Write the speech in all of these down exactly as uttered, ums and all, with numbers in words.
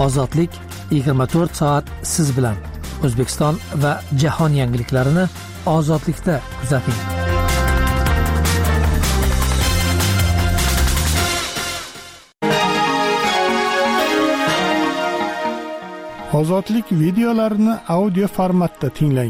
Ozodlik yigirma to'rt soat siz bilan. O'zbekiston va jahon yangiliklarini Ozodlikda kuzating. Ozodlik videolarini audio formatda tinglang.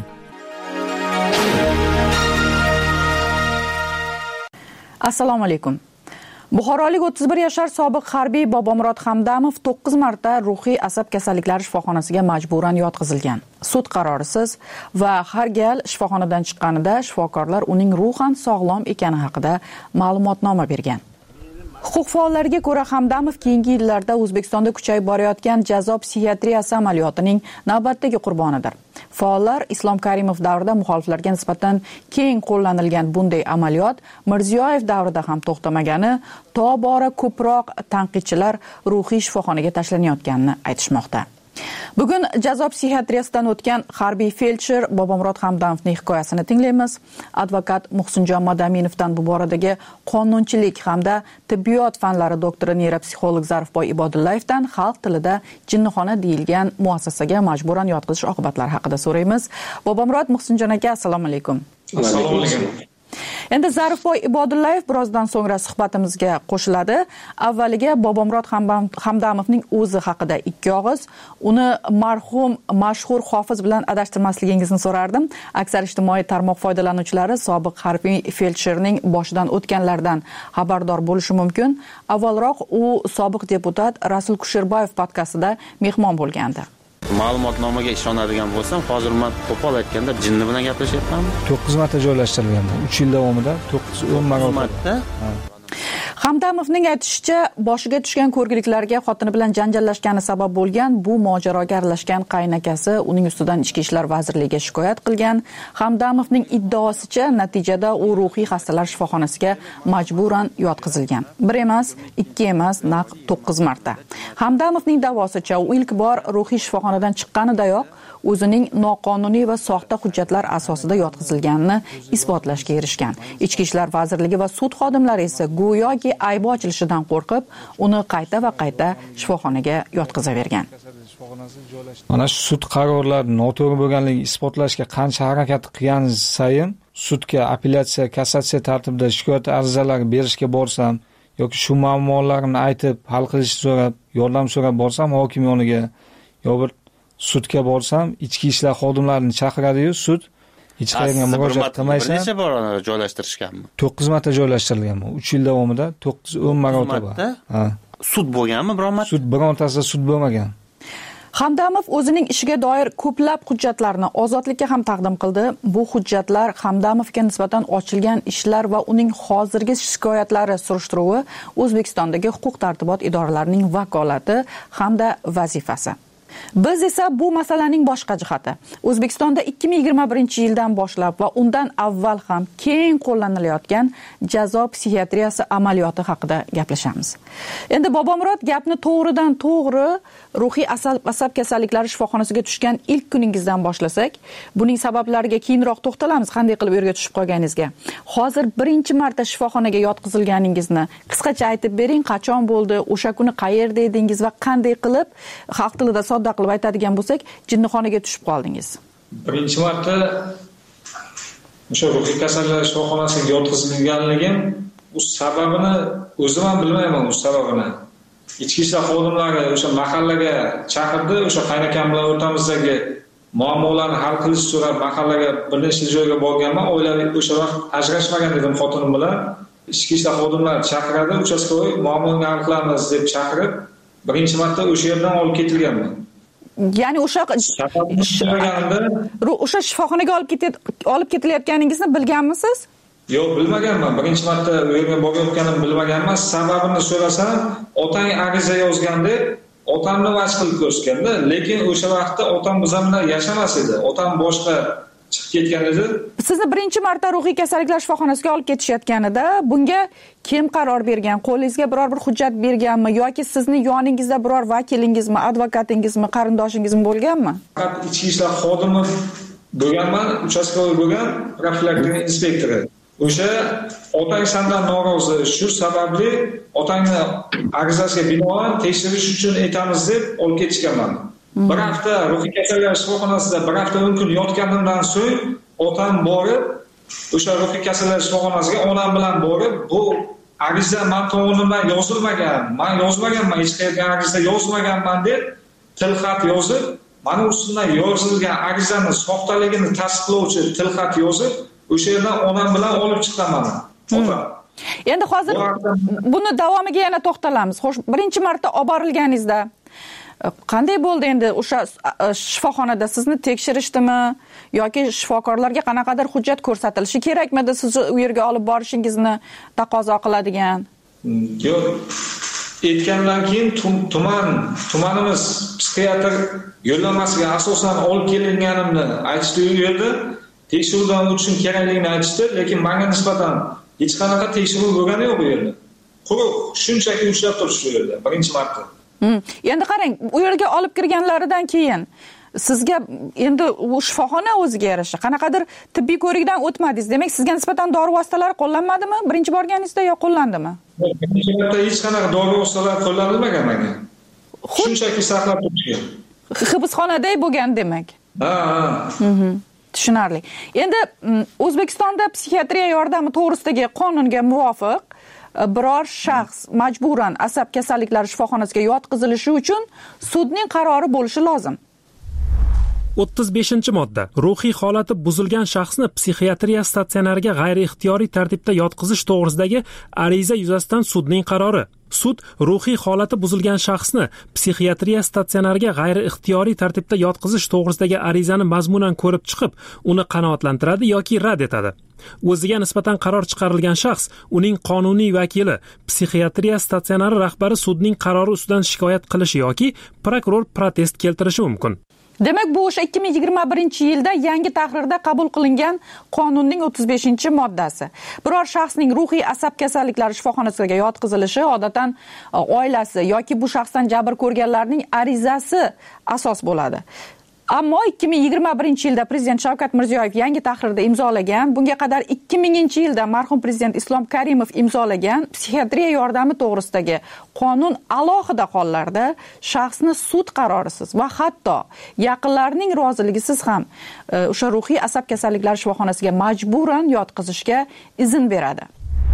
Assalomu alaykum. Buxorolik o'ttiz bir yashar sobiq harbiy Bobomurod Hamdamov to'qqiz marta ruhiy asab kasalliklari shifoxonasiga majburan yotqizilgan. Sud qarorisiz va har gal shifoxonadan chiqqanida shifokorlar uning ruhan sog'lom ekani haqida ma'lumotnoma bergan. Huquq faollariga ko'ra, Hamdamov keyingi yillarda O'zbekistonda kuchayib borayotgan jazo psixiatriyasi amaliyotining navbatdagi qurbonidir. Faollar Islom Karimov davrida muxoliflarga nisbatan keng qo'llanilgan bunday amaliyot Mirziyoyev davrida ham to'xtamagani, tobora ko'proq tanqidchilar ruhiy shifoxonaga tashlanayotganini aytishmoqda. Bugun jazo psixiatriyasidan o'tgan harbiy feldsher Bobomurod Hamdamovning hikoyasini tinglaymiz. Advokat Muhsinjon Madaminovdan bu boradagi qonunchilik hamda tibbiyot fanlari doktori neyropsixolog Zarifboy Ibodullayevdan xalq tilida jinnixona deyilgan muassasaga majburan yotqizish oqibatlari haqida so'raymiz. Bobomurod Muhsinjon aka, assalomu alaykum. Assalomu alaykum. Endi Zarifboy Ibodullayev birozdan so'ngra suhbatimizga qo'shiladi. Avvaliga Bobomurod Hamdamovning o'zi haqida ikki og'iz, uni marhum mashhur hofiz bilan adashtirmasligingizni so'rardim. Aksar ijtimoiy tarmoq foydalanuvchilari sobiq harbiy feldsherning boshidan o'tganlardan xabardor bo'lishi mumkin. Avvalroq u sobiq deputat Rasul Kusherbayev podkastida mehmon bo'lgandi. Ma'lumotnomaga ishonadigan bo'lsam, hozir men qo'pol aytganda jinni bilan gaplashyapmanmi? to'qqiz marta joylashtirilgan. uch yil davomida to'qqiz o'n marta. Hamdamovning aytishicha, boshiga tushgan ko'rgiliklarga xotini bilan janjallashgani sabab bo'lgan. Bu mojaroga aralashgan qaynakasi uning ustidan Ichki ishlar vazirligiga shikoyat qilgan. Hamdamovning iddaosicha, natijada u ruhiy xastalar shifoxonasiga majburan yotqizilgan. Bir emas, ikki emas, naq to'qqiz marta. Hamdamovning da'vosicha, u ilk bor ruhiy shifoxonadan chiqqanidayoq o'zining noqonuniy va soxta hujjatlar asosida yotqizilganini isbotlashga erishgan. Ichki ishlar vazirligi va sud xodimlari esa go'yoki aybi ochilishidan qo'rqib, uni qayta va qayta shifoxonaga yotqizavergan. Mana shu sud qarorlari noto'g'ri bo'lganligini isbotlashga qancha harakat qilgan sayin sudga apellyatsiya, kassatsiya tartibida shikoyat arizalari berishga borsam yoki shu muammolarni aytib, hal qilishni so'rab, yordam so'rab borsam hokim yoniga yo bir sudga borsam, ichki ishlar xodimlarini chaqiradi-yu, sud hech qayerga murojaat qilmaysan. Bir necha bor joylashtirishganmi? to'qqiz marta joylashtirilganmi? uch yil davomida to'qqiz o'n marotaba. Ha. Sud bo'lganmi biror marta? Sud birontasida sud bo'lmagan. Hamdamov o'zining ishiga doir ko'plab hujjatlarni ozodlikka ham taqdim qildi. Bu hujjatlar Hamdamovga nisbatan ochilgan ishlar va uning hozirgi shikoyatlari surishtiruvi O'zbekistondagi huquq tartibot idoralarining vakolati hamda vazifasi. Biz esa bu masalaning boshqa jihati. O'zbekistonda ikki ming yigirma birinchi yildan boshlab va undan avval ham keng qo'llanilayotgan jazo psixiatriyasi amaliyoti haqida gaplashamiz. Endi Bobomurod, gapni to'g'ridan to'g'ri ruhiy asab, asab kasalliklari shifoxonasiga tushgan ilk kuningizdan boshlasak, buning sabablariga keyinroq to'xtalamiz, qanday qilib yerga tushib qolganingizga. Hozir birinchi marta shifoxonaga yotqizilganingizni qisqacha aytib bering, qachon bo'ldi, o'sha kuni qayerda edingiz va qanday qilib, xalq tilida sodda qilib aytadigan bo'lsak, jinnixonaga tushib qoldingiz? Birinchi marta o'sha ruhiy kasallar shifoxonasiga yotqizilganligim, u sababini o'zim ham bilmayman, u sababini. Ichki ishlar xodimlari o'sha mahallaga chaqirdi, o'sha qaynakam bilan o'rtamizdagi muammolarni hal qilish so'rab mahallaga bir necha joyga borganman. Oilaviy o'sha vaqt ajrashmagan edim xotinim bilan. Ichki ishlar xodimlari chaqiradi, uchastkovoy muammoni hal qilamiz deb chaqirib, birinchi marta o'sha yerdan olib ketilganman. Ya'ni o'sha o'sha shifoxonaga olib ketib olib ketilayotganingizni bilganmisiz? Yo'q, bilmaganman. Birinchi marta u yerga borayotganimni bilmaganman. Sababini so'rasam, otang ariza yozgan deb otamni vaj qilib ko'rsatganda, lekin o'sha vaqtda otam bizlar bilan yashamas edi. Otam boshqa chiqib ketgan edi. Sizni birinchi marta ruhiy kasalliklar shifoxonasiga olib ketishayotganida bunga kim qaror bergan? Qo'lingizga biror bir hujjat berganmi yoki sizni yoningizda biror vakilingizmi, advokatingizmi, qarindoshingizmi bo'lganmi? Faqat ichki ishlar xodimi bo'lganman, uchastkovoy bo'lgan, profilaktika inspektori. o'sha otang sendan norozi, shu sababli otangni arizasiga binoan tekshirish uchun aytamiz deb olib ketishganman. Bir hafta ruhiy kasallar shifoxonasida bir hafta o'n kun yotganimdan so'ng otam borib o'sha ruhiy kasallar shifoxonasiga onam bilan borib, bu ariza men tomonidan yozilmagan, men yozmaganman, hech qayerga ariza yozmaganman deb tilxat yozib, mana ustidan yozilgan arizani soxtaligini tasdiqlovchi tilxat yozib, o'sha yerdan onam bilan olib chiqaman. Otam. Endi hozir buni davomiga yana to'xtalamiz. Xo'sh, birinchi marta olib borilganingizda qanday bo'ldi endi o'sha shifoxonada sizni tekshirishdimi yoki shifokorlarga qanaqadir hujjat ko'rsatilishi kerakmidi sizni u yerga olib borishingizni taqozo qiladigan? Yo'q. Aytgandan keyin tuman tumanimiz psixiatr yo'llanmasiga asosan olib kelinganimni aytishdi u yerda. Tekshiruvdan o'tishim kerakligini aytishdi, lekin menga nisbatan hech qanaqa tekshiruv bo'lgani yo'q bu yerda. Quruq shunchaki ushlab turish shu yerda birinchi marta. Endi qarang, u yerga olib kirganlaridan keyin sizga endi u shifoxona o'ziga yarasha qanaqadir tibbiy ko'rikdan o'tmadingiz. Demak, sizga nisbatan dori vositalari qo'llanmadimi? Birinchi borganingizda yo qo'llandimi? Birinchi marta hech qanaqa dori vositalari qo'llanilmagan menga. Shunchaki saqlab turishgan. Hibsxonaday bo'lgan demak. Ha, ha. Tushunarli. Endi O'zbekistonda psixiatriya yordami to'g'risidagi qonunga muvofiq biror shaxs majburan asab kasalliklari shifoxonasiga yotqizilishi uchun sudning qarori bo'lishi lozim. o'ttiz beshinchi modda. Ruhiy holati buzilgan shaxsni psixiatriya statsionariga g'ayri-ixtiyoriy tartibda yotqizish to'g'risidagi ariza yuzasidan sudning qarori. Sud ruhiy holati buzilgan shaxsni psixiatriya statsionariga g'ayri-ixtiyoriy tartibda yotqizish to'g'risidagi arizani mazmunan ko'rib chiqib, uni qanoatlantiradi yoki rad etadi. O'ziga nisbatan qaror chiqarilgan shaxs, uning qonuniy vakili, psixiatriya statsionari rahbari sudning qarori ustidan shikoyat qilishi yoki prokuror protest keltirishi mumkin. Demak, bu o'sha ikki ming yigirma birinchi yilda yangi tahrirda qabul qilingan qonunning o'ttiz beshinchi moddasi. Biror shaxsning ruhiy asab kasalliklari shifoxonasiga yotqizilishi odatdan oilasi yoki bu shaxsdan jabr ko'rganlarning arizasi asos bo'ladi. Ammo ikki ming yigirma birinchi yilda prezident Shavkat Mirziyoyev yangi tahrirda imzolagan, bunga qadar ikki minginchi yilda marhum prezident Islom Karimov imzolagan psixiatriya yordami to'g'risidagi qonun alohida hollarda shaxsni sud qarorisiz va hatto yaqinlarining roziligisiz ham o'sha ruhiy asab kasalliklari shifoxonasiga majburan yotqizishga izn beradi.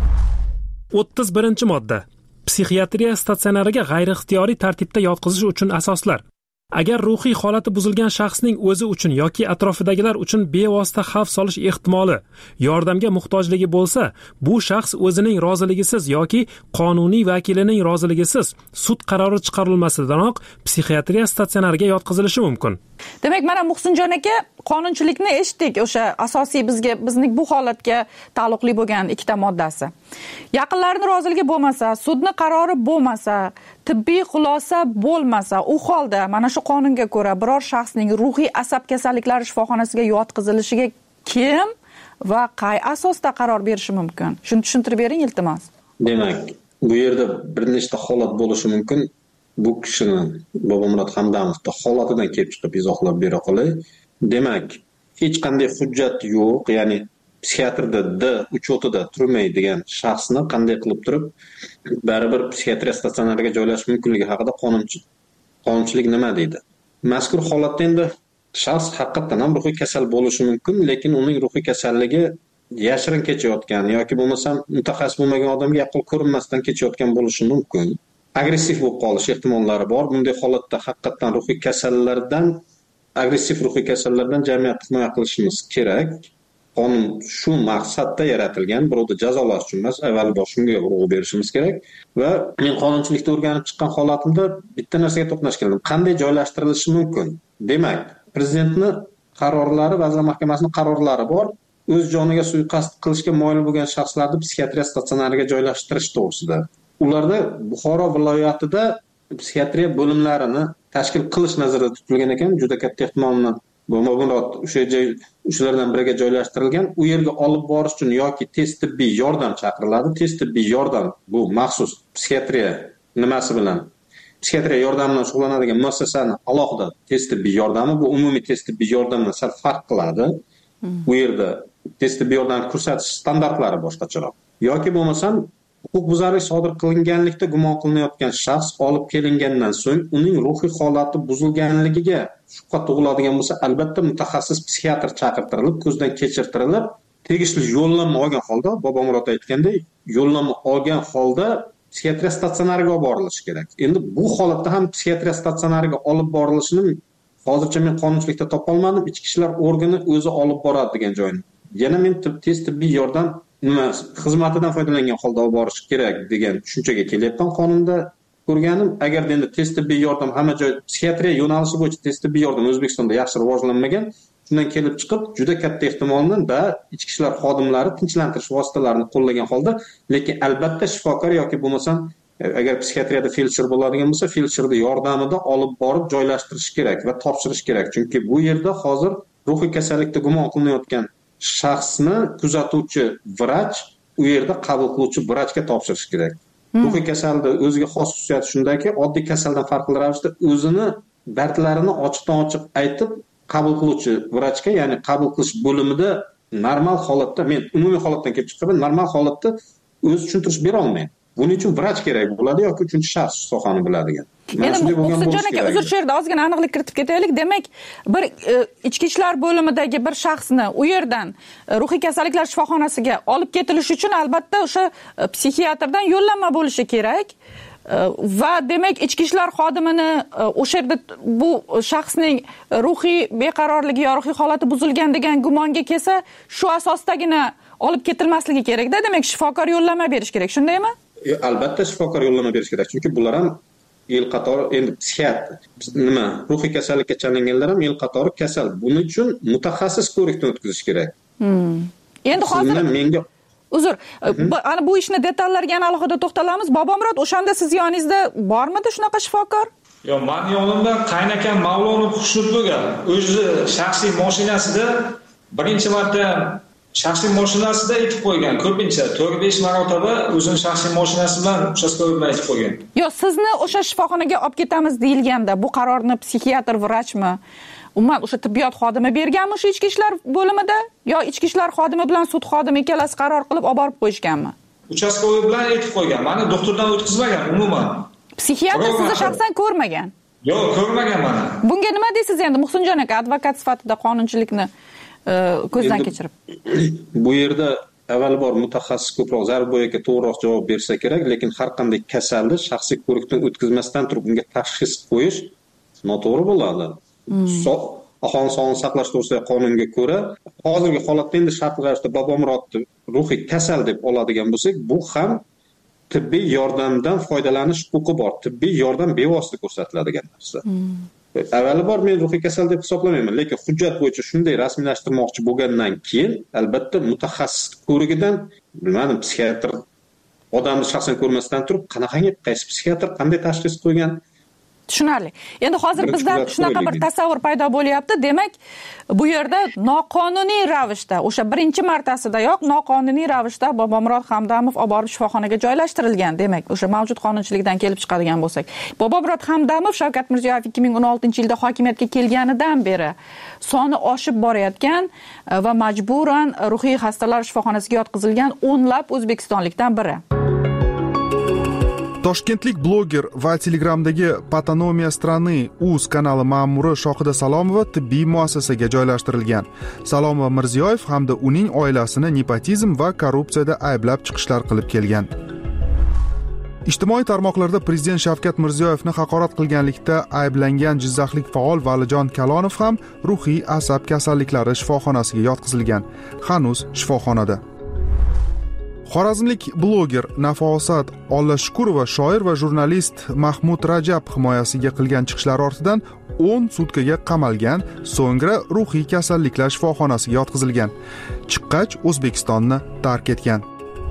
o'ttiz birinchi modda. Psixiatriya statsionariga g'ayri-ixtiyoriy tartibda yotqizish uchun asoslar. Agar ruhiy holati buzilgan shaxsning o'zi uchun yoki atrofidagilar uchun bevosita xavf solish ehtimoli, yordamga muhtojligi bo'lsa, bu shaxs o'zining roziligisiz yoki qonuniy vakilining roziligisiz sud qarori chiqarilmasidanoq psixiatriya statsionariga yotqizilishi mumkin. Demak, mana Muhsinjon aka, qonunchilikni eshitdik, o'sha asosiy bizga bizning bu holatga taalluqli bo'lgan ikkita moddasi. Yaqinlarning roziligi bo'lmasa, sudning qarori bo'lmasa, tibbiy xulosa bo'lmasa, u holda mana shu qonunga ko'ra biror shaxsning ruhiy asab kasalliklari shifoxonasiga yotqizilishiga kim va qay asosda qaror berishi mumkin? Shuni tushuntirib bering, iltimos. Demak, bu yerda bir nechta holat bo'lishi mumkin. Bu kishini Bobomurod Hamdamovning holatidan kelib chiqib izohlab bera qolay. Demak, hech qanday hujjat yo'q, ya'ni psixiatrda D uchotida turmaydigan shaxsni qanday qilib turib baribir psixiatriya statsionariga joylashish mumkinligi haqida qonunchilik qonunchilik nima deydi? Mazkur holatda endi shaxs haqiqatan ham ruhiy kasal bo'lishi mumkin, lekin uning ruhiy kasalligi yashirin kechayotgan yoki bo'lmasam mutaxassis bo'lmagan odamga aql ko'rinmasdan kechayotgan bo'lishi mumkin. Agressiv bo'lib qolish ehtimollari bor. Bunday holatda haqiqatan ruhiy kasallardan, agressiv ruhiy kasallardan jamiyat himoya qilishimiz kerak. Qonun shu maqsadda yaratilgan, birovni jazolash uchun emas, avvalroq shunga urg'u berishimiz kerak va men qonunchilikda o'rganib chiqqan holatimda bitta narsaga to'qnash keldim. Qanday joylashtirilishi mumkin? Demak, prezidentning qarorlari, Vazirlar Mahkamasining qarorlari bor. O'z joniga suiqasd qilishga moyil bo'lgan shaxslarni psixiatriya statsionariga joylashtirish to'g'risida. Ularda Buxoro viloyatida psixiatriya bo'limlarini tashkil qilish nazarda tutilgan ekan, juda katta ehtimol bilan Bobomurod o'sha joy shulardan biriga joylashtirilgan. U yerga olib borish uchun yoki tez tibbiy yordam chaqiriladi. Tez tibbiy yordam bu maxsus psixiatriya nimasi bilan psixiatriya yordamidan shug'ullanadigan muassasani alohida tez tibbiy yordami, bu umumiy tez tibbiy yordamdan sal farq qiladi. U yerda tez tibbiy yordam ko'rsatish standartlari boshqacharoq. Yoki bo'lmasam huquqbuzarlik sodir qilinganlikda gumon qilinayotgan shaxs olib kelingandan so'ng uning ruhiy holati buzilganligiga shubha tug'iladigan bo'lsa, albatta mutaxassis psixiatr chaqirtirilib, ko'zdan kechirtirilib, tegishli yo'llanma olgan holda, Bobomurod aytgandek, yo'llanma olgan holda psixiatriya statsionariga olib borilishi kerak. Endi bu holatda ham psixiatriya statsionariga olib borilishini hozircha men qonunchilikda topa olmadim. Ichki ishlar organi o'zi olib boradi degan joyni. Yana men tez tibbiy yordam nima xizmatidan foydalangan holda olib borish kerak degan tushunchaga kelyapman qonunda ko'rganim. Agar endi tez tibbiy yordam hamma joy psixiatriya yo'nalishi bo'yicha tez tibbiy yordam O'zbekistonda yaxshi rivojlanmagan, shundan kelib chiqib juda katta ehtimol bilan da ichki ishlar xodimlari tinchlantirish vositalarini qo'llagan holda, lekin albatta shifokor yoki bo'lmasa agar psixiatriyada feldsher bo'ladigan bo'lsa, feldsherda yordamida olib borib joylashtirish kerak va topshirish kerak. Chunki bu yerda hozir ruhiy kasallikda gumon qilinayotgan shaxsni kuzatuvchi vrach u yerda qabul qiluvchi vrachga topshirish kerak. Hmm. Ruhiy kasallikda o'ziga xos xususiyati shundaki, oddiy kasaldan farqli ravishda o'zini dardlarini ochiqdan-ochiq aytib qabul qiluvchi vrachga, ya'ni qabul qilish bo'limida normal holatda, men umumiy holatdan kelib chiqaman, normal holatda o'zi tushuntirish bera olmaydi. Buning uchun vrach kerak bo'ladi yoki uchinchi shaxs sohani biladigan. Endi Muhsinjon aka, uzr, shu yerda ozgina aniqlik kiritib ketaylik. Demak, bir e, ichki ishlar bo'limidagi bir shaxsni u yerdan e, ruhiy kasalliklar shifoxonasiga olib ketilishi uchun albatta o'sha e, psixiatrdan yo'llanma bo'lishi kerak. Va demak ichki ishlar xodimini o'sha yerda bu shaxsning ruhiy beqarorligi yo ruhiy holati buzilgan degan gumonga kelsa, shu asosdagina olib ketilmasligi kerak-da. Demak, shifokor yo'llanma berish kerak, shundaymi? Albatta shifokor yo'llanma berish kerak, chunki bular ham el qatori, endi psixiatr nima ruhiy kasallikka chalinganlar ham el qatori kasal. Buning uchun mutaxassis ko'rikdan o'tkazish kerak. Hmm. Endi hozir menga uzr, ana bu ishni detallariga alohida to'xtalamiz. Bobomurod, o'shanda siz yoningizda bormidi shunaqa shifokor? Yo'q, men yonimda qaynakam Mavlonov Xushnud bo'lgan. O'zi shaxsiy mashinasida birinchi marta shaxsiy mashinasida etib qo'ygan. Ko'pincha to'rt besh marotaba o'zining shaxsiy mashinasi bilan uchastkavoy bilan etib qo'ygan. Yo'q, sizni o'sha shifoxonaga olib ketamiz deyilganda, bu qarorni psixiatr, vrachmi, umuman o'sha tibbiyot xodimi berganmi shu ichki ishlar bo'limida, yo ichki ishlar xodimi bilan sud xodimi ikkalasi qaror qilib olib borib qo'yishganmi? Uchastkavoy bilan etib qo'ygan. Meni doktordan o'tkazmagan umuman. Psixiatr sizni shaxsan ko'rmagan? Yo'q, ko'rmagan meni. Bunga nima deysiz endi Muhsinjon aka, advokat sifatida qonunchilikni ko'zdan kechirib? Bu yerda avvalbor mutaxassis ko'proq zarur bo'yicha to'g'riroq javob bersa kerak, lekin har qanday kasalni shaxsiy ko'rikdan o'tkazmasdan turib unga tashxis qo'yish noto'g'ri bo'ladi. Hmm. So, aholi sog'liqni saqlash to'g'risidagi qonunga ko'ra, hozirgi holatda endi shartli ravishda Bobomurodni ruhiy kasal deb oladigan bo'lsak, bu ham tibbiy yordamdan foydalanish huquqi bor. Tibbiy yordam bevosita ko'rsatiladigan narsa. Hmm. Avvalbor men ruhiy kasal deb hisoblamayman, lekin hujjat bo'yicha shunday rasmiylashtirmoqchi bo'lgandan keyin albatta mutaxassis ko'rigidan, bilmadim, psixiatr odamni shaxsan ko'rmasdan turib, qanaqangi qaysi psixiatr qanday tashxis qo'ygan? Tushunarli. Endi hozir bizda shunaqa bir tasavvur paydo bo'lyapti. Demak, bu yerda noqonuniy ravishda, o'sha birinchi martasidayoq noqonuniy ravishda Bobomurod Hamdamov olib borib shifoxonaga joylashtirilgan. Demak, o'sha mavjud qonunchilikdan kelib chiqadigan bo'lsak, Bobomurod Hamdamov Shavkat Mirziyoyev ikki ming o'n oltinchi yilda hokimiyatga kelganidan beri soni oshib borayotgan va majburan ruhiy xastalar shifoxonasiga yotqizilgan o'nlab o'zbekistonlikdan biri. Toshkentlik bloger va Telegramdagi Patonomiya strany uz kanali ma'muri Shohida Salomova tibbiy muassasaga joylashtirilgan. Salomova Mirziyoyev hamda uning oilasini nepotizm va korrupsiyada ayblab chiqishlar qilib kelgan. Ijtimoiy tarmoqlarda prezident Shavkat Mirziyoyevni haqorat qilganlikda ayblangan jizzaxlik faol Valijon Kalonov ham ruhiy asab kasalliklari shifoxonasiga yotqizilgan. Hanuz shifoxonada. Xorazmlik bloger Nafosat Ollashukurova shoir va jurnalist Mahmud Rajab himoyasiga qilgan chiqishlari ortidan o'n sutkaga qamalgan, so'ngra ruhiy kasalliklar shifoxonasiga yotqizilgan. Chiqqach O'zbekistonni tark etgan.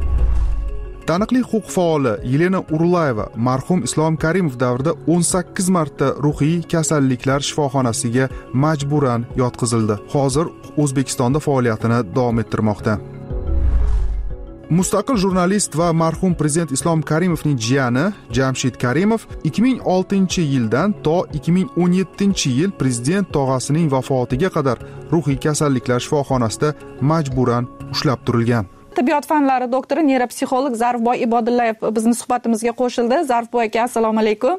Taniqli huquq faoli Yelena Urlayeva marhum Islom Karimov davrida o'n sakkiz marta ruhiy kasalliklar shifoxonasiga majburan yotqizildi. Hozir O'zbekistonda faoliyatini davom ettirmoqda. Mustaqil jurnalist va marhum prezident Islom Karimovning jiyani Jamshid Karimov ikki ming oltinchi yildan to ikki ming o'n yettinchi yil prezident tog'asining vafotiga qadar ruhiy kasalliklar shifoxonasida majburan ushlab turilgan. Tibbiyot fanlari doktori, neyropsixolog Zarifboy Ibodullayev bizning suhbatimizga qo'shildi. Zarifboy aka, assalomu alaykum.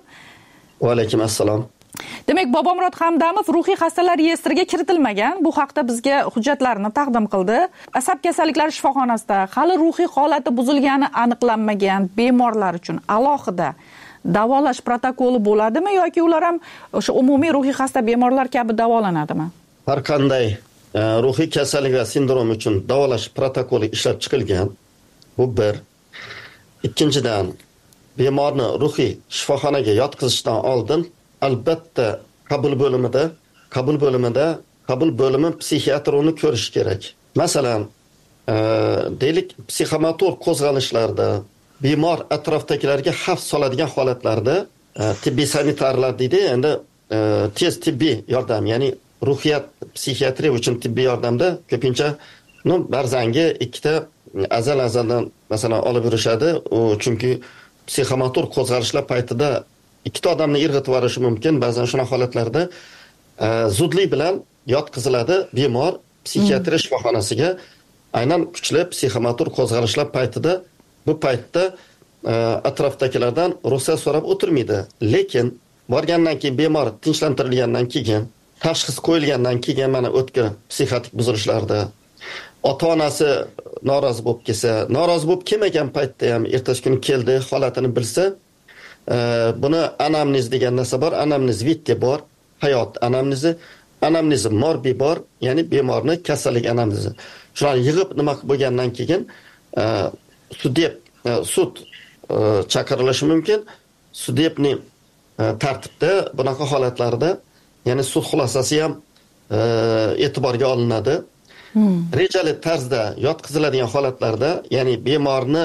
Va alaykum assalom. Demak, Bobomurod Hamdamov ruhiy xastalar reyestriga kiritilmagan. Bu haqda bizga hujjatlarini taqdim qildi. Asab kasalliklari shifoxonasida hali ruhiy holati buzilgani aniqlanmagan bemorlar uchun alohida davolash protokoli bo'ladimi yoki ular ham o'sha umumiy ruhiy xasta bemorlar kabi davolanadimi? Har qanday e, ruhiy kasallik va sindrom uchun davolash protokoli ishlab chiqilgan. Bu bir. Ikkinchidan, bemorni ruhiy shifoxonaga yotqizishdan oldin albatta qabul bo'limida, qabul bo'limida, qabul bo'limi psixiatr uni ko'rish kerak. Masalan, e, deylik psixomotor qo'zg'alishlarda bemor atrofdagilarga xavf soladigan holatlarda e, tibbiy sanitarlar deydi, endi e, tez tibbiy yordam, ya'ni ruhiyat psixiatriya uchun tibbiy yordamda ko'pincha no barzangi ikkita azal azaldan masalan olib yurishadi. U chunki psixomotor qo'zg'alishlar paytida ikkita odamni irg'itib yuborishi mumkin. Ba'zan shunaqa holatlarda e, zudlik bilan yotqiziladi bemor psixiatriya shifoxonasiga. Aynan kuchli psixomotor qo'zg'alishlar paytida bu paytda e, atrofdagilardan ruxsat so'rab o'tirmaydi. Lekin borgandan keyin bemor tinchlantirilgandan keyin, tashxis qo'yilgandan keyin mana o'tkir psixotik buzilishlarda ota-onasi norozi bo'lib kelsa, norozi bo'lib kelmagan paytda ham ertasi kuni keldi, holatini bilsa, e, buni anamnez degan narsa bor, anamnez vittiy bor, hayot anamnezi, anamnez morbi bor, ya'ni bemorni kasallik anamnezi. Shularni yig'ib nima bo'lgandan keyin e, sudeb e, sud e, chaqirilishi mumkin. Sudebning e, tartibda bunaqa holatlarda, ya'ni sud xulosasi ham e, e'tiborga olinadi. Hmm. Rejali tarzda yotqiziladigan holatlarda, ya'ni bemorni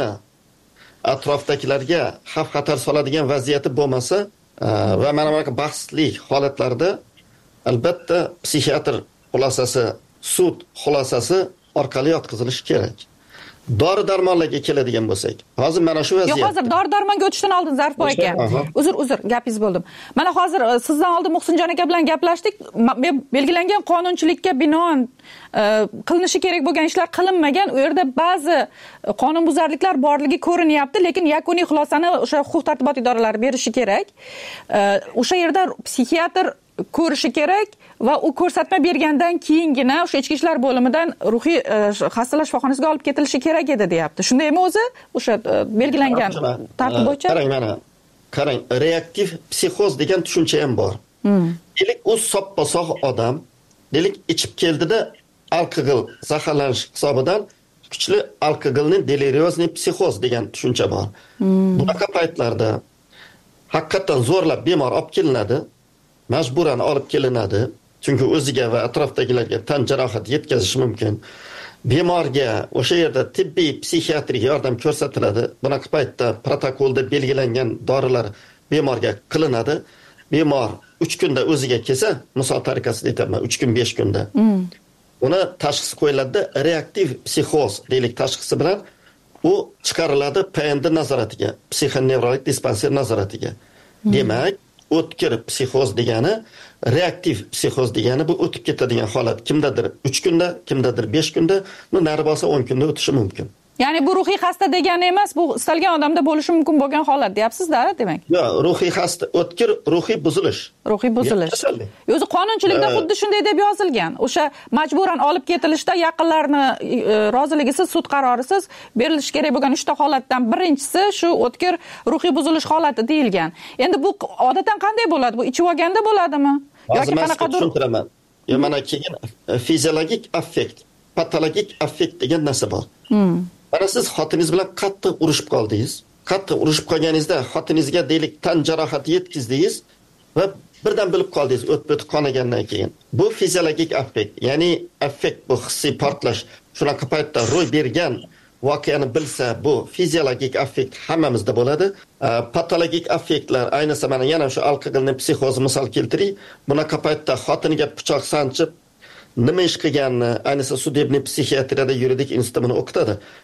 atrofdagilarga xavf xatar soladigan vaziyati bo'lmasa e, va mana bunaqa bahsli holatlarda albatta psixiatr xulosasi, sud xulosasi orqali yotqizilishi kerak. Dori darmonlarga keladigan bo'lsak, hozir mana shu vaziyat. Yo'q, hozir dori darmonga o'tishdan oldin Zarifboy aka. Uzr, uzr, gapingiz bo'ldim. Mana hozir sizdan oldin Muhsinjon aka bilan gaplashdik. Belgilangan qonunchilikka binoan e, qilinishi kerak bo'lgan ishlar qilinmagan. U yerda ba'zi qonunbuzarliklar borligi ko'rinyapti, lekin yakuniy xulosani o'sha huquq-tartibot idoralari berishi kerak. E, o'sha yerda psixiatr ko'rishi kerak va u ko'rsatma bergandan keyingina o'sha ichki ishlar bo'limidan ruhiy e, xastalar shifoxonasiga olib ketilishi kerak edi, deyapti. Shundaymi o'zi? O'sha e, belgilangan tartib bo'yicha. Qarang mana. Qarang, reaktiv psixoz degan tushuncha ham bor. Hmm. Delik u soppa-sog' odam, delik ichib keldida alkogol zaharlanish hisobidan kuchli alkogolning deliriozniy psixoz degan tushuncha bor. Hmm. Bunaqa paytlarda haqiqatan zo'rlab bemor olib kelinadi. Majburan olib kelinadi, chunki o'ziga va atrofdagilarga tan jarohati yetkazishi mumkin. Bemorga o'sha yerda tibbiy psixiatrik yordam ko'rsatiladi. Bunaqa paytda protokolda belgilangan dorilar bemorga qilinadi. Bemor uch kunda o'ziga kelsa, misol tariqasida aytaman, uch kun besh kunda. Mm. Uni tashxis qo'yiladi, reaktiv psixoz deylik tashxisi bilan u chiqariladi P N D nazoratiga, psixonevrologik dispanser nazoratiga. Mm. Demak, o'tkir psixoz degani, reaktiv psixoz degani bu o'tib ketadigan holat. Kimdadir uch kunda, kimdadir besh kunda, no nari bo'lsa o'n kunda o'tishi mumkin. Ya'ni bu ruhiy xasta degani emas, bu istalgan odamda bo'lishi mumkin bo'lgan holat, deyapsiz-da, demak. Yo'q, ruhiy xasta, o'tkir ruhiy buzilish. Ruhiy buzilish. O'zi qonunchilikda xuddi shunday deb yozilgan. O'sha majburan olib ketilishda yaqinlarni e, roziligisiz, sud qarorisiz berilishi kerak bo'lgan uchta holatdan birinchisi shu o'tkir ruhiy buzilish holati deyilgan. Endi bu odatdan qanday bo'ladi? Bu ichib olganda bo'ladimi? Yoki qanaqadir tushuntiraman. Yo mana keyin fiziologik affekt, patologik affekt degan narsa bor. Hmm. Mana siz xotiningiz bilan qattiq urushib qoldingiz. Qattiq urushib qolganingizda xotiningizga deylik tan jarohati yetkazdingiz va birdan bilib qoldingiz o't-o't qonagandan keyin. Bu fiziologik affekt, ya'ni affekt bu hissiy portlash. Shunaqa paytda ro'y bergan voqeani bilsa, bu fiziologik affekt hammamizda bo'ladi. Patologik affektlar, ayniqsa mana yana shu alkogolning psixozi misol keltiring. Bunaqa paytda xotiniga pichoq sanchib nima ish qilganini, ayniqsa sudebniy psixiatriyada yuridik institutini o'qitadi.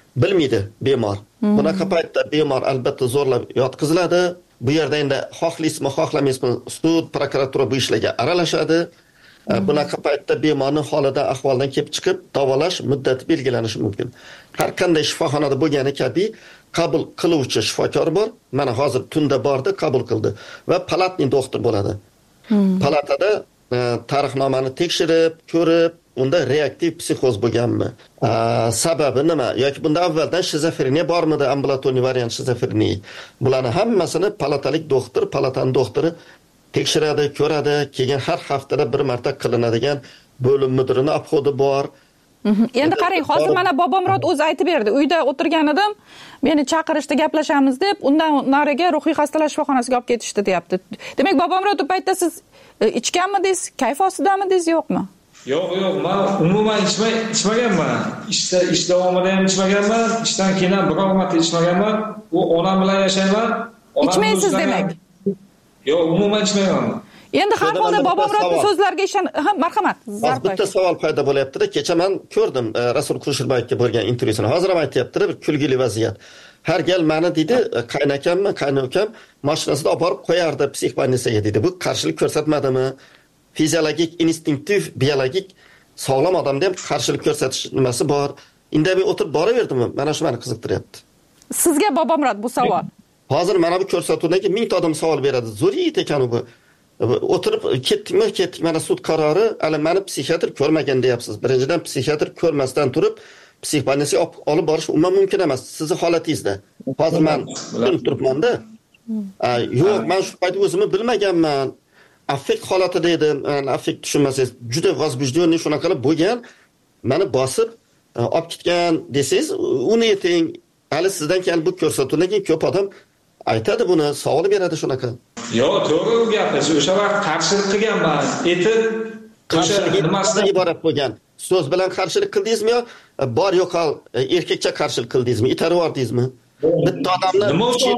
bilmaydi bemor. Bunaqa paytda bemor albatta zo'rlab yotqiziladi. Bu yerda endi xohlaysizmi, xohlamaysizmi, sud, prokuratura bu ishlarga aralashadi. Bunaqa paytda bemorning holidan, ahvoldan kelib chiqib, davolash muddati belgilanishi mumkin. Har qanday shifoxonada bo'lgani kabi qabul qiluvchi shifokor bor. Mana hozir tunda bordi, qabul qildi va palatniy doktor bo'ladi. Palatada tarixnomani tekshirib, ko'rib, unda reaktiv psixoz bo'lganmi? Sababi nima? Yoki bunda avvaldan shizofreniya bormidi, ambulatoriy variant shizofreniya? Bularning hammasini palatalik doktor, palataning doktori tekshiradi, ko'radi. Keyin har haftada bir marta qilinadigan bo'lim mudirining obxodi bor. Endi qarang, hozir mana Bobomurod o'zi aytib berdi. Uyda o'tirgan edim, meni chaqirishdi, gaplashamiz deb, undan nariga ruhiy xastalar shifoxonasiga olib ketishdi, deyapti. Demak, Bobomurod, u paytda siz ichganmidingiz, kayf ostidamidingiz, yo'qmi? Yo'q, yo'q, men umuman ichmay ichmaganman. Ishda ish davomida ham ichmaganman, ishdan keyin ham biror marta ichmaganman. U onam bilan yashayman. Ichmaysiz demak. Yo'q, umuman ichmayman. Endi har holda Bobomurodning so'zlariga ishon, marhamat. Bitta savol paydo bo'lyapti-da. Kecha men ko'rdim Rasul Kusherbayevga bo'lgan intervyusini. Hozir ham aytyapti-da, bir kulgili vaziyat. Har gal meni dedi, qaynakammi, qaynukam mashinasida olib borib qo'yardi psixbannisaga dedi. Bu qarshilik ko'rsatmadimi? Fiziologik, instinktiv, biologik sog'lom odamda ham qarshilik ko'rsatish nimasi bor. Indamay o'tirib boraverdimi? Mana shu meni qiziqtiryapti. Sizga Bobomurod bu savol. Hozir mana bu ko'rsatuvdan keyin mingta odam savol beradi. Zo'riyat ekan bu. O'tirib ketdikmi, ketdik, mana sud qarori, hali meni psixiatr ko'rmagan deyapsiz. Birinchidan psixiatr ko'rmasdan turib, psixbannisaga olib borish umuman mumkin emas. Sizning holatingizda. Hozir men tushunib turibman-da. Yo'q, men shu payt o'zimni bilmaganman. Affekt holatida edim. Affekt tushunmasangiz, juda возбужденный shunaqalar bo'lgan. Meni bosib olib ketgan desangiz, uni ayting. Hali sizdan keyin bu ko'rsatuvdan keyin ko'p odam aytadi buni, savol beradi shunaqa. Yo'q, to'g'ri gapsiz. O'sha vaqt qarshilik qilganman. Etib qarshilik nimasidan iborat bo'lgan? So'z bilan qarshilik qildingizmi yo bor yo'qol erkakcha qarshilik qildingizmi? Itarib yordingizmi? Bitta odamni nima uchun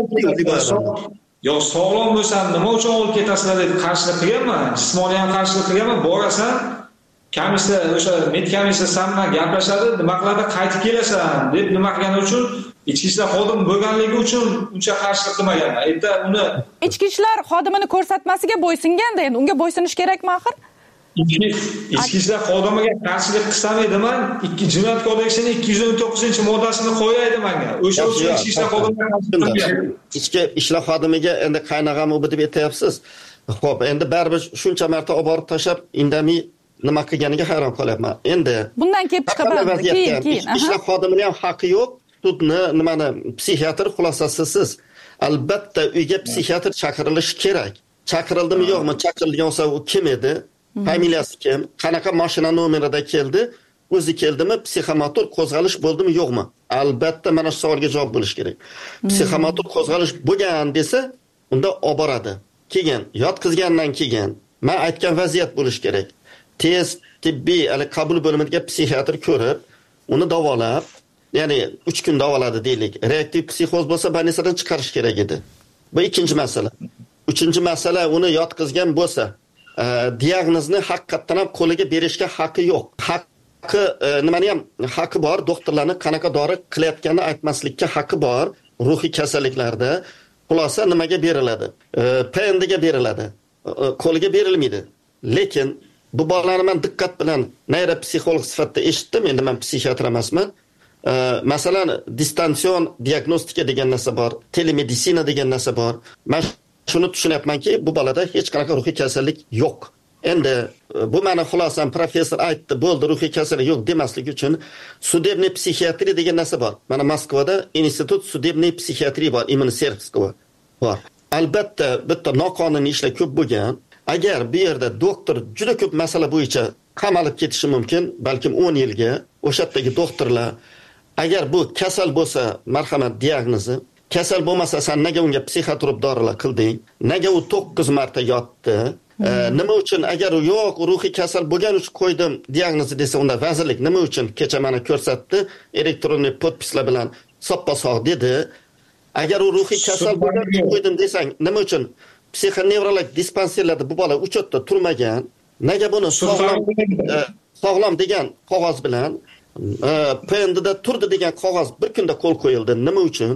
yo'q, sog'lom bo'lsam nima uchun olib ketasizlar deb qarshilik qilganman. Jismoniy ham qarshilik qilganman. Borasan, komissiya o'sha medkomissiya san bilan gaplashadi, nima qiladi, qaytib kelasan deb nima qilgani uchun ichki ishlar xodimi bo'lganligi uchun uncha qarshilik qilmaganman. Erta uni ichki ishlar xodimini ko'rsatmasiga bo'ysunganda, endi unga bo'ysunish kerakmi axir? Ichki ichki ishlar xodimiga qarshilik qilsam ediman, ikki Jinoyat kodeksining ikki yuz o'n to'qqizinchi moddasini qo'yaydi menga. O'sha uchun ichki ishlar xodimiga qarshilik. Ichki ishlar xodimiga endi qaynag'am u deb aytayapsiz. Xo'p, endi baribir shuncha marta olib borib tashab, indamay nima qilganiga hayron qolyapman. Endi bundan kelib chiqaman. Keyin, keyin. Ishlar xodimining ham haqqi yo'q. Sudni nimani psixiatr xulosasi siz. Albatta uyga psixiatr chaqirilishi kerak. Chaqirildimi yo'qmi? Chaqirilgan bo'lsa u kim edi? Familiyasi kim? Qanaqa mashina nomerida keldi? O'zi keldimi? Psixomotor qo'zg'alish bo'ldimi yo'qmi? Albatta mana shu savolga javob bo'lish kerak. Psixomotor qo'zg'alish bo'lgan desa, unda olib boradi. Keyin yotqizgandan keyin men aytgan vaziyat bo'lish kerak. Tez tibbiy hali qabul bo'limidagi psixiatr ko'rib, uni davolab, ya'ni uch kun davoladi deylik. Reaktiv psixoz bo'lsa, bannisadan chiqarish kerak edi. Bu ikkinchi masala. Uchinchi masala, uni yotqizgan bo'lsa, e, diagnozni haqiqatdan ham qo'liga berishga haqqi yo'q. Haqqi e, nimani ham haqqi bor, doktorlarning qanaqa dori qilayotganini aytmaslikka haqqi bor. Ruhiy kasalliklarda xulosa nimaga beriladi? E, P N D ga beriladi. E, qo'liga berilmaydi. Lekin bu bolalarni men diqqat bilan neyropsixolog sifatida eshitdim. Endi men psixiatr emasman. Ee, masalan, distansion diagnostika degan narsa bor, telemeditsina degan narsa bor. Men shuni tushunyapmanki, bu bolada hech qanaqa ruhiy kasallik yo'q. Endi bu meni xulosam professor aytdi, bo'ldi, ruhiy kasallik yo'q demaslik uchun sudebniy psixiatriya degan narsa bor. Mana Moskvada institut sudebniy psixiatriya bor, imeni Servskого bor. Albatta, bitta noqonuniy ishlar ko'p bo'lgan. Agar bu yerda doktor juda ko'p masala bo'yicha qamalib ketishi mumkin, balkim o'n yilga. O'sha yerdagi doktorlar agar bu kasal bo'lsa, marhamat diagnozi, kasal bo'lmasa sen nega unga psixotrop dorilar qilding? Nega u to'qqiz marta yotdi? E, nima uchun agar u yo'q, ruhiy kasal bo'lgani uchun qo'ydim diagnozi desa, unda vazirlik nima uchun kecha mana ko'rsatdi, elektron podpislar bilan soppa-sog' dedi. Agar u ruhiy kasal bo'lgani uchun qo'ydim desang, nima uchun psixonevrolog dispanserlarda bu bola uch yerda turmagan? Nega buni sog'lom e, sog'lom degan qog'oz bilan pendida turdi degan qog'oz bir kunda qo'l qo'yildi. Nima uchun?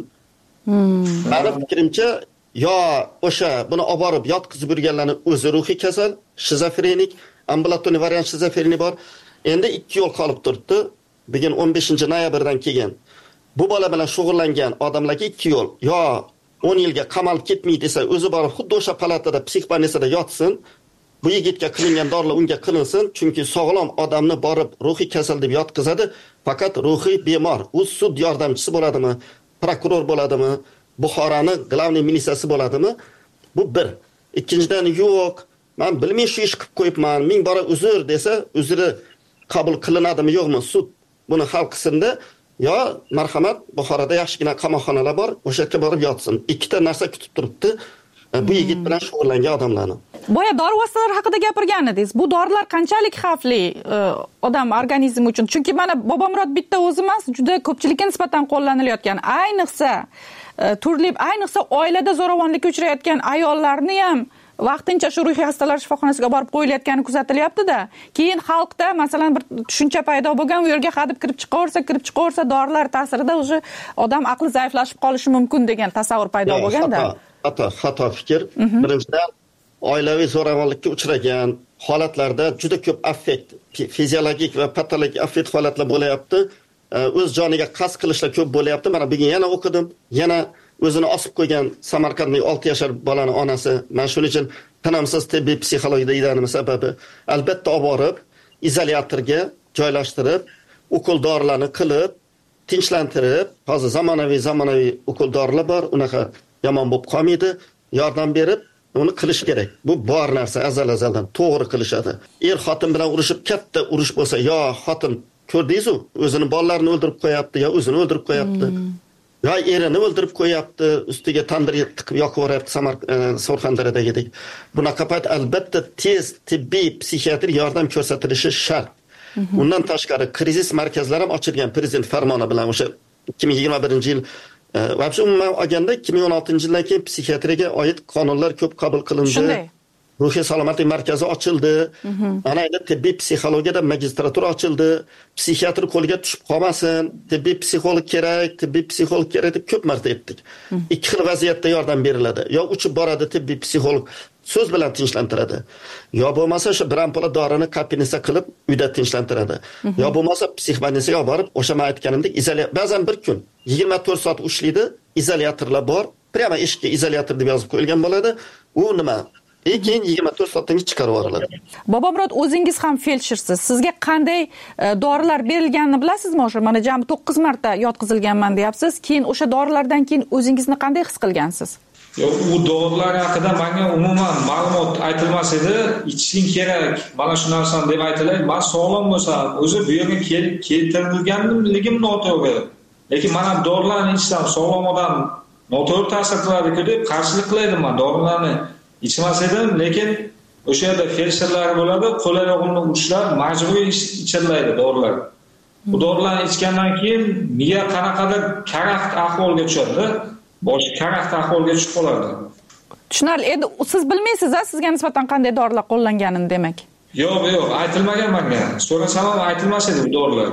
Meni fikrimcha, yo o'sha buni olib borib yotqizib yurganlarning o'zi ruhiy kasal, shizofrenik, ambulatoriy variant shizofreni bor. Endi ikki yo'l qolib turibdi. Bugun o'n beshinchi noyabrdan keyin bu bola bilan shug'ullangan odamlarga ikki yo'l. Yo o'n yilga qamalib ketmaydi desa, o'zi borib xuddi o'sha palatada psixbannisada yotsin. Bu yigitga qilingan dorilar unga qilinsin, chunki sog'lom odamni borib ruhiy kasal deb yotqizadi, faqat ruhiy bemor. U sud yordamchisi bo'ladimi, prokuror bo'ladimi, Buxoroni glavniy militsiyasi bo'ladimi? Bu bir. Ikkinchidan yo'q, men bilmay shu ish qilib qo'yibman, ming bora uzr desa, uzri qabul qilinadimi, yo'qmi? Sud buni hal qilsin-da, yo marhamat, Buxoroda yaxshigina qamoqxonalar bor, o'sha yerga borib yotsin. Ikkita narsa kutib turibdi. Bu yigit bilan shug'ullangan odamlarni. Boya dori vositalari haqida gapirgan edingiz. Bu dorilar qanchalik xavfli odam organizmi uchun? Chunki mana Bobomurod bitta o'zi emas, juda ko'pchilikka nisbatan qo'llanilayotgan, ayniqsa turli, ayniqsa oilada zo'ravonlikka uchrayotgan ayollarni ham vaqtincha shu ruhiy xastalar shifoxonasiga borib qo'yilayotgani kuzatilyapti-da. Keyin xalqda masalan bir tushuncha paydo bo'lgan, u yerga hadib kirib chiqaversa, kirib chiqaversa dorilar ta'sirida o'zi odam aqli zaiflashib qolishi mumkin degan tasavvur paydo bo'lganda. Xato, xato fikr. Birinchidan oilaviy zo'ravonlikka uchragan holatlarda juda ko'p affekt, fiziologik va patologik affekt holatlar bo'layapti. O'z joniga qasd qilishlar ko'p bo'layapti. Mana bugun yana o'qidim. Yana o'zini osib qo'ygan Samarqandlik olti yashar bolani onasi. Men shuning uchun tinimsiz tibbiy psixologiyada edanim sababi albatta olib borib izolyatorga joylashtirib, ukol dorilarni qilib, tinchlantirib, hozir zamonaviy zamonaviy ukol dorilar bor, unaqa yomon bo'lib qolmaydi, yordam berib uni qilish kerak. Bu bor narsa, azal azaldan to'g'ri qilishadi. Er xotin bilan urushib katta urush bo'lsa, yo xotin ko'rdingiz-ku, o'zini bolalarini o'ldirib qo'yapti, yo o'zini o'ldirib qo'yapti. Yo erini o'ldirib qo'yapti, ustiga tandir tiqib yoqib yuboryapti, Surxondaryodagidek. Bunaqa payt albatta tez tibbiy psixiatrik yordam ko'rsatilishi shart. Undan tashqari krizis markazlari ham ochilgan prezident farmoni bilan o'sha ikki ming yigirma birinchi yil Vabshe umuman olganda ikki ming o'n oltinchi yildan keyin psixiatriyaga oid qonunlar ko'p qabul qilindi. Ruhiy salomatlik markazi ochildi. Ana endi tibbiy psixologiyada magistratura ochildi. Psixiatr qo'liga tushib qolmasin, tibbiy psixolog kerak, tibbiy psixolog kerak deb ko'p marta aytdik. Ikki xil vaziyatda yordam beriladi. Yo uchib boradi tibbiy psixolog so'z bilan tinchlantiradi. Yo bo'lmasa o'sha bir ampola dorini kapinisa qilib uyda tinchlantiradi. Yo bo'lmasa psixbannisaga olib borib, o'sha men aytganimdek izolyator, ba'zan bir kun yigirma to'rt soat ushlaydi, izolyatorlar bor. Prямо eshikka izolyator deb yozib qo'yilgan bo'ladi. U nima? Keyin yigirma to'rt soatdan chiqarib yuboriladi. Bobomurod, o'zingiz ham feldshersiz. Sizga qanday dorilar berilganini bilasizmi? O'sha mana jami to'qqiz marta yotqizilganman deyapsiz. Keyin o'sha dorilardan keyin o'zingizni qanday his qilgansiz? Yo'q, u dorilar haqida menga umuman ma'lumot aytilmas edi. Ichishing kerak, mana shu narsani deb aytiladi. Men sog'lom bo'lsam, o'zi bu yerga keltirilganligim noto'g'ri. Lekin mana dorilarni ichsam sog'lom odam noto'g'ri ta'sir qiladi deb qarshilik qilaydim men dorilarni. İçmas edim, lekin o'sha yerda feldsherlar bo'ladi, qo'l-oyog'imni ushlab majburiy ichiriladi dorilar. Bu dorilarni ichgandan keyin miya qanaqadir karaxt ahvolga tushadi, bosh karaxt ahvolga tushib qoladi. Tushunarli. Endi siz bilmaysiz-a, sizga nisbatan qanday dorilar qo'llanganini demak. Yo'q, yo'q, aytilmagan menga. So'rasam ham aytilmas edi bu dorilar.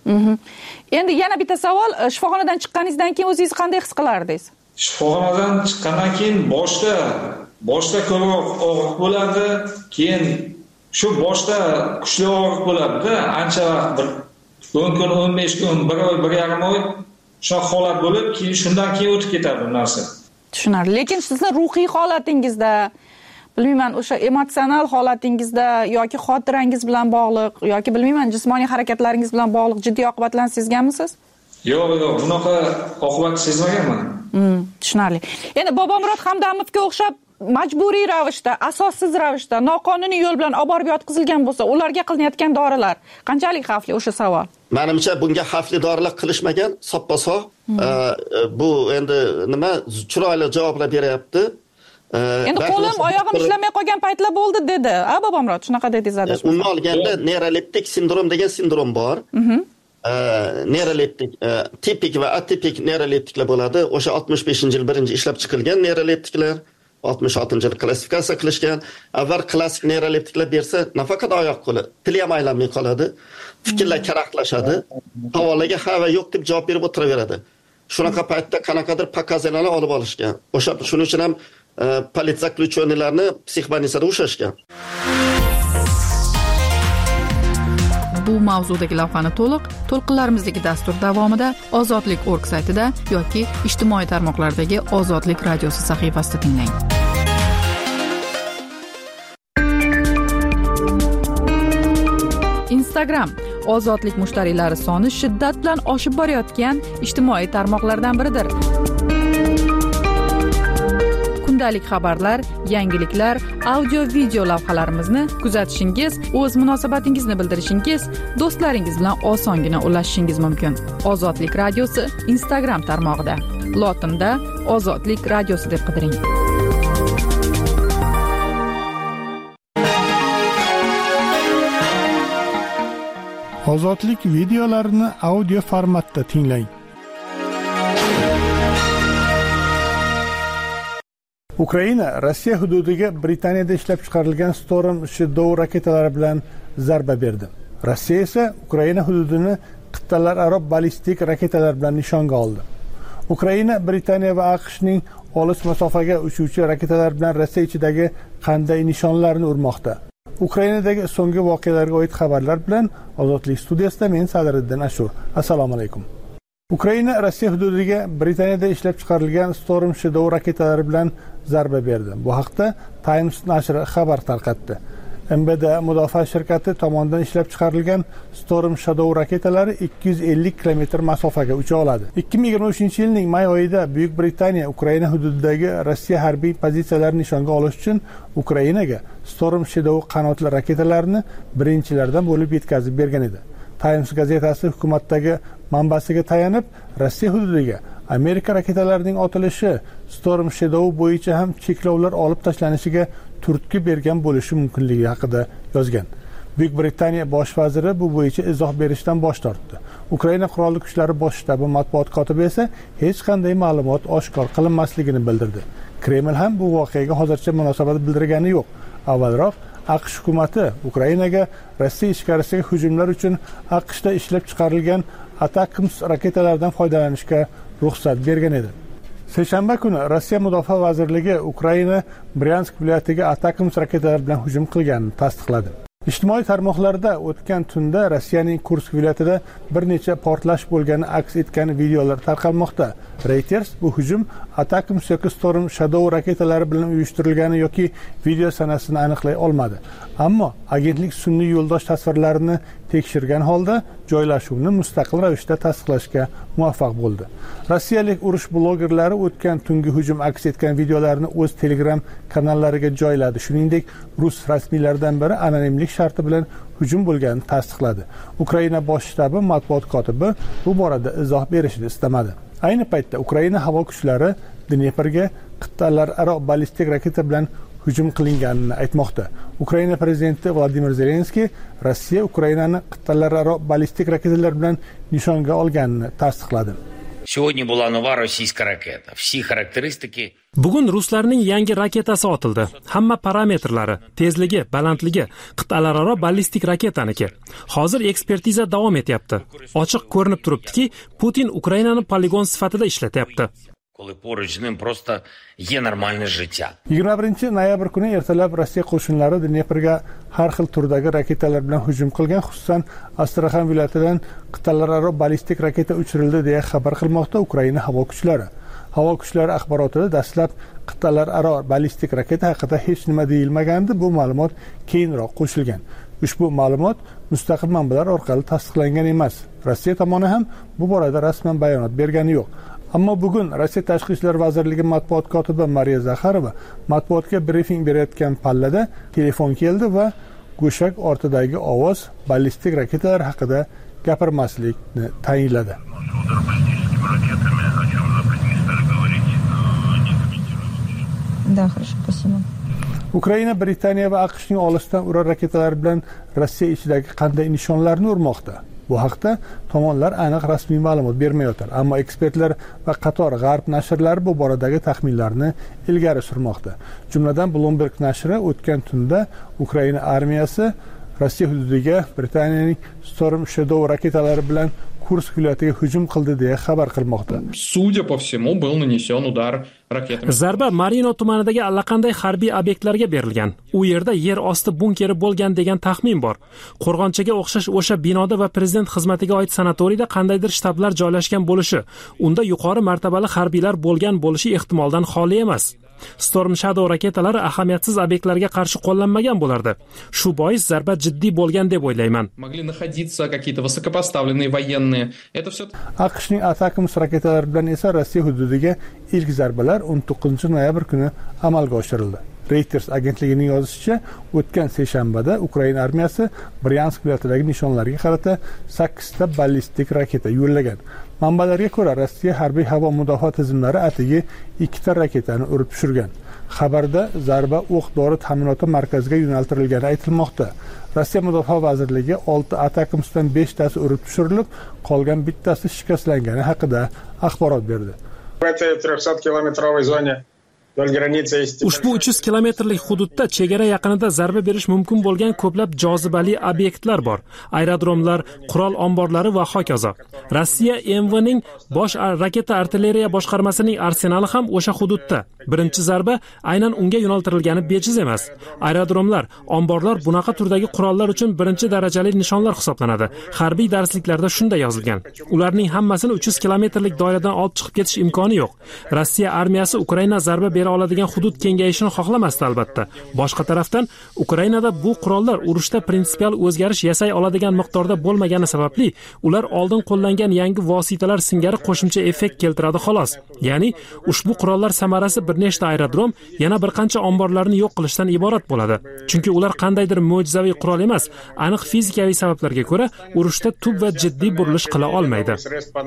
Endi yana bitta savol, shifoxonadan chiqqaningizdan keyin o'zingiz qanday his qilardingiz? Shifoxonadan chiqqandan keyin boshda boshda ko'proq og'riq bo'ladi, keyin shu boshda kuchli og'riq bo'ladi-da, ancha vaqt bir o'n kun, o'n besh kun, bir oy, bir yarim oy shu holat bo'lib, keyin shundan keyin o'tib ketadi bu narsa. Tushunarli. Lekin sizni ruhiy holatingizda, bilmayman, o'sha emotsional holatingizda yoki xotirangiz bilan bog'liq yoki bilmayman, jismoniy harakatlaringiz bilan bog'liq jiddiy oqibatlarni sezganmisiz? Yo'q, yo'q, bunaqa oqibat sezmaganman. Hmm, tushunarli. Endi Bobomurod Hamdamovga o'xshab majburiy ravishda, asossiz ravishda, noqonuniy yo'l bilan olib borib yotqizilgan bo'lsa, ularga qilinayotgan dorilar qanchalik xavfli, o'sha savol. Menimcha bunga xavfli dorilar qilishmagan, soppa-sog'. Bu endi nima chiroyli javoblar beryapti. Endi qo'lim, oyog'im ishlamay qolgan paytlar bo'ldi dedi. A Bobomurod, shunaqa dedingiz adashmasam. Umuman olganda neyroleptik sindrom degan sindrom bor. Neyroleptik, tipik va atipik neyroleptiklar bo'ladi. O'sha oltmish beshinchi yil birinchi ishlab chiqilgan neyroleptiklar. oltmish oltinchi yil klassifikatsiya qilishgan. Avval klassik neyroleptiklar bersa, nafaqat oyoq qo'li, tili ham aylanmay qoladi. Fikrlar karaqlashadi. Savoliga ha va yo'q deb javob berib o'tiraveradi. Shunaqa paytda qanaqadir pokazanalar olib olishgan. O'sha shuning uchun ham politsiya zaklучённыйlarni psixbanitsada ushlashgan. Bu mavzudagi lavhani to'liq to'lqinlarimizdagi dastur davomida Ozodlik nokta org saytida yoki ijtimoiy tarmoqlardagi Ozodlik radiosi sahifasida tinglang. Instagram Ozodlik mushtariylari soni shiddat bilan oshib borayotgan ijtimoiy tarmoqlardan biridir. Kundalik xabarlar, yangiliklar, audio video lavhalarimizni kuzatishingiz, o'z munosabatingizni bildirishingiz, do'stlaringiz bilan osongina ulashishingiz mumkin. Ozodlik radiosi Instagram tarmog'ida. Lotinda Ozodlik radiosi deb qidiring. Ozodlik videolarini audio formatda tinglang. Ukraina Rossiya hududiga Britaniyada ishlab chiqarilgan Storm Shadow raketalari bilan zarba berdi. Rossiya esa Ukraina hududini qit'alararo ballistik raketalar bilan nishonga oldi. Ukraina Britaniya va AQShning olis masofaga uchuvchi raketalar bilan Rossiya ichidagi qanday nishonlarni urmoqda? Ukrainadagi so'nggi voqealarga oid xabarlar bilan Ozodlik studiyasida men Sadriddin Ashur. Assalomu alaykum. Ukraina Rossiya hududiga Britaniyada ishlab chiqarilgan Storm Shadow raketalari bilan zarba berdi. Bu haqda Times nashri xabar tarqatdi. M B D mudofaa shirkati tomonidan ishlab chiqarilgan Storm Shadow raketalari ikki yuz ellik kilometr masofaga ucha oladi. ikki ming yigirma uchinchi yilning may oyida Buyuk Britaniya Ukraina hududidagi Rossiya harbiy pozitsiyalarini nishonga olish uchun Ukrainaga Storm Shadow qanotli raketalarini birinchilardan bo'lib yetkazib bergan edi. Times gazetasi hukumatdagi manbasiga tayanib, Rossiya hududiga Amerika raketalarining otilishi Storm Shadow bo'yicha ham cheklovlar olib tashlanishiga turtki bergan bo'lishi mumkinligi haqida yozgan. Buyuk Britaniya bosh vaziri bu bo'yicha izoh berishdan bosh tortdi. Ukraina qurolli kuchlari bosh shtabi matbuot kotibi esa hech qanday ma'lumot oshkor qilinmasligini bildirdi. Kreml ham bu voqeaga hozircha munosabat bildirgani yo'q. Avvalroq AQSh hukumati Ukrainaga Rossiya ichkarisiga hujumlar uchun AQShda ishlab chiqarilgan Atakms raketalaridan foydalanishga ruxsat bergan edi. Seshanba kuni Rossiya Mudofaa vazirligi Ukraina Bryansk viloyatiga Atakms raketalari bilan hujum qilganini tasdiqladi. Ijtimoiy tarmoqlarda o'tgan tunda Rossiyaning Kursk viloyatida bir necha portlash bo'lgani aks etgan videolar tarqalmoqda. Reuters bu hujum Atakms yoki Storm Shadow raketalari bilan uyushtirilgani yoki video sanasini aniqlay olmadi. Ammo agentlik sun'iy yo'ldosh tasvirlarini tekshirgan holda joylashuvni mustaqil ravishda tasdiqlashga muvaffaq bo'ldi. Rossiyalik urush blogerlari o'tgan tungi hujum aks etgan videolarni o'z Telegram kanallariga joyladi. Shuningdek, rus rasmiylaridan biri anonimlik sharti bilan hujum bo'lganini tasdiqladi. Ukraina bosh shtabi matbuot kotibi bu borada izoh berishni istamadi. Ayni paytda Ukraina havo kuchlari Dneprga qit'alararo ballistik raketa bilan hujum qilinganini aytmoqda. Ukraina prezidenti Vladimir Zelenskiy Rossiya Ukrainani qit'alararo ballistik raketalar bilan nishonga olganini tasdiqladi. Сегодня была новая российская ракета. Все характеристики. Bugun ruslarning yangi raketasi otildi. Hamma parametrlari, tezligi, balandligi qit'alararo ballistik raketaniki. Hozir ekspertiza davom etyapti. Ochiq ko'rinib turibdiki, Putin Ukrainani poligon sifatida ishlatyapti. Коли поруч з ним просто є нормальне життя. yigirma birinchi noyabr kuni ertalab Rossiya qo'shinlari Dneprga har xil turdagi raketalar bilan hujum qilgan, xususan Astraxan viloyatidan qit'alararo ballistik raketa uchirildi deya xabar qilmoqda Ukraina havo kuchlari. Havo kuchlari axborotida dastlab qit'alararo ballistik raketa haqida hech nima deyilmagandi. Bu ma'lumot keyinroq qo'shilgan. Ushbu ma'lumot mustaqil manbalar orqali tasdiqlangan emas. Rossiya tomoni ham bu borada rasman bayonot bergani yo'q. Ammo bugun Rossiya Tashqi ishlar vazirligi matbuot kotibi Mariya Zakharova matbuotga brifing berayotgan pallada telefon keldi va go'shak ortidagi ovoz ballistik raketalar haqida gapirmaslikni tayinladi. Да, хорошо, спасибо. Ukraina Britaniya va AQShning olisdan urar raketalari bilan Rossiya ichidagi qanday nishonlarni urmoqda? Bu haqda tomonlar aniq rasmiy ma'lumot bermayotir, ammo ekspertlar va qator g'arb nashrlari bu boradagi taxminlarni ilgari surmoqda. Jumladan Bloomberg nashri o'tgan tunda Ukraina armiyasi Rossiya hududiga Britaniyaning Storm Shadow raketalari bilan Kursk viloyatiga hujum qildi deya xabar qilmoqda. Судя по всему, был нанесен удар ракетами. Zarba Marino tumanidagi allaqanday harbiy obyektlarga berilgan. U yerda yer osti bunkeri bo'lgan degan taxmin bor. Qo'rg'onchaga o'xshash o'sha binoda va prezident xizmatiga oid sanatoriyda qandaydir shtablar joylashgan bo'lishi, unda yuqori martabali harbiylar bo'lgan bo'lishi ehtimoldan xoli emas. Storm Shadow raketalari ahamiyatsiz obyektlarga qarshi qo'llanmagan bo'lardi. Shu bois zarba jiddiy bo'lgan deb o'ylayman. Могли находиться какие-то высокопоставленные военные. Это всё AQShning Atakams raketalari bilan esa Rossiya hududiga ilk zarbalar o'n to'qqizinchi noyabr kuni amalga oshirildi. Reuters agentligining yozishicha, o'tgan seshanbada Ukraina armiyasi Bryansk viloyatidagi nishonlarga qarata sakkizta ballistik raketa yo'llagan. Manbalarga ko'ra, Rossiya harbiy havo mudofaa tizimlari atigi ikkita raketani urib tushirgan. Xabarda zarba o'q-dori ta'minoti markaziga yo'naltirilgani aytilmoqda. Rossiya mudofaa vazirligi olti Atakamsdan beshtasi urib tushirilib, qolgan bittasi shikastlangani haqida axborot berdi. Ushbu uch yuz kilometrlik hududda chegara yaqinida zarba berish mumkin bo'lgan ko'plab jozibali obyektlar bor. Aerodromlar, qurol omborlari va hokazo. Rossiya M V ning bosh raketa artilleriya boshqarmasining arsenali ham o'sha hududda. Birinchi zarba aynan unga yo'naltirilgani bejiz emas. Aerodromlar, omborlar bunaqa turdagi qurollar uchun birinchi darajali nishonlar hisoblanadi. Harbiy darsliklarda shunday yozilgan. Ularning hammasini uch yuz kilometrlik doiradan olib chiqib ketish imkoni yo'q. Rossiya armiyasi Ukraina zarba bera oladigan hudud kengayishini xohlamasdi albatta. Boshqa tarafdan, Ukrainada bu qurollar urushda prinsipial o'zgarish yasay oladigan miqdorda bo'lmagani sababli, ular oldin qo'llangan yangi vositalar singari qo'shimcha effekt keltiradi xolos. Ya'ni, ushbu qurollar samarasi bir nechta aerodrom, yana bir qancha omborlarni yo'q qilishdan iborat bo'ladi. Chunki ular qandaydir mo'jizaviy qurol emas, aniq fizikaviy sabablarga ko'ra urushda tub va jiddiy burilish qila olmaydi.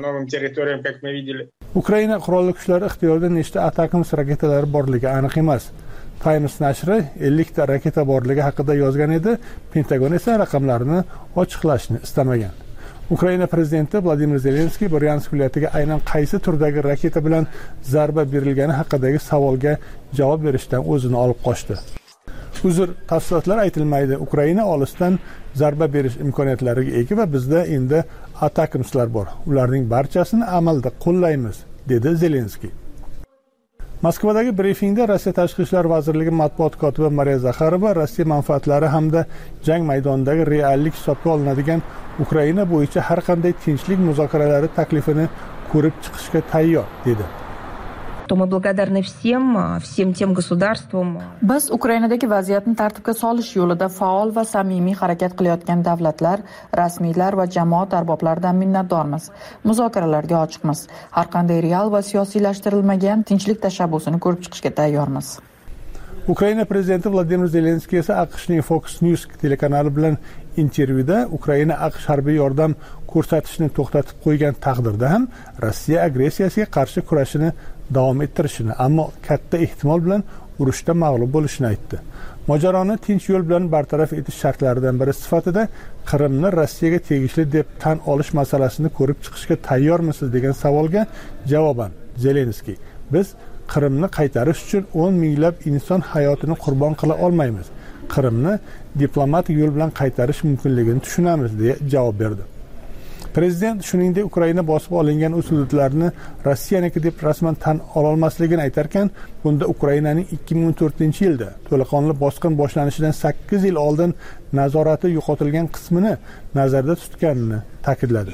Ukraina qurolli kuchlari ixtiyorida nechta Atakams raketalari borligi aniq emas. Times nashri ellik ta raketa borligi haqida yozgan edi, Pentagon esa raqamlarni ochiqlashni istamagan. Ukraina prezidenti Vladimir Zelenskiy Bryansk viloyatiga aynan qaysi turdagi raketa bilan zarba berilgani haqidagi savolga javob berishdan o'zini olib qochdi. Uzr, tafsilotlar aytilmaydi. Ukraina olisdan zarba berish imkoniyatlariga ega va bizda endi Atakamslar bor. Ularning barchasini amalda qo'llaymiz, dedi Zelenskiy. Moskvadagi brifingda Rossiya Tashqi ishlar vazirligi matbuot kotibi Mariya Zakharova Rossiya manfaatlari hamda jang maydonidagi reallik hisobga olinadigan Ukraina bo'yicha har qanday tinchlik muzokaralari taklifini ko'rib chiqishga tayyor, dedi. Мы благодарны всем, всем тем государствам. Biz Ukrainadagi vaziyatni tartibga solish yo'lida faol va samimiy harakat qilayotgan davlatlar, rasmiylar va jamoat arboblaridan minnatdormiz. Muzokaralarga ochiqmiz. Har qanday real va siyosiylashtirilmagan tinchlik tashabbusini ko'rib chiqishga tayyormiz. Ukraina prezidenti Vladimir Zelenskiy esa AQShning Fox News telekanali bilan intervyuda Ukraina AQSh harbiy yordam ko'rsatishni to'xtatib qo'ygan taqdirda ham Rossiya agressiyasiga qarshi kurashini davom ettirishini, ammo katta ehtimol bilan urushda mag'lub bo'lishini aytdi. Mojaroni tinch yo'l bilan bartaraf etish shartlaridan biri sifatida Qrimni Rossiyaga tegishli deb tan olish masalasini ko'rib chiqishga tayyormisiz degan savolga javoban Zelenskiy: "Biz Qrimni qaytarish uchun o'n minglab inson hayotini qurbon qila olmaymiz. Qrimni diplomatik yo'l bilan qaytarish mumkinligini tushunamiz", deya javob berdi. Prezident shuningdek Ukraina bosib olingan o'z hududlarini Rossiyaniki deb rasman tan ololmasligini aytarkan, bunda Ukrainaning ikki ming o'n to'rtinchi yilda to'laqonli bosqin boshlanishidan sakkiz yil oldin nazorati yo'qotilgan qismini nazarda tutganini ta'kidladi.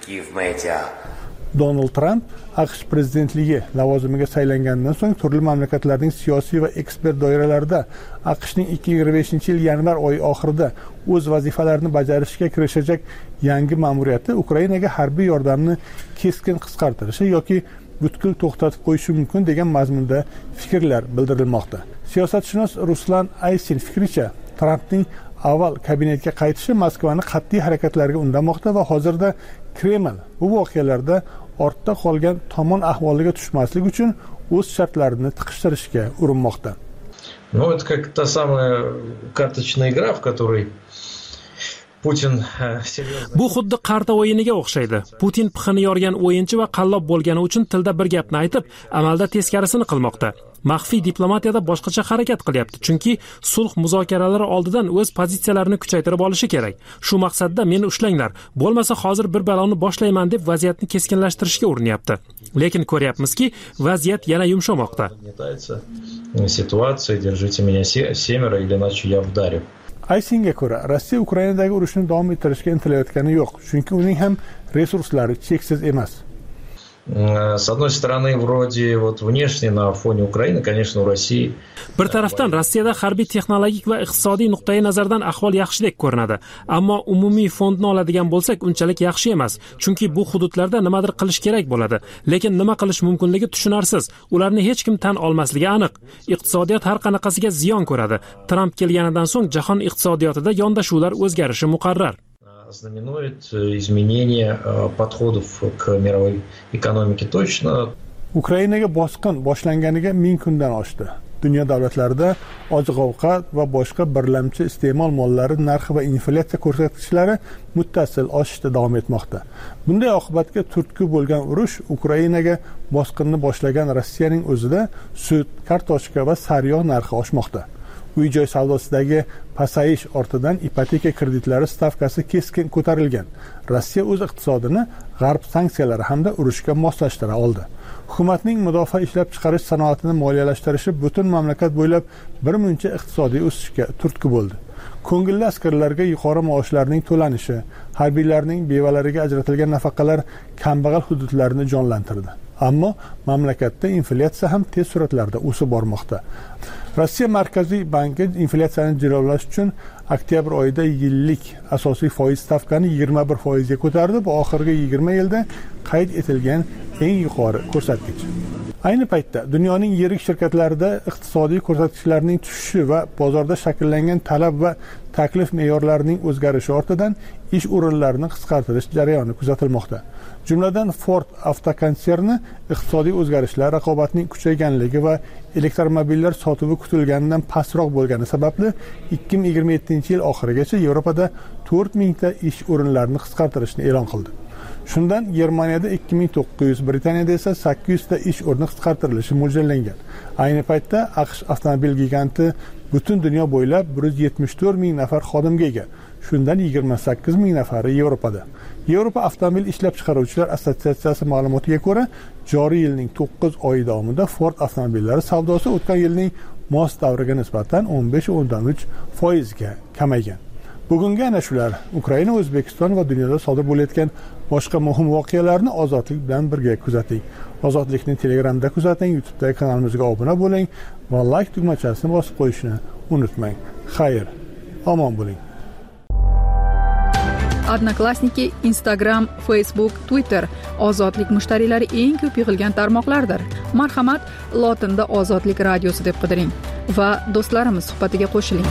Donald Trump AQSh prezidentligi lavozimiga saylangandan so'ng turli mamlakatlarning siyosiy va ekspert doiralarida AQShning ikki ming yigirma beshinchi yil yanvar oyi oxirida o'z vazifalarini bajarishga kirishajak yangi ma'muriyati Ukrainaga harbiy yordamni keskin qisqartirishi yoki butkul to'xtatib qo'yishi mumkin degan mazmunda fikrlar bildirilmoqda. Siyosatshunos Ruslan Aysin fikricha, Trumpning avval kabinetga qaytishi Moskvani qat'iy harakatlarga undamoqda va hozirda Kreml bu voqealarda ortda qolgan tomon ahvoliga tushmaslik uchun o'z shartlarini tiqishtirishga urinmoqda. Ну, это как та самая карточная игра, в которой Putin bu xuddi qarta o'yiniga o'xshaydi. Putin pixini yorgan o'yinchi va qallob bo'lgani uchun tilda bir gapni aytib, amalda teskarisini qilmoqda. Maxfiy diplomatiyada boshqacha harakat qilyapti, chunki sulh muzokaralari oldidan o'z pozitsiyalarini kuchaytirib olishi kerak. Shu maqsadda meni ushlanglar, bo'lmasa hozir bir balonni boshlayman deb vaziyatni keskinlashtirishga urinyapti. Lekin ko'ryapmizki, vaziyat yana yumshamoqda. Situatsiya, держите меня семеро, или иначе я вдарю. Aysinga ko'ra, Rossiya Ukrainadagi urushni davom ettirishga intilayotgani yo'q, chunki uning ham resurslari cheksiz emas. С одной стороны, вроде вот внешне на фоне Украины, конечно, у России. Bir tarafdan Rossiyada harbiy texnologik va iqtisodiy nuqtai nazardan ahvol yaxshidek ko'rinadi, ammo umumiy fondni oladigan bo'lsak, unchalik yaxshi emas, chunki bu hududlarda nimadir qilish kerak bo'ladi, lekin nima qilish mumkinligi tushunarsiz. Ularni hech kim tan olmasligi aniq. Iqtisodiyot har qanaqasiga ziyon ko'radi. Tramp kelganidan so'ng jahon iqtisodiyotida yondashuvlar o'zgarishi muqarrar. Знаменует изменение подходов к мировой экономике точно. Ukrainaga bosqin boshlanganiga ming kundan oshdi. Dunyo davlatlarida oziq-ovqat va boshqa birlamchi iste'mol mollari narxi va inflyatsiya ko'rsatkichlari muttasil oshishda davom etmoqda. Bunday oqibatga turtki bo'lgan urush Ukrainaga bosqinni boshlagan Rossiyaning o'zida sut, kartoshka va sariyog' narxi oshmoqda. Uy-joy savdosidagi pasayish ortidan ipoteka kreditlari stavkasi keskin ko'tarilgan. Rossiya o'z iqtisodini g'arb sanksiyalari hamda urushga moslashtira oldi. Hukumatning mudofaa ishlab chiqarish sanoatini moliyalashtirishi butun mamlakat bo'ylab bir muncha iqtisodiy o'sishga turtki bo'ldi. Ko'ngilli askarlarga yuqori maoshlarning to'lanishi, harbiylarning bevalariga ajratilgan nafaqalar kambag'al hududlarni jonlantirdi. Ammo mamlakatda inflyatsiya ham tez sur'atlarda o'sib bormoqda. Rossiya Markaziy banki inflyatsiyani jilovlash uchun oktyabr oyida yillik asosiy foiz stavkani yigirma bir foizga ko'tardi. Bu oxirgi yigirma yilda qayd etilgan eng yuqori ko'rsatkich. Ayni paytda dunyoning yirik shirkatlarida iqtisodiy ko'rsatkichlarning tushishi va bozorda shakllangan talab va taklif me'yorlarining o'zgarishi ortidan ish o'rinlarini qisqartirish jarayoni kuzatilmoqda. Jumladan Ford avtokonserni iqtisodiy o'zgarishlar, raqobatning kuchayganligi va elektromobillar sotuvi kutilganidan pastroq bo'lgani sababli ikki ming yigirma yettinchi yil oxirigacha Yevropada to'rt ming ta ish o'rinlarini qisqartirishni e'lon qildi. Shundan Germaniyada ikki ming to'qqiz yuz, Britaniyada esa sakkiz yuz ta ish o'rni qisqartirilishi mo'ljallangan. Ayni paytda AQSh avtomobil giganti butun dunyo bo'ylab bir yuz yetmish to'rt ming nafar xodimga ega. Shundan yigirma sakkiz ming nafari Yevropada. Yevropa avtomobil ishlab chiqaruvchilar assotsiatsiyasi ma'lumotiga ko'ra, joriy yilning to'qqiz oyi davomida Ford avtomobillari savdosi o'tgan yilning mos davriga nisbatan o'n besh o'ndan uch foizga kamaygan. Bugungi ana shular Ukraina, O'zbekiston va dunyoda sodir bo'layotgan boshqa muhim voqealarni Ozodlik bilan birga kuzating. Ozodlikni Telegramda kuzating, YouTube'dagi kanalimizga obuna bo'ling va like tugmachasini bosib qo'yishni unutmang. Xayr, omon bo'ling. Odnoklassniki, Instagram, Facebook, Twitter Ozodlik mushtariylari eng ko'p yig'ilgan tarmoqlardir. Marhamat, lotinda Ozodlik radiosi deb qidiring va do'stlarimiz suhbatiga qo'shiling.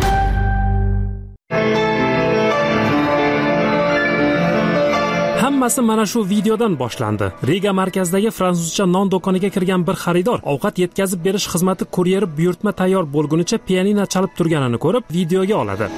Hammasi mana shu videodan boshlandi. Riga markazidagi fransuzcha non do'koniga kirgan bir xaridor ovqat yetkazib berish xizmati kuryeri buyurtma tayyor bo'lgunicha pianino chalib turganini ko'rib, videoga oladi.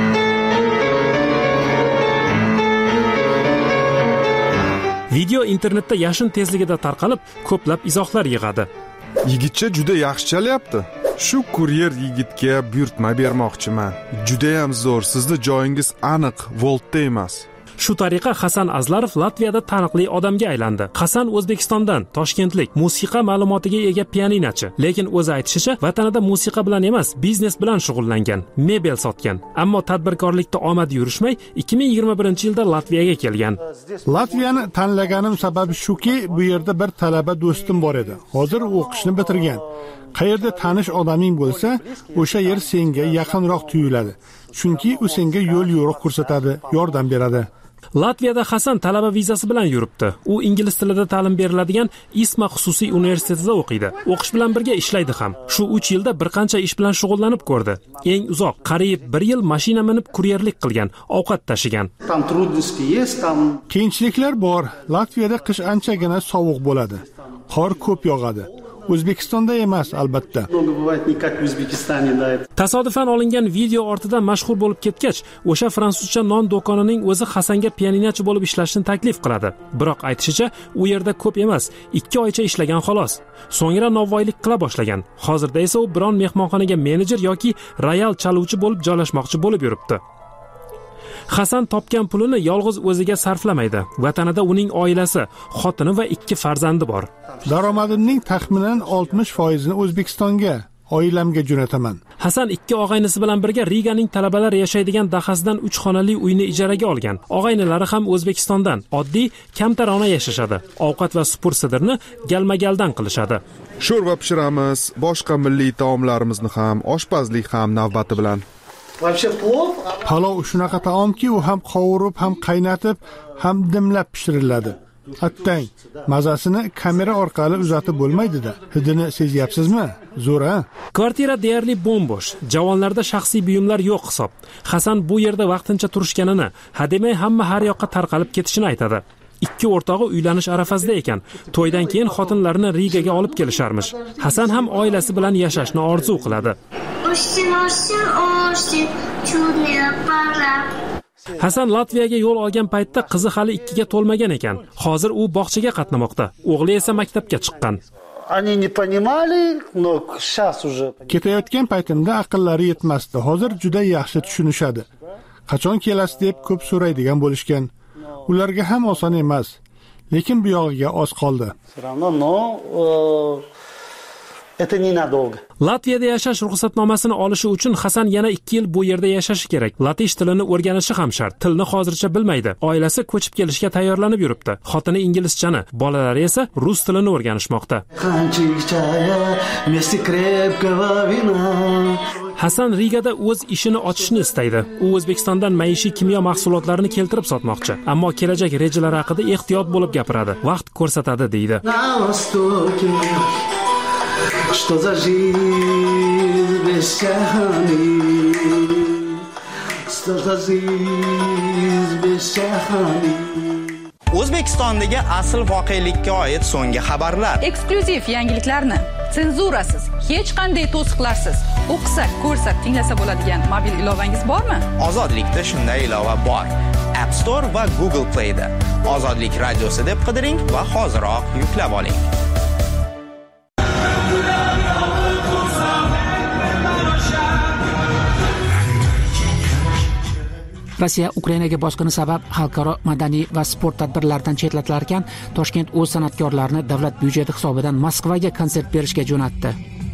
Video internetda yashin tezligida tarqalib, ko'plab izohlar yig'adi. Yigitcha juda yaxshi chalyapti. Shu kuryer yigitga buyurtma bermoqchiman. Juda ham zo'r, sizning joyingiz aniq Voltda emas. Shu tariqa Hasan Azlarov Latviyada taniqli odamga aylandi. Hasan O'zbekistondan, Toshkentlik, musiqa ma'lumotiga ega pianinachi, lekin o'zi aytishicha, vatanida musiqa bilan emas, biznes bilan shug'ullangan, mebel sotgan. Ammo tadbirkorlikda omadi yurishmay, ikki ming yigirma birinchi yilda Latviyaga kelgan. Latviyani tanlaganim sababi shuki, bu yerda bir talaba do'stim bor edi. Hozir o'qishni bitirgan. Qayerda tanish odaming bo'lsa, o'sha yer senga yaqinroq tuyuladi. Chunki u senga yo'l yo'riq ko'rsatadi, yordam beradi. Latviyada Hasan talaba vizasi bilan yuribdi. U ingliz tilida ta'lim beriladigan Isma xususiy universitetida o'qiydi. O'qish bilan birga ishlaydi ham. Shu uch yilda bir qancha ish bilan shug'ullanib ko'rdi. Eng uzoq, qariyb bir yil mashina minib kuryerlik qilgan, ovqat tashigan. Qiyinchiliklar bor. Latviyada qish anchagina sovuq bo'ladi. Qor ko'p yog'adi. O'zbekistonda emas, albatta. Tasodifan olingan video ortidan mashhur bo'lib ketgach, o'sha fransuzcha non do'konining o'zi Hasanga pianinachi bo'lib ishlashni taklif qiladi. Biroq aytishicha, u yerda ko'p emas, ikki oycha ishlagan xolos. So'ngra novvoylik qila boshlagan. Hozirda esa u biron mehmonxonaga menejer yoki royal chaluvchi bo'lib joylashmoqchi bo'lib yuribdi. Hasan topgan pulini yolg'iz o'ziga sarflamaydi. Vatanida uning oilasi, xotini va ikki farzandi bor. Daromadimning taxminan oltmish foizini O'zbekistonga, oilamga jo'nataman. Hasan ikki og'aynisi bilan birga Riganing talabalar yashaydigan dahasidan uch xonali uyni ijaraga olgan. Og'aynilari ham O'zbekistondan, oddiy, kamtarona yashashadi. Ovqat va supur-sidirni galma-galdan qilishadi. Sho'rva pishiramiz, boshqa milliy taomlarimizni ham, oshpazlik ham navbati bilan. Palov shunaqa taomki, u ham qovurib, ham qaynatib, ham dimlab pishiriladi. Attang, mazasini kamera orqali uzatib bo'lmaydi-da. Hidini sezyapsizmi? Zo'r-a? Kvartira deyarli bo'm-bo'sh. Javonlarda shaxsiy buyumlar yo'q hisob. Hasan bu yerda vaqtincha turishganini, hademay hamma har yoqqa tarqalib ketishini aytadi. Ikki o'rtog'i uylanish arafasida ekan. To'ydan keyin xotinlarini Rigaga olib kelisharmish. Hasan ham oilasi bilan yashashni orzu qiladi. Hasan Latviyaga yo'l olgan paytda qizi hali ikkiga to'lmagan ekan. Hozir u bog'chaga qatnamoqda. O'g'li esa maktabga chiqqan. Ketayotgan paytimda aqllari yetmasdi. Hozir juda yaxshi tushunishadi. Qachon kelasiz deb ko'p so'raydigan bo'lishgan. Ularga ham oson emas, lekin bu yog'iga oz qoldi. Latviyada yashash ruxsatnomasini olishi uchun Hasan yana ikki yil bu yerda yashashi kerak. Latish tilini o'rganishi ham shart. Tilni hozircha bilmaydi. Oilasi ko'chib kelishga tayyorlanib yuribdi. Xotini inglizchani, bolalari esa rus tilini o'rganishmoqda. Hasan Rigada o'z ishini ochishni istaydi. U O'zbekistondan maishiy kimyo mahsulotlarini keltirib sotmoqchi, ammo kelajak rejalari haqida ehtiyot bo'lib gapiradi. Vaqt ko'rsatadi, deydi. Что за жизнь без тяготы? Что за жизнь без tяготы? O'zbekistondagi asl voqelikka oid so'nggi xabarlar. Eksklyuziv yangiliklarni senzurasiz, hech qanday to'siqlarsiz o'qisa, ko'rsa, tinglasa bo'ladigan mobil ilovangiz bormi? Ozodlikda shunday ilova bor. App Store va Google Play da. Ozodlik radiosi deb qidiring va hoziroq yuklab oling. Rossiya Ukrainaga bosqini sabab xalqaro madaniy va sport tadbirlaridan chetlatilar ekan, Toshkent o'z san'atkorlarini davlat byudjeti hisobidan Moskvaga konsert berishga jo'natdi.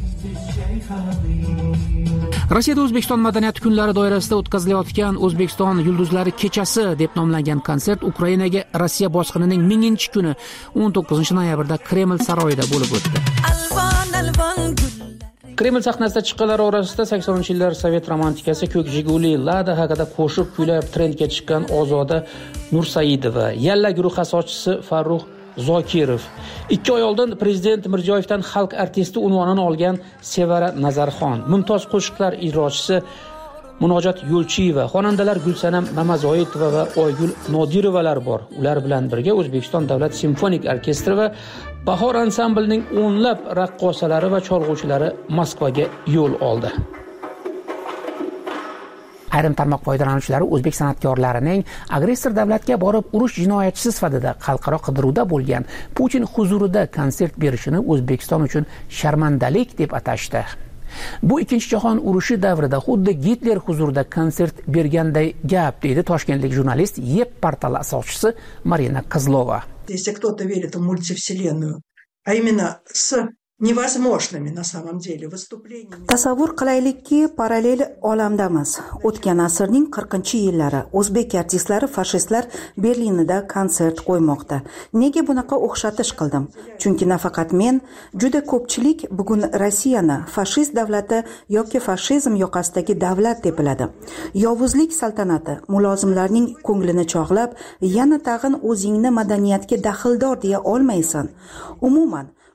Rossiyada O'zbekiston madaniyat kunlari doirasida o'tkazilayotgan O'zbekiston yulduzlari kechasi deb nomlangan konsert Ukrainaga Rossiya bosqinining minginchi kuni o'n to'qqizinchi noyabrda Kreml saroyida bo'lib o'tdi. Kreml sahnasida chiqqanlar orasida saksoninchi yillar Sovet romantikasi Ko'k Jiguli, Lada haqida qo'shiq kuylab trendga chiqqan Ozoda Nursaidova, Yalla guruhi asoschisi Farruh Zokirov, ikki oy oldin prezident Mirziyoyevdan xalq artisti unvonini olgan Sevara Nazarxon, mumtoz qo'shiqlar ijrochisi Munojat Yo'lchiyeva, xonandalar Gulsanam Mamazoitova va Oygul Nodirovalar bor. Ular bilan birga O'zbekiston davlat simfonik orkestri va Bahor ansamblining o'nlab raqqosalari va cholg'uvchilari Moskvaga yo'l oldi. Ayrim tarmoq foydalanuvchilari o'zbek san'atkorlarining agressor davlatga borib urush jinoyatchisi sifatida xalqaro qidiruvda bo'lgan Putin huzurida konsert berishini O'zbekiston uchun sharmandalik deb atashdi. Bu ikkinchi jahon urushi davrida xuddi Gitler huzurida konsert berganday gap, deydi toshkentlik jurnalist Yep portali asoschisi Marina Kozlova. Если кто-то верит в мультивселенную, а именно с невозможными на самом деле выступлениями. Tasavvur qilaylikki, parallel olamdamiz. O'tgan asrning qirqinchi yillari o'zbek artistlari fashistlar Berlinda konsert qo'ymoqda. Nega bunaqa o'xshatish qildim? Chunki nafaqat men, juda ko'pchilik bugun Rossiyani fashist davlati yoki fashizm yoqasidagi davlat deb biladi. Yovuzlik saltanati mulozimlarning ko'nglini chog'lab, yana tag'in o'zingni madaniyatga daxldor deya olmaysan. Umuman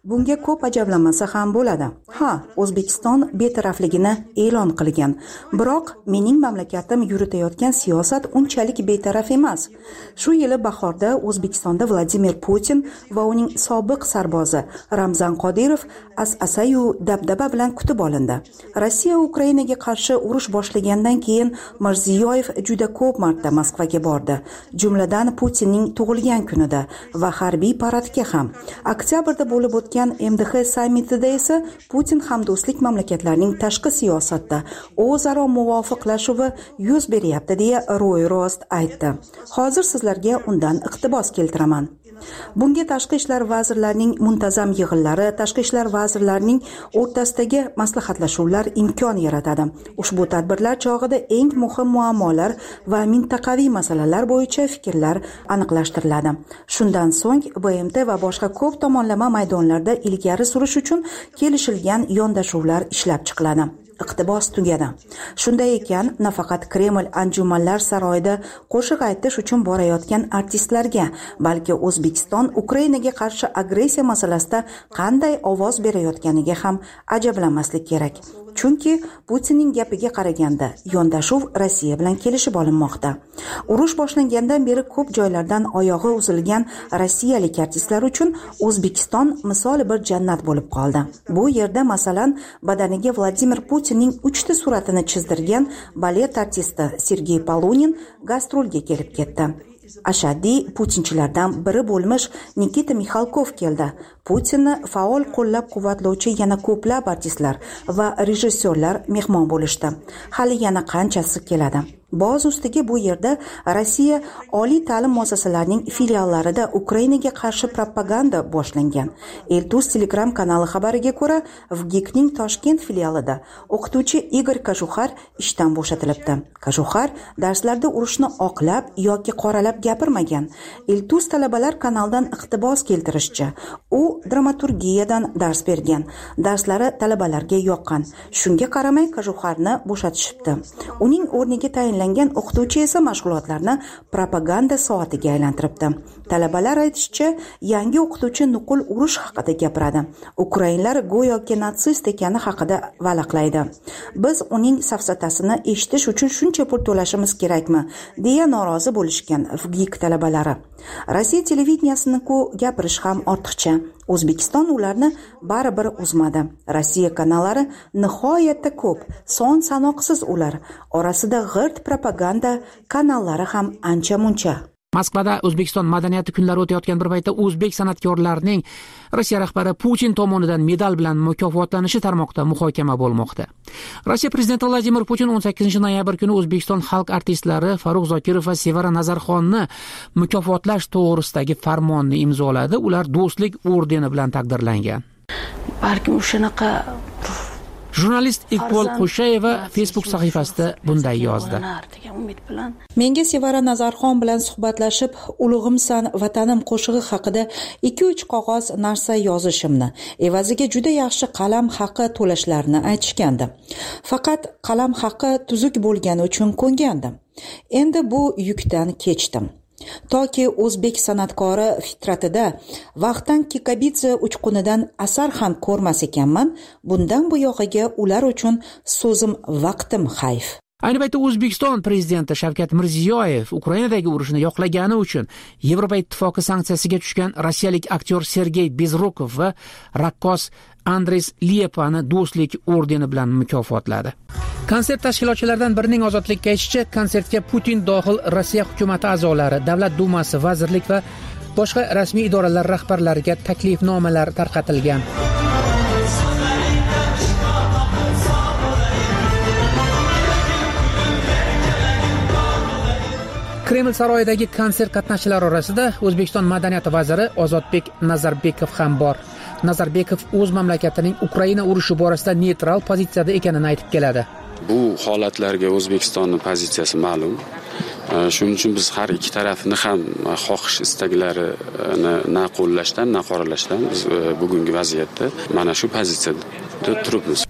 bunga ko'p ajablanmasa ham bo'ladi. Ha, O'zbekiston betarafligini e'lon qilgan, biroq mening mamlakatim yuritayotgan siyosat unchalik betaraf emas. Shu yili bahorda O'zbekistonda Vladimir Putin va uning sobiq sarbozi Ramzan Qodirov as-asayu dabdaba bilan kutib olindi. Rossiya Ukrainaga qarshi urush boshlagandan keyin Mirziyoyev juda ko'p marta Moskvaga bordi, jumladan Putinning tug'ilgan kunida va harbiy paradga ham. Oktyabrda bo'lib o'tgan M D H sammitida esa Putin hamdo'stlik mamlakatlarning tashqi siyosatda o'zaro muvofiqlashuvi yuz beryapti deya ro'y-rost aytdi. Hozir sizlarga undan iqtibos keltiraman. Bunga tashqi ishlar vazirlarining muntazam yig'inlari, tashqi ishlar vazirlarining o'rtasidagi maslahatlashuvlar imkon yaratadi. Ushbu tadbirlar chog'ida eng muhim muammolar va mintaqaviy masalalar bo'yicha fikrlar aniqlashtiriladi. Shundan so'ng B M T va boshqa ko'p tomonlama maydonlarda ilgari surish uchun kelishilgan yondashuvlar ishlab chiqiladi. Iqtibos tugadi. Shunday ekan, nafaqat Kreml anjumanlar saroyida qo'shiq aytish uchun borayotgan artistlarga, balki O'zbekiston Ukrainaga qarshi agressiya masalasida qanday ovoz berayotganiga ham ajablanmaslik kerak. Chunki Putinning gapiga qaraganda yondashuv Rossiya bilan kelishib olinmoqda. Urush boshlangandan beri ko'p joylardan oyog'i uzilgan rossiyalik artistlar uchun O'zbekiston misoli bir jannat bo'lib qoldi. Bu yerda masalan badaniga Vladimir Putinning uchta suratini chizdirgan balet artisti Sergey Polunin gastrolga kelib ketdi. Ashaddiy putinchilardan biri bo'lmish Nikita Mixalkov keldi. Putinni faol qo'llab-quvvatlovchi yana ko'plab artistlar va rejissyorlar mehmon bo'lishdi. Hali yana qanchasi keladi. Boz ustiga bu yerda Rossiya oliy ta'lim muassasalarining filiallarida Ukrainaga qarshi propaganda boshlangan. Eltus Telegram kanali xabariga ko'ra, Vgikning Toshkent filialida o'qituvchi Igor Kashuxar ishdan bo'shatilibdi. Kashuxar darslarda urushni oqlab yoki qoralab gapirmagan. Eltus talabalar kanaldan iqtibos keltirishcha, u dramaturgiyadan dars bergan. Darslari talabalarga yoqqan. Shunga qaramay Kashuxarni bo'shatishibdi. Uning o'rniga tayinlangan o'qituvchi esa mashg'ulotlarni propaganda soatiga aylantiribdi. Talabalar aytishicha, yangi o'qituvchi nuqul urush haqida gapiradi. Ukrainlar go'yoki natsist ekani haqida valaqlaydi. Biz uning safsatasini eshitish uchun shuncha pul to'lashimiz kerakmi, deya norozi bo'lishgan Vgik talabalari. Rossiya televideniyasini-ku gapirish ham ortiqcha. O'zbekiston ularni baribir uzmadi. Rossiya kanallari nihoyatda ko'p, son sanoqsiz ular. Orasida g'irt propaganda kanallari ham ancha-muncha. Moskvada O'zbekiston madaniyati kunlari o'tayotgan bir paytda o'zbek san'atkorlarining Rossiya rahbari Putin tomonidan medal bilan mukofotlanishi tarmoqda muhokama bo'lmoqda. Rossiya prezidenti Vladimir Putin o'n sakkizinchi noyabr kuni O'zbekiston xalq artistlari Farruh Zokirov va Sevara Nazarxonni mukofotlash to'g'risidagi farmonni imzoladi. Ular do'stlik ordeni bilan taqdirlangan. Balkim o'shanaqa Jurnalist Iqbol Qo'shayeva Facebook sahifasida bunday yozdi. Menga Sevara Nazarxon bilan suhbatlashib, ulug'imsan vatanim qo'shig'i haqida ikki uch qog'oz narsa yozishimni, evaziga juda yaxshi qalam haqi to'lashlarini aytishgandi. Faqat qalam haqi tuzuk bo'lgani uchun ko'ngandim. Endi bu yukdan kechdim. Toki o'zbek san'atkori fitratida vaqtdan Kikabidze uchqunidan asar ham ko'rmas ekanman, bundan bu yog'iga ular uchun so'zim vaqtim hayf. Ayni paytda O'zbekiston prezidenti Shavkat Mirziyoyev Ukrainadagi urushni yoqlagani uchun Yevropa ittifoqi sanksiyasiga tushgan rossiyalik aktyor Sergey Bezrukov va raqqos Andres Liepani do'stlik ordeni bilan mukofotladi. Konsert tashkilotchilaridan birining ozodlikka aytishicha, konsertga Putin dohil Rossiya hukumati a'zolari, Davlat dumasi, vazirlik va boshqa rasmiy idoralar rahbarlariga taklifnomalar tarqatilgan. Kreml saroyidagi konsert qatnashchilari orasida O'zbekiston madaniyat vaziri Ozodbek Nazarbekov ham bor. Nazarbekov o'z mamlakatining Ukraina urushi borasida neytral pozitsiyada ekanini aytib keladi. Bu holatlarga O'zbekistonning pozitsiyasi ma'lum. Shuning uchun biz har ikki tarafni ham xohish istaklarini na qo'llashdan, na qoralashdan biz bugungi vaziyatda mana shu pozitsiyada turibmiz.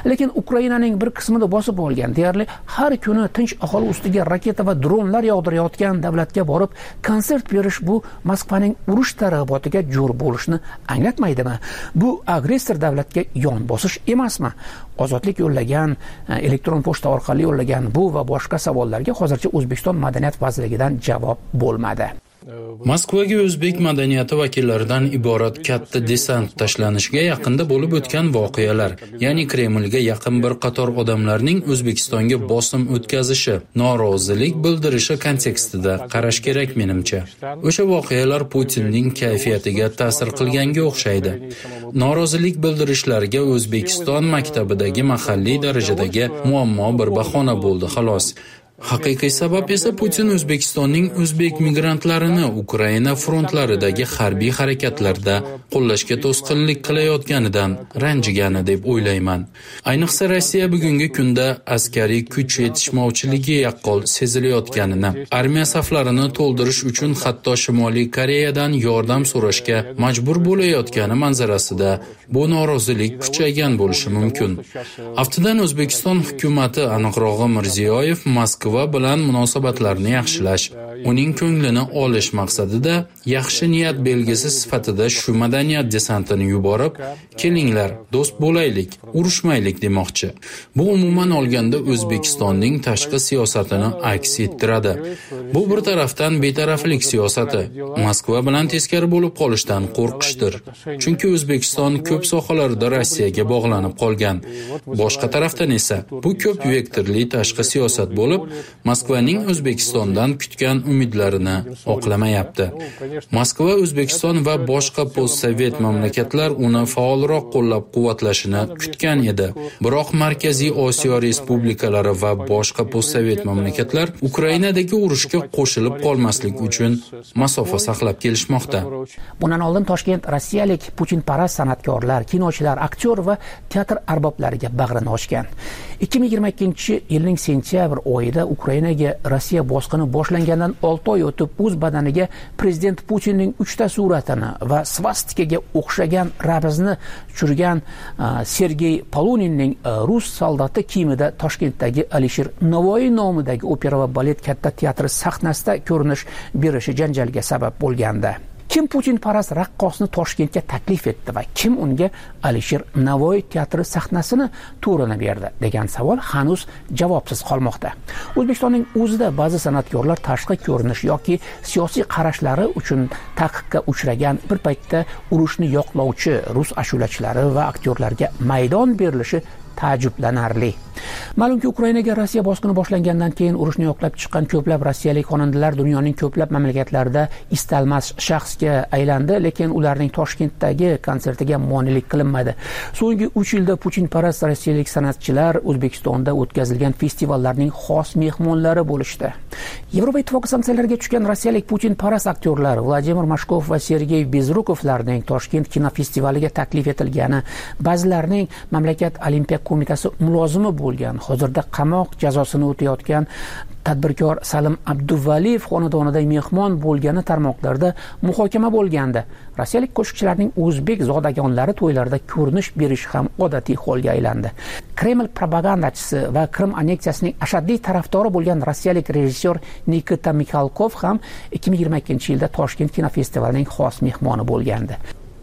lekin Ukrainaning bir qismida bosib olgan, deyarli har kuni tinch aholi ustiga raketa va dronlar yog'dirayotgan davlatga borib konsert berish bu Moskvaning urush targ'ibotiga jo'r bo'lishni anglatmaydimi? Bu agressor davlatga yon bosish emasmi? Ozodlik yo'llagan, elektron pochta orqali yo'llagan bu va boshqa savollarga hozircha O'zbekiston Madaniyat vazirligidan javob bo'lmadi. Moskvaga o'zbek madaniyati vakillaridan iborat katta desant tashlanishiga yaqinda bo'lib o'tgan voqealar, ya'ni Kremlga yaqin bir qator odamlarning O'zbekistonga bosim o'tkazishi, norozilik bildirishi kontekstida qarash kerak menimcha. O'sha voqealar Putinning kayfiyatiga ta'sir qilganga o'xshaydi. Norozilik bildirishlariga O'zbekiston maktabidagi mahalliy darajadagi muammo bir bahona bo'ldi, xolos. Haqiqiy sabab esa Putin O'zbekistonning o'zbek migrantlarini Ukraina frontlaridagi harbiy harakatlarda qo'llashga to'sqinlik qilayotganidan ranjigani deb o'ylayman. Ayniqsa Rossiya bugungi kunda askariy kuch yetishmovchiligi yaqqol sezilayotganini, armiya saflarini to'ldirish uchun hatto Shimoliy Koreyadan yordam so'rashga majbur bo'layotgani manzarasida bu norozilik kuchaygan bo'lishi mumkin. Aftidan O'zbekiston hukumatı, aniqrog'i Mirziyoyev, Moskva va bilan munosabatlarni yaxshilash, uning ko'nglini olish maqsadida yaxshi niyat belgisi sifatida shu madaniyat desantini yuborib, kelinglar, do'st bo'laylik, urushmaylik demoqchi. Bu umuman olganda O'zbekistonning tashqi siyosatini aks ettiradi. Bu bir tarafdan betaraflik siyosati, Moskva bilan teskari bo'lib qolishdan qo'rqishdir. Chunki O'zbekiston ko'p sohalarda Rossiyaga bog'lanib qolgan. Boshqa tarafdan esa bu ko'p vektorli tashqi siyosat bo'lib, Moskvaning O'zbekistondan kutgan umidlarini oqlamayapti. Moskva, O'zbekiston va boshqa postsovet mamlakatlar uni faolroq qo'llab-quvvatlashini kutgan edi. Biroq Markaziy Osiyo respublikalari va boshqa postsovet mamlakatlar Ukrainadagi urushga qo'shilib qolmaslik uchun masofa saqlab kelishmoqda. Bundan oldin Toshkent rossiyalik Putinparast san'atkorlar, kinochilar, aktyor va teatr arboblariga bag'rini ochgan. ikki ming yigirma ikkinchi yilning sentyabr oyida Ukrainaga Rossiya bosqini boshlangandan olti oy o'tib o'z badaniga prezident Putinning uchta suratini va svastikaga o'xshagan ramzni tushirgan Sergey Poluninning rus soldati kiyimida Toshkentdagi Alisher Navoiy nomidagi opera va balet katta teatri sahnasida ko'rinish berishi janjalga sabab bo'lgandi. Kim Putinparast raqqosni Toshkentga taklif etdi va kim unga Alisher Navoiy teatri sahnasini to'rini berdi degan savol hanuz javobsiz qolmoqda. O'zbekistonning o'zida ba'zi san'atkorlar tashqi ko'rinish yoki siyosiy qarashlari uchun taqiqqa uchragan, bir paytda urushni yoqlovchi rus ashulachilari va aktyorlarga maydon berilishi ta'jublanarli. Ma'lumki, Ukrainaga Rossiya bosqini boshlangandan keyin urushni yoqlab chiqqan ko'plab rossiyalik xonandalar dunyoning ko'plab mamlakatlarida istalmas shaxsga aylandi, lekin ularning Toshkentdagi konsertiga monelik qilinmadi. So'nggi uch yilda Putinparast rossiyalik san'atchilar O'zbekistonda o'tkazilgan festivallarning xos mehmonlari bo'lishdi. Yevropa Ittifoqi sanksiyalarga tushgan rossiyalik Putinparast aktyorlar Vladimir Mashkov va Sergey Bezrukovlarning Toshkent kinofestivaliga taklif etilgani, ba'zilarining mamlakat Olimpiya qo'mitasi mulozimi bo'lgan, hozirda qamoq jazosini o'tayotgan tadbirkor Salim Abduvaliyev xonadonida mehmon bo'lgani tarmoqlarda muhokama bo'lgandi. Rossiyalik qo'shiqchilarning o'zbek zodagonlari to'ylarida ko'rinish berishi ham odatiy holga aylandi. Kreml propagandachisi va Qrim anneksiyasining ashaddiy tarafdori bo'lgan rossiyalik rejissyor Nikita Mikhalkov ham ikki ming yigirma ikkinchi yilda Toshkent kinofestivalining xos mehmoni bo'lgandi.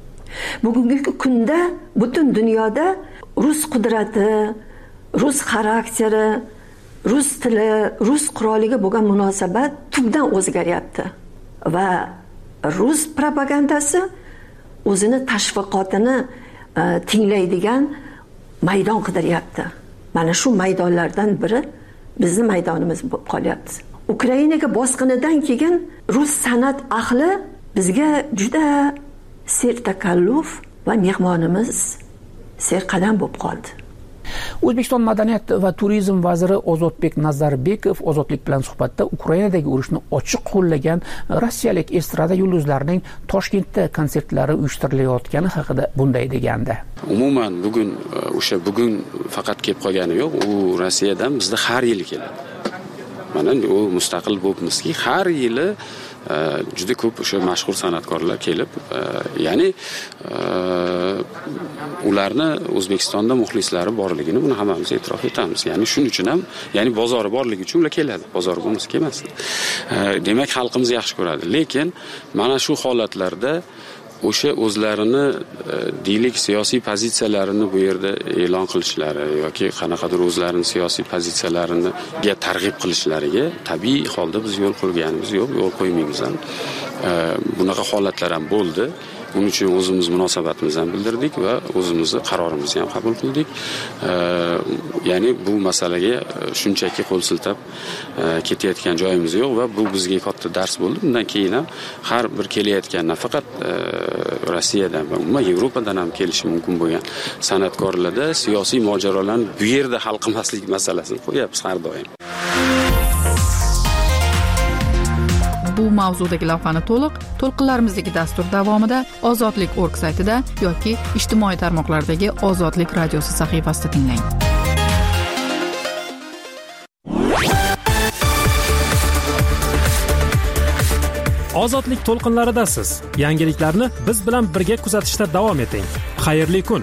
Bugungi kunda butun dunyoda rus qudrati, rus xarakteri, rus tili, rus quroliga bo'lgan munosabat tubdan o'zgaryapti va rus propagandasi o'zini tashviqotini e, tinglaydigan maydon qidiryapti. Mana shu maydonlardan biri bizning maydonimiz bo'lib qolyapti. Ukrainaga bosqinidan keyin rus san'at ahli bizga juda sertakalluf va mehmonimiz serqadam bo'lib qoldi. O'zbekiston madaniyat va turizm vaziri Ozodbek Nazarbekov ozodlik bilan suhbatda Ukrainadagi urushni ochiq qo'llagan rossiyalik estrada yulduzlarining Toshkentda konsertlari uyushtirilayotgani haqida bunday degandi. Umuman bugun o'sha bugun faqat kelib qolgani yo'q, u Rossiyadan bizda har yili keladi. Mana u mustaqil bo'libmizki, har yili juda ko'p o'sha mashhur san'atkorlar kelib, ya'ni ularni O'zbekistonda muxlislari borligini buni hammamiz e'tirof etamiz. Ya'ni shuning uchun ham, ya'ni bozori borligi uchun ular keladi. Bozori bo'lmasa kelmasdi. Demak, xalqimiz yaxshi ko'radi. Lekin mana shu holatlarda o'sha o'zlarini deylik siyosiy pozitsiyalarini bu yerda e'lon qilishlari yoki qanaqadir o'zlarini siyosiy pozitsiyalarini ga targ'ib qilishlariga tabiiy holda biz yo'l qo'yganimiz yo'q, yo'l qo'ymaymiz ham. Bunaqa holatlar ham bo'ldi. Buning uchun o'zimiz munosabatimizni ham bildirdik va o'zimizni qarorimizni ham qabul qildik. Ya'ni bu masalaga shunchaki qo'l siltab ketayotgan joyimiz yo'q va bu bizga katta dars bo'ldi. Bundan keyin ham har bir kelayotgan nafaqat Rossiyadan va umuman Yevropadan ham kelishi mumkin bo'lgan san'atkorlarda siyosiy mojarolarni bu yerda hal qilmaslik masalasini qo'yapmiz har doim. Bu mavzudagi lavhani to'liq to'lqinlarimizdagi dastur davomida ozodlik org saytida yoki ijtimoiy tarmoqlardagi Ozodlik radiosi sahifasida tinglang. Ozodlik to'lqinlaridasiz. Yangiliklarni biz bilan birga kuzatishda davom eting. Xayrli kun.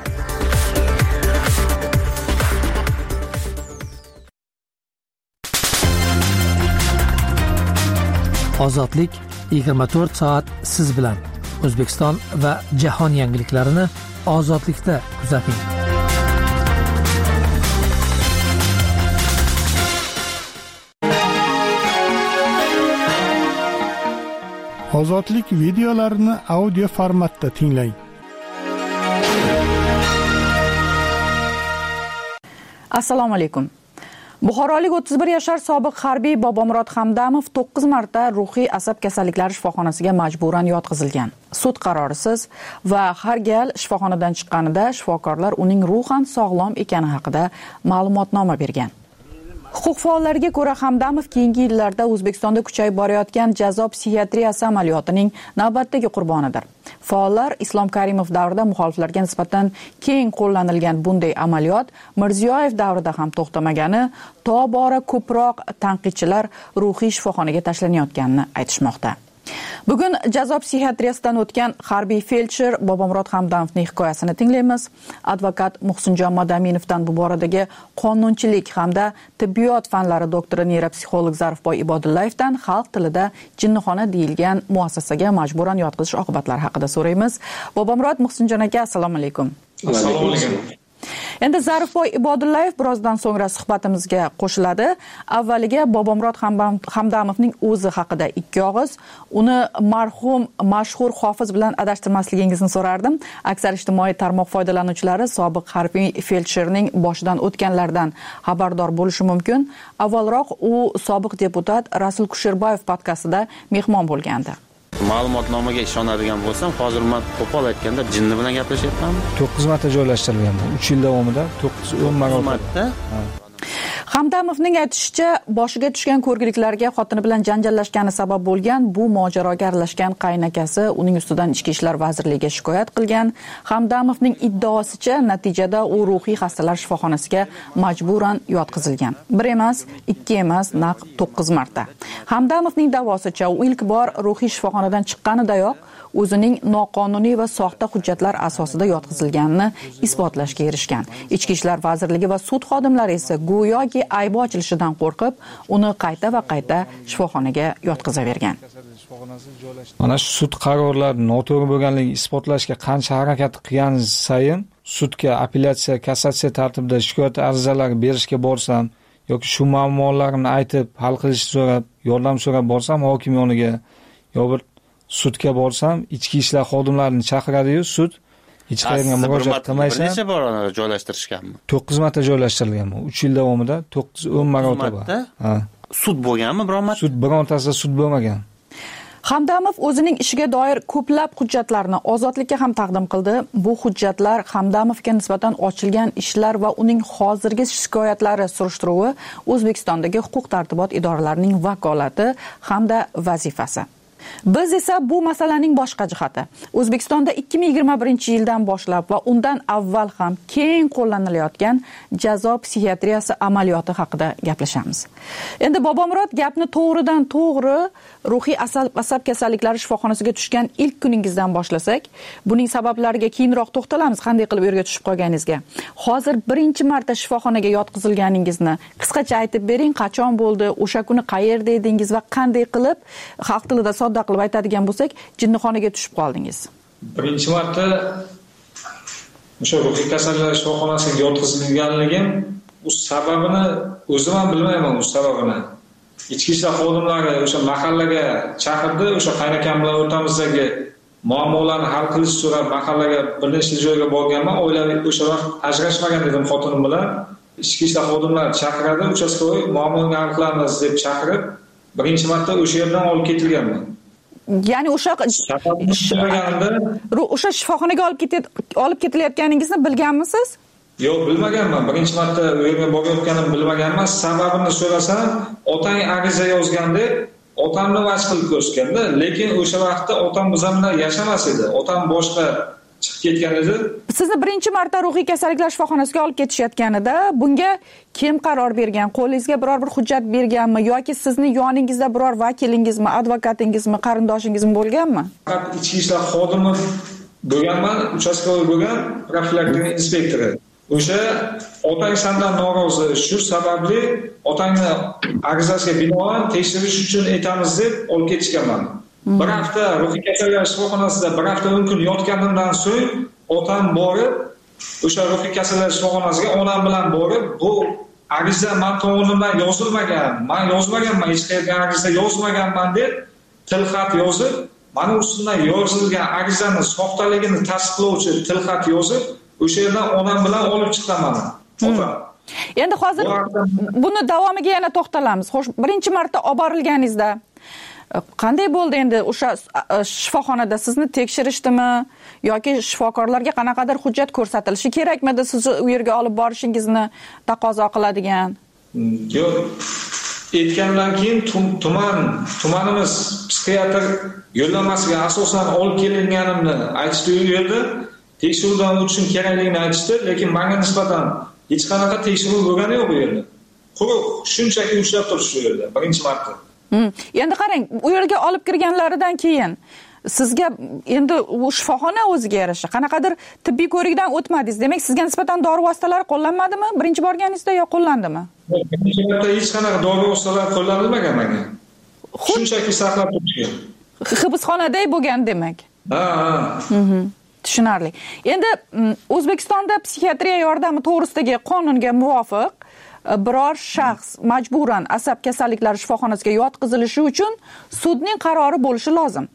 Ozodlik yigirma to'rt soat siz bilan. O'zbekiston va jahon yangiliklarini ozodlikda kuzating. Ozodlik videolarini audio formatda tinglang. Assalomu alaykum. Buxorolik o'ttiz bir yashar sobiq harbiy Bobomurod Hamdamov to'qqiz marta ruhiy asab kasalliklari shifoxonasiga majburan yotqizilgan. Sud qarorisiz va har gal shifoxonadan chiqqanida shifokorlar uning ruhan sog'lom ekani haqida ma'lumotnoma bergan. Huquq faollariga ko'ra, Hamdamov keyingi yillarda O'zbekistonda kuchayib borayotgan jazo psixiatriyasi amaliyotining navbatdagi qurbonidir. Faollar Islom Karimov davrida muxoliflarga nisbatan keng qo'llanilgan bunday amaliyot Mirziyoyev davrida ham to'xtamagani, tobora ko'proq tanqidchilar ruhiy shifoxonaga tashlanayotganini aytishmoqda. Bugun jazo psixiatriyasidan o'tgan harbiy feldsher Bobomurod Hamdamovning hikoyasini tinglaymiz. Advokat Muhsinjon Madaminovdan bu boradagi qonunchilik hamda tibbiyot fanlari doktori neyropsixolog Zarifboy Ibodullayevdan xalq tilida jinnixona deyilgan muassasaga majburan yotqizish oqibatlari haqida so'raymiz. Bobomurod, Muhsinjon aka, assalomu alaykum. Assalomu alaykum. Endi Zarifboy Ibodullayev birozdan so'ngra suhbatimizga qo'shiladi. Avvaliga Bobomurod Hamdamovning o'zi haqida ikki og'iz, uni marhum mashhur hofiz bilan adashtirmasligingizni so'rardim. Aksar ijtimoiy tarmoq foydalanuvchilari sobiq harbiy feldsherning boshidan o'tganlardan xabardor bo'lishi mumkin. Avvalroq u sobiq deputat Rasul Kusherbayev podkastida mehmon bo'lgandi. Ma'lumotnomaga ishonadigan bo'lsam, hozir men qo'pol aytganda jinni bilan gaplashyapmanmi? to'qqiz marta joylashtirilgan bu. uch yil davomida to'qqiz o'n marta. Hamdamovning aytishicha, boshiga tushgan ko'rgiliklarga xotini bilan janjallashgani sabab bo'lgan. Bu mojaroga aralashgan qaynakasi uning ustidan Ichki ishlar vazirligiga shikoyat qilgan. Hamdamovning iddaosicha, natijada u ruhiy xastalar shifoxonasiga majburan yotqizilgan. Bir emas, ikki emas, naq to'qqiz marta. Hamdamovning da'vosicha, u ilk bor ruhiy shifoxonadan chiqqanidayoq o'zining noqonuniy va soxta hujjatlar asosida yotqizilganini isbotlashga erishgan. Ichki ishlar vazirligi va sud xodimlari esa go'yoki aybi ochilishidan qo'rqib, uni qayta va qayta shifoxonaga yotqizavergan. Mana shu sud qarorlari noto'g'ri bo'lganligini isbotlashga qancha harakat qilgan sayin sudga apellyatsiya, kassatsiya tartibida shikoyat arizalari berishga borsam yoki shu muammolarimni aytib, hal qilishni so'rab, yordam so'rab borsam hokim yoniga yo bir sudga borsam, ichki ishlar xodimlarini chaqiradi-yu, sud hech qayerga murojaat qilmaysan. Necha bor joylashtirishganmi? to'qqiz marta joylashtirilgan bu. uch yil davomida to'qqiz o'n marotaba. Ha. Sud bo'lganmi biron marta? Sud birontasida sud bo'lmagan. Hamdamov o'zining ishiga doir ko'plab hujjatlarni ozodlikka ham taqdim qildi. Bu hujjatlar Hamdamovga nisbatan ochilgan ishlar va uning hozirgi shikoyatlari surishtiruvi O'zbekistondagi huquq tartibot idoralarining vakolati hamda vazifasi. Biz esa bu masalaning boshqa jihati. O'zbekistonda ikki ming yigirma birinchi yildan boshlab va undan avval ham keng qo'llanilayotgan jazo psixiatriyasi amaliyoti haqida gaplashamiz. Endi Bobomurod, gapni to'g'ridan to'g'ri ruhiy asab, asab kasalliklari shifoxonasiga tushgan ilk kuningizdan boshlasak, buning sabablariga keyinroq to'xtalamiz, qanday qilib u yerga tushib qolganingizga. Hozir birinchi marta shifoxonaga yotqizilganingizni qisqacha aytib bering, qachon bo'ldi, o'sha kuni qayerda edingiz va qanday qilib, xalq tilida sodda qilib aytadigan bo'lsak, jinnixonaga tushib qoldingiz? Birinchi marta o'sha ruhiy kasallar shifoxonasiga yotqizilganligim, u sababini o'zim ham bilmayman, u sababini. Ichki ishlar xodimlari o'sha mahallaga chaqirdi, o'sha qaynakam bilan o'rtamizdagi muammolarni hal qilish so'rab mahallaga bir nechta joyga borganman. Oilaviy o'sha vaqt ajrashmagan edim xotinim bilan. Ichki ishlar xodimlari chaqiradi, uchastkovoy muammoni hal qilamiz deb chaqirib, birinchi marta o'sha yerdan olib ketilganman. Ya'ni o'sha o'sha shifoxonaga olib ketib olib ketilayotganingizni bilganmisiz? Yo'q, bilmaganman. Birinchi marta u yerga borayotganimni bilmaganman. Sababini so'rasam, otang ariza yozganda, otamni vaj qilib ko'rsatganda, lekin o'sha vaqtda otam biz bilan yashamas edi. Otam boshqa chiqib ketgan edi. Sizni birinchi marta ruhiy kasalliklar shifoxonasiga olib ketishayotganida bunga kim qaror bergan? Qo'lingizga biror bir hujjat berganmi yoki sizni yoningizda biror vakilingizmi, advokatingizmi, qarindoshingizmi bo'lganmi? Faqat ichki ishlar xodimi bo'lganman, uchastkovoy bo'lgan, profilaktika inspektori. O'sha otang sendan norozi, shu sababli otangni arizasiga binoan tekshirish uchun aytamiz deb olib ketishganman. Bir hafta ruhiy kasalliklar shifoxonasida bir hafta o'n kun yotganimdan so'ng otam borib, o'sha ruhiy kasalliklar shifoxonasiga onam bilan borib, bu ariza men tomonidan yozilmagan, men yozmaganman, hech qayerga ariza yozmaganman deb tilxat yozib, mana ustidan yozilgan arizani soxtaligini tasdiqlovchi tilxat yozib, o'sha yerdan onam bilan olib chiqaman. Otam. Endi hozir buni davomiga yana to'xtalamiz. Xo'sh, birinchi marta olib borilganingizda qanday bo'ldi endi o'sha shifoxonada sizni tekshirishdimi yoki shifokorlarga qanaqadir hujjat ko'rsatilishi kerakmidi sizni u yerga olib borishingizni taqozo qiladigan? Yo'q. Aytgandan keyin tuman tumanimiz psixiatr yo'llanmasiga asosan olib kelinganimni aytishdi u yerda. Tekshiruvdan o'tishim kerakligini aytishdi, lekin menga nisbatan hech qanaqa tekshiruv bo'lgani yo'q bu yerda. Quruq shunchaki ushlab turish shu yerda birinchi marta. Endi qarang, u yerga olib kirganlaridan keyin sizga endi u shifoxona o'ziga yarasha qanaqadir tibbiy ko'rikdan o'tmadingiz. Demak, sizga nisbatan dori vositalari qo'llanmadimi? Birinchi borganingizda yo qo'llandimi? Birinchi marta hech qanaqa dori vositalari qo'llanilmagan menga. Shunchaki saqlab turishgan. Hibsxonaday bo'lgan demak. Ha, ha. Tushunarli. Endi O'zbekistonda psixiatriya yordami to'g'risidagi qonunga muvofiq biror shaxs majburan asab kasalliklari shifoxonasiga yotqizilishi uchun sudning qarori bo'lishi lozim.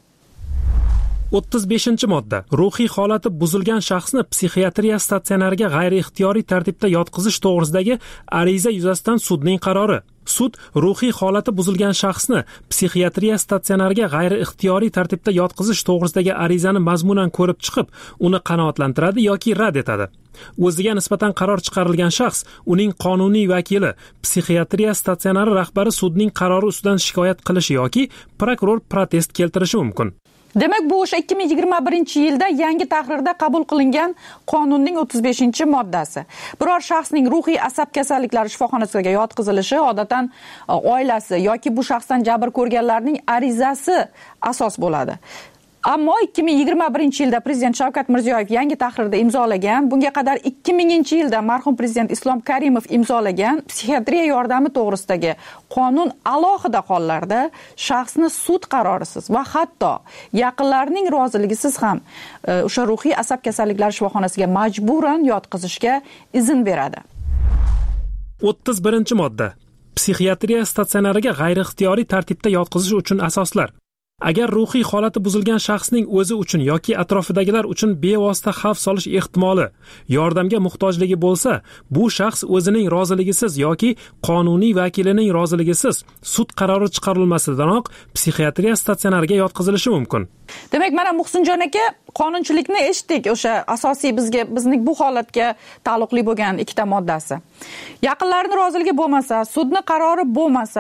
o'ttiz beshinchi modda. Ruhiy holati buzilgan shaxsni psixiatriya statsionariga g'ayriixtiyoriy tartibda yotqizish to'g'risidagi ariza yuzasidan sudning qarori. Sud ruhiy holati buzilgan shaxsni psixiatriya statsionariga g'ayriixtiyoriy tartibda yotqizish to'g'risidagi arizani mazmunan ko'rib chiqib, uni qanoatlantiradi yoki rad etadi. O'ziga nisbatan qaror chiqarilgan shaxs, uning qonuniy vakili, psixiatriya statsionari rahbari sudning qarori ustidan shikoyat qilishi yoki prokuror protest keltirishi mumkin. Demak, bu o'sha ikki ming yigirma birinchi yilda yangi tahrirda qabul qilingan qonunning o'ttiz beshinchi moddasi. Biror shaxsning ruhiy asab kasalliklari shifoxonasiga yotqizilishi odatdan oilasi yoki bu shaxsdan jabr ko'rganlarning arizasi asos bo'ladi. Ammo ikki ming yigirma birinchi yilda prezident Shavkat Mirziyoyev yangi tahrirda imzolagan, bunga qadar ikki minginchi yilda marhum prezident Islom Karimov imzolagan psixiatriya yordami to'g'risidagi qonun alohida hollarda shaxsni sud qarorisiz va hatto yaqinlarining roziligisiz ham o'sha ruhiy asab kasalliklari shifoxonasiga majburan yotqizishga izn beradi. o'ttiz birinchi modda. Psixiatriya statsionariga g'ayriixtiyoriy tartibda yotqizish uchun asoslar. Agar ruhiy holati buzilgan shaxsning o'zi uchun yoki atrofidagilar uchun bevosita xavf solish ehtimoli, yordamga muhtojligi bo'lsa, bu shaxs o'zining roziligisiz yoki qonuniy vakilining roziligisiz sud qarori chiqarilmasidanoq psixiatriya statsionariga yotqizilishi mumkin. Demak, mana Muhsinjon aka, qonunchilikni eshitdik, o'sha asosiy bizga bizning bu holatga taalluqli bo'lgan ikkita moddasi. Yaqinlarning roziligi bo'lmasa, sudning qarori bo'lmasa,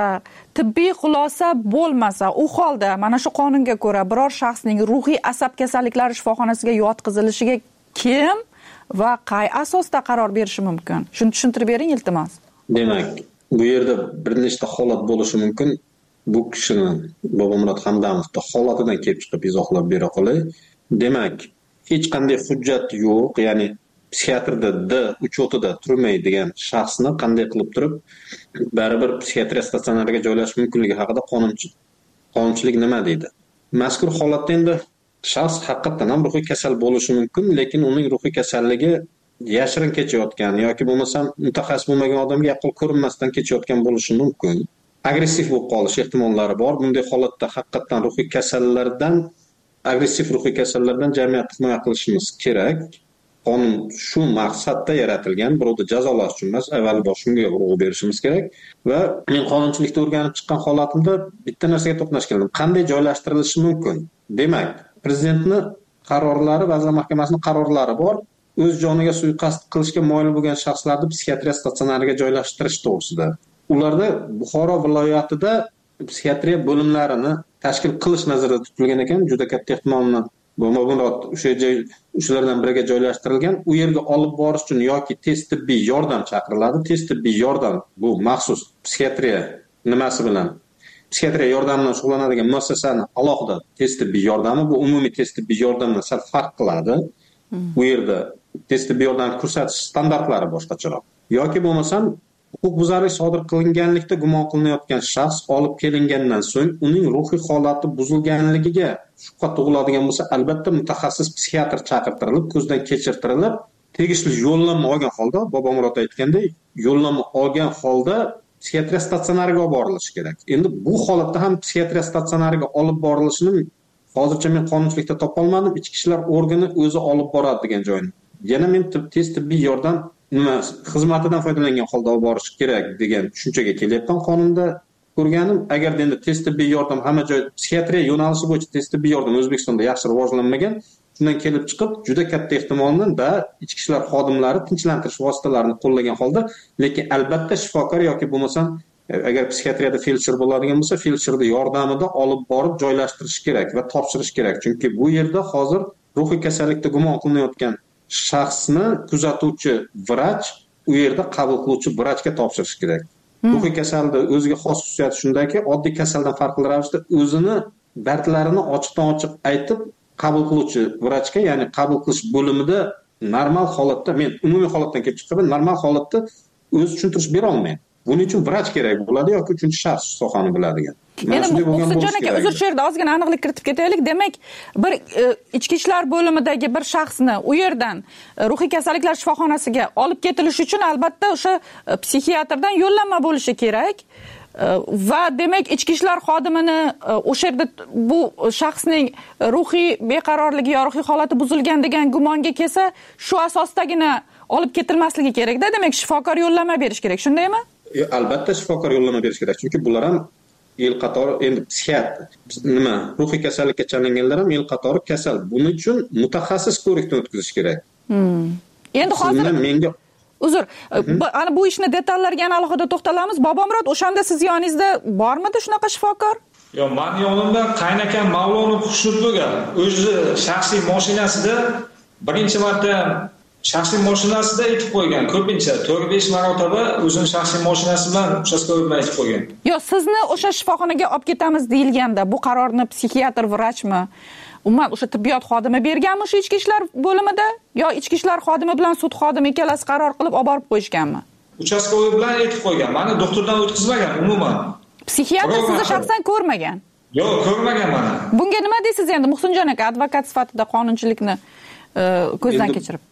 tibbiy xulosa bo'lmasa, u holda mana shu qonunga ko'ra biror shaxsning ruhiy asab kasalliklari shifoxonasiga yotqizilishiga kim va qay asosda qaror berishi mumkin? Shuni tushuntirib bering iltimos. Demak, bu yerda bir nechta holat bo'lishi mumkin. Bu kishini Bobomurod Hamdamovning holatidan kelib chiqib izohlab bera qolay. Demak, hech qanday hujjat yo'q, ya'ni psixiatrda D uchotida turmaydigan shaxsni qanday qilib turib baribir psixiatriya statsionariga joylashish mumkinligi haqida qonunchilik qonunchilik nima deydi? Mazkur holatda endi shaxs haqiqatan ham ruhiy kasal bo'lishi mumkin, lekin uning ruhiy kasalligi yashirin kechayotgan yoki bo'lmasam mutaxassis bo'lmagan odamga aql ko'rinmasdan kechayotgan bo'lishi mumkin. Agressiv bo'lib qolish ehtimollari bor. Bunday holatda haqiqatan ruhiy kasallardan, agressiv ruhiy kasallardan jamiyat himoya qilishimiz kerak. Qonun shu maqsadda yaratilgan, birovni jazolash uchun emas, avvalroq shunga urg'u berishimiz kerak. Va men qonunchilikda o'rganib chiqqan holatimda bitta narsaga to'qnash keldim. Qanday joylashtirilishi mumkin? Demak, prezidentning qarorlari, Vazirlar Mahkamasining qarorlari bor. O'z joniga suiqasd qilishga moyil bo'lgan shaxslarni psixiatriya statsionariga joylashtirish to'g'risida. Ularda Buxoro viloyatida psixiatriya bo'limlarini tashkil qilish nazarda tutilgan ekan, juda katta ehtimol bilan Bobomurod o'sha joy o'shalardan biriga joylashtirilgan. U yerga olib borish uchun yoki tez tibbiy yordam chaqiriladi. Tez tibbiy yordam bu maxsus psixiatriya nimasi bilan psixiatriya yordamidan shug'ullanadigan muassasani alohida tez tibbiy yordami, bu umumiy tez tibbiy yordamdan sal farq qiladi. Bu yerda tez tibbiy yordam ko'rsatish standartlari boshqacharoq. Yoki bo'lmasam huquqbuzarlik sodir qilinganlikda gumon qilinayotgan shaxs olib kelingandan so'ng uning ruhiy holati buzilganligiga shubha tug'iladigan bo'lsa, albatta mutaxassis psixiatr chaqirtirilib, ko'zdan kechirtirilib, tegishli yo'llanma olgan holda, Bobomurod aytgandek, yo'llanma olgan holda psixiatriya statsionariga olib borilishi kerak. Endi bu holatda ham psixiatriya statsionariga olib borilishini hozircha men qonunchilikda topolmadim. Ichki ishlar organi o'zi olib boradi degan joyni. Yana men tez tibbiy yordam nima xizmatidan foydalangan holda olib borish kerak degan tushunchaga kelyapman qonunda ko'rganim. Agar endi tez tibbiy yordam hamma joy psixiatriya yo'nalishi bo'yicha tez tibbiy yordam O'zbekistonda yaxshi rivojlanmagan, shundan kelib chiqib juda katta ehtimol bilan da ichki ishlar xodimlari tinchlantirish vositalarini qo'llagan holda, lekin albatta shifokor yoki bo'lmasam agar psixiatriyada feldsher bo'ladigan bo'lsa, feldsherning yordamida olib borib joylashtirish kerak va topshirish kerak. Chunki bu yerda hozir ruhiy kasallikda gumon qilinayotgan shaxsni kuzatuvchi vrach u yerda qabul qiluvchi vrachga topshirish kerak. Hmm. Ruhiy kasalda o'ziga xos xususiyati shundaki, oddiy kasaldan farqli ravishda o'zini dardlarini ochiqdan-ochiq aytib qabul qiluvchi vrachga, ya'ni qabul qilish bo'limida normal holatda, men umumiy holatdan kelib chiqaman, normal holatda o'z tushuntirish bera olmayman. Buning uchun vrach kerak bo'ladi yoki uchinchi shaxs sohani biladigan. Endi Muhsinjon aka, uzr, shu yerda ozgina aniqlik kiritib ketaylik. Demak, bir e, ichki ishlar bo'limidagi bir shaxsni u yerdan e, ruhiy kasalliklar shifoxonasiga olib ketilishi uchun albatta o'sha e, psixiatrdan yo'llanma bo'lishi kerak. E, va demak, ichki ishlar xodimini e, o'sha yerda bu shaxsning ruhiy beqarorligi yo ruhiy holati buzilgan degan gumonga kelsa, shu asosdagina olib ketilmasligi kerak-da. Demak, shifokor yo'llanma berish kerak, shundaymi? Albatta shifokor yo'llanma berish kerak, chunki bular ham yil qatori endi psixiatr nima ruhiy kasallikka chalinganlar ham yil qatori kasal. Buning uchun mutaxassis ko'rikdan o'tkazish kerak. Hmm. Endi hozir menga uzr, ana bu ishni detallariga alohida to'xtalamiz. Bobomurod, o'shanda siz yoningizda bormidi shunaqa shifokor? Yo, men yonimda qaynakam Mavlonov Xushnud bo'lgan. O'zi shaxsiy mashinasida birinchi marta shaxsiy mashinasida etib qo'ygan. Ko'pincha to'rt besh marotaba o'zining shaxsiy mashinasi bilan uchastkavoy bilan etib qo'ygan. Yo, sizni o'sha shifoxonaga olib ketamiz deyilganda, bu qarorni psixiatr, vrachmi, umuman o'sha tibbiyot xodimi berganmi shu ichki ishlar bo'limida, yo ichki ishlar xodimi bilan sud xodimi ikkalasi qaror qilib olib borib qo'yishganmi? Uchastkavoy bilan etib qo'ygan. Meni doktordan o'tkazmagan umuman. Psixiatr sizni shaxsan ko'rmagan? Yo'q, ko'rmagan meni. Bunga nima deysiz endi Muhsinjon aka, advokat sifatida qonunchilikni ko'zdan kechirib?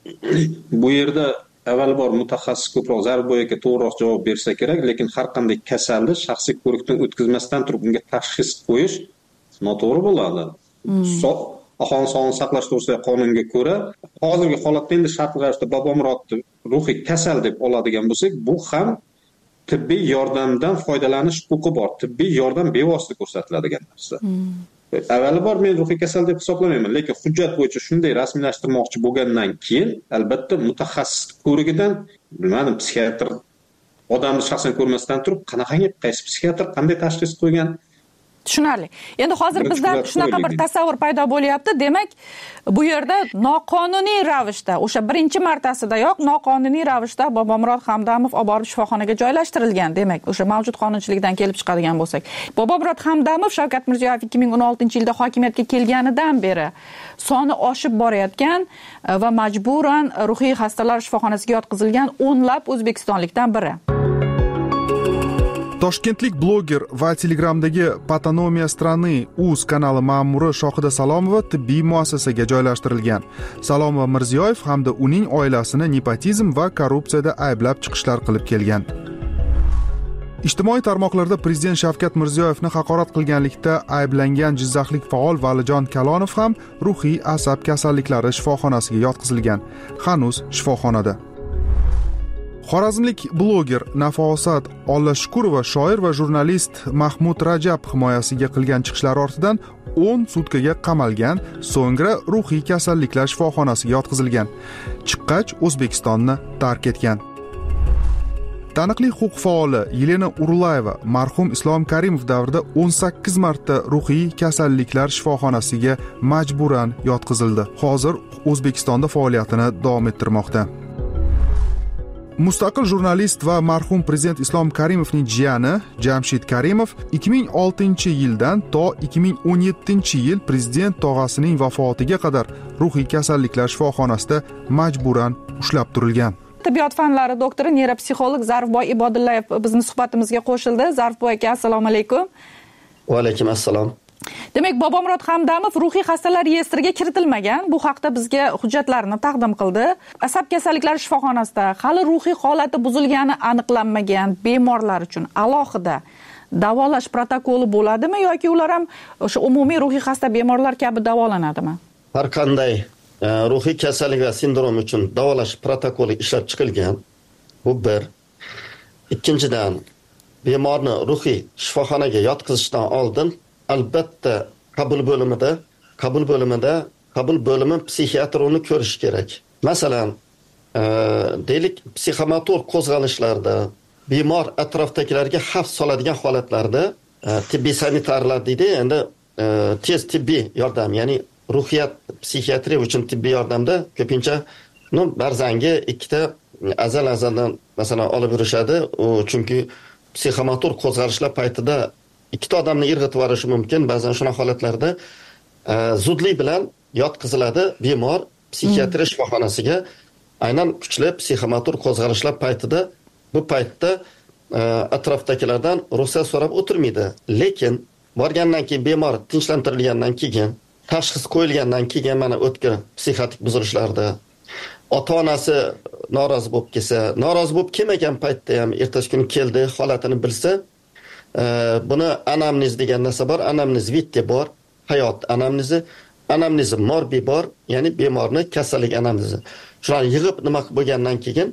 Bu yerda avvalbor mutaxassis ko'proq Zarboy aka to'g'riroq javob bersa kerak, lekin har qanday kasalni shaxsiy ko'rikdan o'tkazmasdan turib unga tashxis qo'yish noto'g'ri bo'ladi. Hmm. So, aholi sog'liqni saqlash to'g'risidagi qonunga ko'ra, hozirgi holatda endi shartli ravishda Bobomurodni ruhiy kasal deb oladigan bo'lsak, bu ham tibbiy yordamdan foydalanish huquqi bor. Tibbiy yordam bevosita ko'rsatiladigan narsa. Hmm. Avvalbor men ruhiy kasal deb hisoblamayman, lekin hujjat bo'yicha shunday rasmiylashtirmoqchi bo'lgandan keyin albatta mutaxassis ko'rigidan, bilmadim, psixiatr odamni shaxsan ko'rmasdan turib qanaqangi qaysi psixiatr qanday tashxis qo'ygan. Tushunarli. Endi hozir bizda shunaqa bir tasavvur paydo bo'lyapti. Demak, bu yerda noqonuniy ravishda, o'sha birinchi martasidayoq noqonuniy ravishda Bobomurod Hamdamov olib borib shifoxonaga joylashtirilgan. Demak, o'sha mavjud qonunchilikdan kelib chiqadigan bo'lsak, Bobomurod Hamdamov Shavkat Mirziyoyev ikki ming o'n oltinchi yilda hokimiyatga kelganidan beri soni oshib borayotgan va majburan ruhiy xastalar shifoxonasiga yotqizilgan o'nlab o'zbekistonlikdan biri. Toshkentlik bloger va Telegramdagi Patonomiya strany uz kanali ma'muri Shohida Salomova tibbiy muassasaga joylashtirilgan. Salomova Mirziyoyev hamda uning oilasini nepotizm va korrupsiyada ayblab chiqishlar qilib kelgan. Ijtimoiy tarmoqlarda prezident Shavkat Mirziyoyevni haqorat qilganlikda ayblangan jizzaxlik faol Valijon Kalonov ham ruhiy asab kasalliklari shifoxonasiga yotqizilgan. Hanuz shifoxonada. Xorazmlik bloger Nafosat Ollashkurova shoir va jurnalist Mahmud Rajab himoyasiga qilgan chiqishlari ortidan o'n sutkaga qamalgan, so'ngra ruhiy kasalliklar shifoxonasiga yotqizilgan. Chiqqach O'zbekistonni tark etgan. Taniqli huquq faoli Yelena Urlayeva marhum Islom Karimov davrida o'n sakkiz marta ruhiy kasalliklar shifoxonasiga majburan yotqizildi. Hozir O'zbekistonda faoliyatini davom ettirmoqda. Mustaqil jurnalist va marhum prezident Islom Karimovning jiyani Jamshid Karimov ikki ming oltinchi yildan to ikki ming o'n yettinchi yil prezident tog'asining vafotiga qadar ruhiy kasalliklar shifoxonasida majburan ushlab turilgan. Tibbiyot fanlari doktori, neyropsixolog Zarifboy Ibodullayev bizning suhbatimizga qo'shildi. Zarifboy aka, assalomu alaykum. Va alaykum assalom. Demak, Bobomurod Hamdamov ruhiy xastalar reyestriga kiritilmagan. Bu haqda bizga hujjatlarni taqdim qildi. Asab kasalliklari shifoxonasida hali ruhiy holati buzilgani aniqlanmagan bemorlar uchun alohida davolash protokoli bo'ladimi yoki ular ham o'sha umumiy ruhiy xasta bemorlar kabi davolanadimi? Har qanday ruhiy kasallik va sindrom uchun davolash protokoli ishlab chiqilgan. Bu bir. Ikkinchidan, bemorni ruhiy shifoxonaga yotqizishdan oldin albatta qabul bo'limida, qabul bo'limida, qabul bo'limi psixiatr uni ko'rish kerak. Masalan, e, deylik psixomotor qo'zg'alishlarda bemor atrofdagilarga xavf soladigan holatlarda e, tibbiy sanitarlar deydi, endi e, tez tibbiy yordam, ya'ni ruhiyat psixiatriya uchun tibbiy yordamda ko'pincha no barzangi ikkita azal azaldan masalan olib yurishadi. U chunki psixomotor qo'zg'alishlar paytida ikkita odamni irg'itib yuborishi mumkin. Ba'zan shunaqa holatlarda e, zudlik bilan yotqiziladi bemor psixiatriya shifoxonasiga. Aynan kuchli psixomotor qo'zg'alishlar paytida bu paytda e, atrofdagilardan ruxsat so'rab o'tirmaydi. Lekin borgandan keyin bemor tinchlantirilgandan keyin, tashxis qo'yilgandan keyin mana o'tkir psixotik buzilishlarda ota-onasi norozi bo'lib kelsa, norozi bo'lib kelmagan paytda ham ertasi kuni keldi, holatini bilsa, buni anamnez degan narsa bor, anamnez vittiy bor, hayot anamnezi, anamnezi morbiy bor, ya'ni bemorni kasallik anamnezi. Shularni yig'ib nima bo'lgandan keyin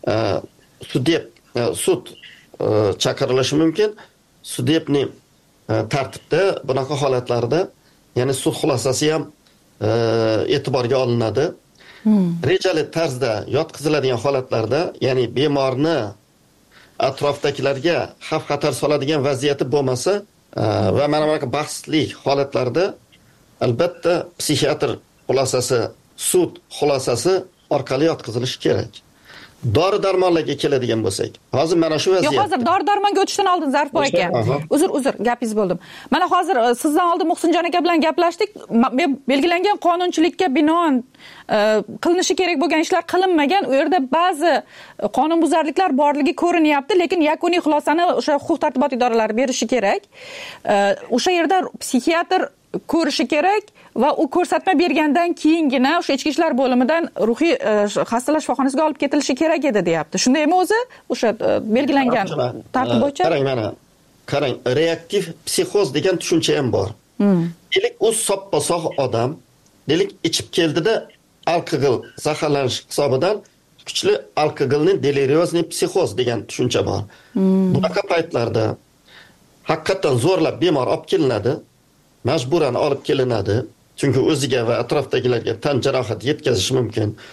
sudeb sud chaqirilishi mumkin. Sudebning tartibda bunaqa holatlarda, ya'ni sud xulosasi ham e'tiborga olinadi. Hmm. Rejali tarzda yotqiziladigan holatlarda, ya'ni bemorni atrofdagilarga xavf xatar soladigan vaziyati bo'lmasa va mana bunaqa bahsli holatlarda albatta psixiatr xulosasi, sud xulosasi orqali yotqizilishi kerak. Dori darmonlarga keladigan bo'lsak, hozir mana shu vaziyat. Yo'q, hozir dori darmonga o'tishdan oldin Zarifboy aka. Uzr, uzr, gapingiz bo'ldim. Mana hozir sizdan oldin Muhsinjon aka bilan gaplashdik. Belgilangan qonunchilikka binoan qilinishi kerak bo'lgan ishlar qilinmagan. U yerda ba'zi qonunbuzarliklar borligi ko'rinyapti, lekin yakuniy xulosani o'sha huquq tartibot idoralari berishi kerak. O'sha yerda psixiatr ko'rishi kerak va u ko'rsatma bergandan keyingina o'sha ichki ishlar bo'limidan ruhiy xastalar shifoxonasiga olib ketilishi kerak edi, deyapti. Shundaymi o'zi? O'sha belgilangan tartib bo'yicha? Qarang, mana qarang, reaktiv psixoz degan tushuncha ham bor. Delik u soppa-sog' odam, delik ichib keldida alkogol zaharlanish hisobidan kuchli alkogolning deliriozniy psixoz degan tushuncha bor. Bunaqa paytlarda haqiqatan zo'rlab bemor olib kelinadi. Majburan olib kelinadi, chunki o'ziga va atrofdagilarga tan jarohati yetkazishi mumkin.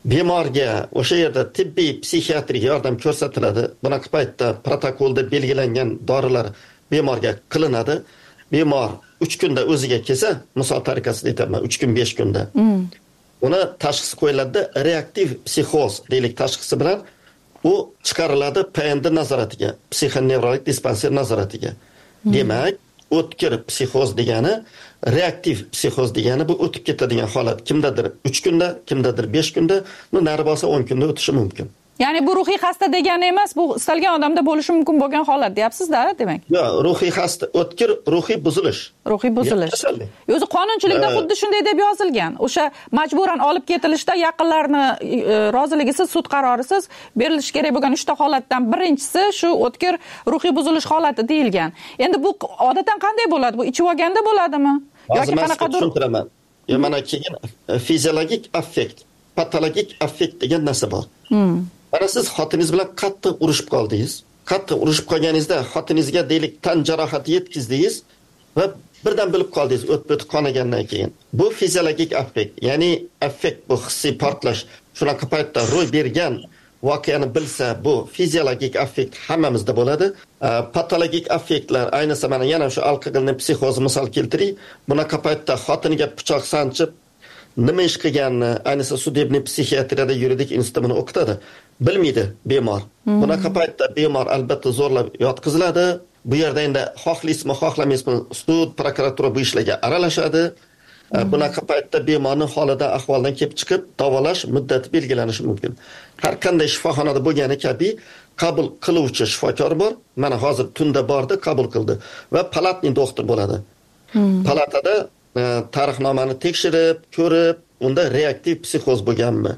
bemorga o'sha yerda tibbiy psixiatrik yordam ko'rsatiladi. Bunaqa paytda protokolda belgilangan dorilar bemorga qilinadi. Bemor uch kunda o'ziga kelsa, misol tariqasida aytaman, uch kun besh kunda. Mm. Uni tashxis qo'yiladi, reaktiv psixoz deylik tashxisi bilan u chiqariladi P N D nazoratiga, psixonevrologik dispanser nazoratiga. Mm. Demak, o'tkir psixoz degani, reaktiv psixoz degani bu o'tib ketadigan holat. Kimdadir uch kunda, kimdadir besh kunda, no nari bo'lsa o'n kunda o'tishi mumkin. Ya'ni bu ruhiy xasta degani emas, bu istalgan odamda bo'lishi mumkin bo'lgan holat, deyapsiz-da, demak. Yo'q, ruhiy xasta, o'tkir ruhiy buzilish. Ruhiy buzilish. O'zi qonunchilikda xuddi shunday deb yozilgan. O'sha majburan olib ketilishda yaqinlarni roziligisiz, sud qarorisiz berilishi kerak bo'lgan uchta holatdan birinchisi shu o'tkir ruhiy buzilish holati deyilgan. Endi bu odatdan qanday bo'ladi? Bu ichib olganda bo'ladimi? Yoki qanaqadir tushuntiraman. Yo mana keyin fiziologik affekt, patologik affekt degan narsa bor. Hmm. Mana siz xotiningiz bilan qattiq urushib qoldingiz. Qattiq urushib qolganingizda xotiningizga deylik tan jarohati yetkizdingiz va birdan bilib qoldingiz o't-o't qonagandan keyin. Bu fiziologik affekt, ya'ni affekt bu hissiy portlash. Shunaqa paytda ro'y bergan voqeani bilsa, bu fiziologik affekt hammamizda bo'ladi. Patologik affektlar, ayniqsa mana yana shu alkogolning psixozi misol keltiring. Bunaqa paytda xotiniga pichoq sanchib nima ish qilganini, ayniqsa sudebniy psixiatriyada yuridik institutda buni o'qitadi. Bilmaydi bemor. Hmm. Bunaqa paytda bemor albatta zo'rlab yotqiziladi. Bu yerda endi xohlaysizmi, xohlamaysizmi, sud, prokuratura bu ishlarga aralashadi. Hmm. Bunaqa paytda bemorning holidan, ahvoldan kelib chiqib, davolash muddati belgilanishi mumkin. Har qanday shifoxonada bo'lgani kabi qabul qiluvchi shifokor bor. Mana hozir tunda bordi, qabul qildi va palatniy doktor bo'ladi. Hmm. Palatada tarixnomani tekshirib, ko'rib, unda reaktiv psixoz bo'lganmi?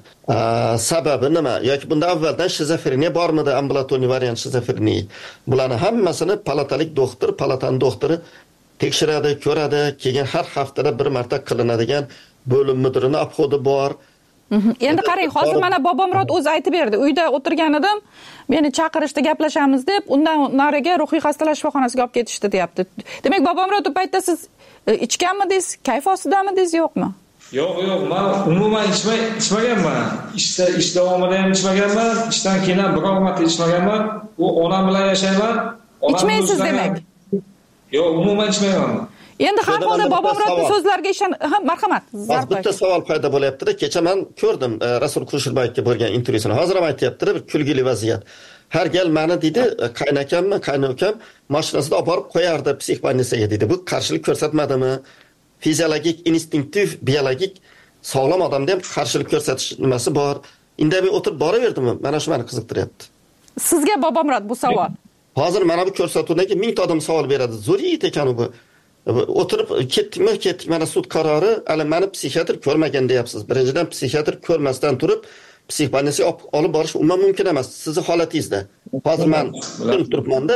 Sababi nima? Yoki bunda avvaldan shizofreniya bormidi, ambulatoriy variant shizofreniya? Bularni hammasini palatalik doktor, palataning doktori tekshiradi, ko'radi. Keyin har haftada bir marta qilinadigan bo'lim mudirining obxodi bor. Endi qarang, hozir mana Bobomurod o'zi aytib berdi. Uyda o'tirgan edim, meni chaqirishdi, gaplashamiz deb, undan nariga ruhiy xastalar shifoxonasiga olib ketishdi, deyapti. Demak, Bobomurod u paytda siz ichganmidingiz, kayf ostidamidingiz, yo'qmi? Yo'q, yo'q, men umuman ichmay, ichmaganman. Ishda, ish davomida ham ichmaganman, ishdan keyin ham biror marta ichmaganman. U onam bilan yashayman. Ichmaysiz demak. Yo'q, umuman ichmayman. Endi har holda Bobomurodning so'zlariga ishon, ha, marhamat. Bitta savol paydo bo'lyapti-da. Kecha men ko'rdim Rasul Kusherbayevga bo'lgan intervyusini. Hozir ham aytayapti-da, bir kulgili vaziyat. Har gal meni dedi, qaynakammi, qaynukam mashinasida olib borib qo'yardi psixbannisaga dedi. Bu qarshilik ko'rsatmadimi? Fiziologik, instinktiv, biologik sog'lom odamda ham qarshilik ko'rsatish nimasi bor? Indamay o'tirib boraverdimi? Mana shu meni qiziqtiryapti. Sizga Bobomurod bu savol. Hozir mana bu ko'rsatuvdan keyin mingta odam savol beradi. Zo'riyat ekan bu. O'tirib ketdikmi, ketdik, mana sud qarori, hali meni psixiatr ko'rmagan deyapsiz. Birinchidan psixiatr ko'rmasdan turib psixbannisaga olib borish umuman mumkin emas. Sizning holatingizda. Hozir men tushunib turibman-da.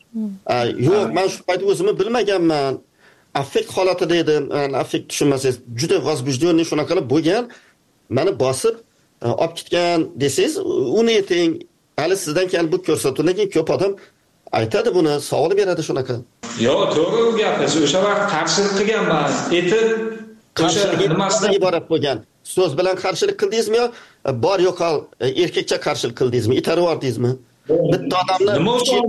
Yo'q, men shu payt o'zimni bilmaganman. Affekt holatida edim. Affekt tushunmasangiz, juda возбужденный shunaqalar bo'lgan. Meni bosib olib ketgan desangiz, uni ayting. Hali sizdan keyin bu ko'rsatuvdan keyin ko'p odam aytadi buni, savol beradi shunaqa. Yo'q, to'g'ri u gapiz. O'sha vaqt qarshilik qilganman. Etib qarshilik nimasidan iborat bo'lgan? So'z bilan qarshilik qildingizmi yo bor yo'qol erkakcha qarshilik qildingizmi? Itarib yordingizmi? Bitta odamni nima uchun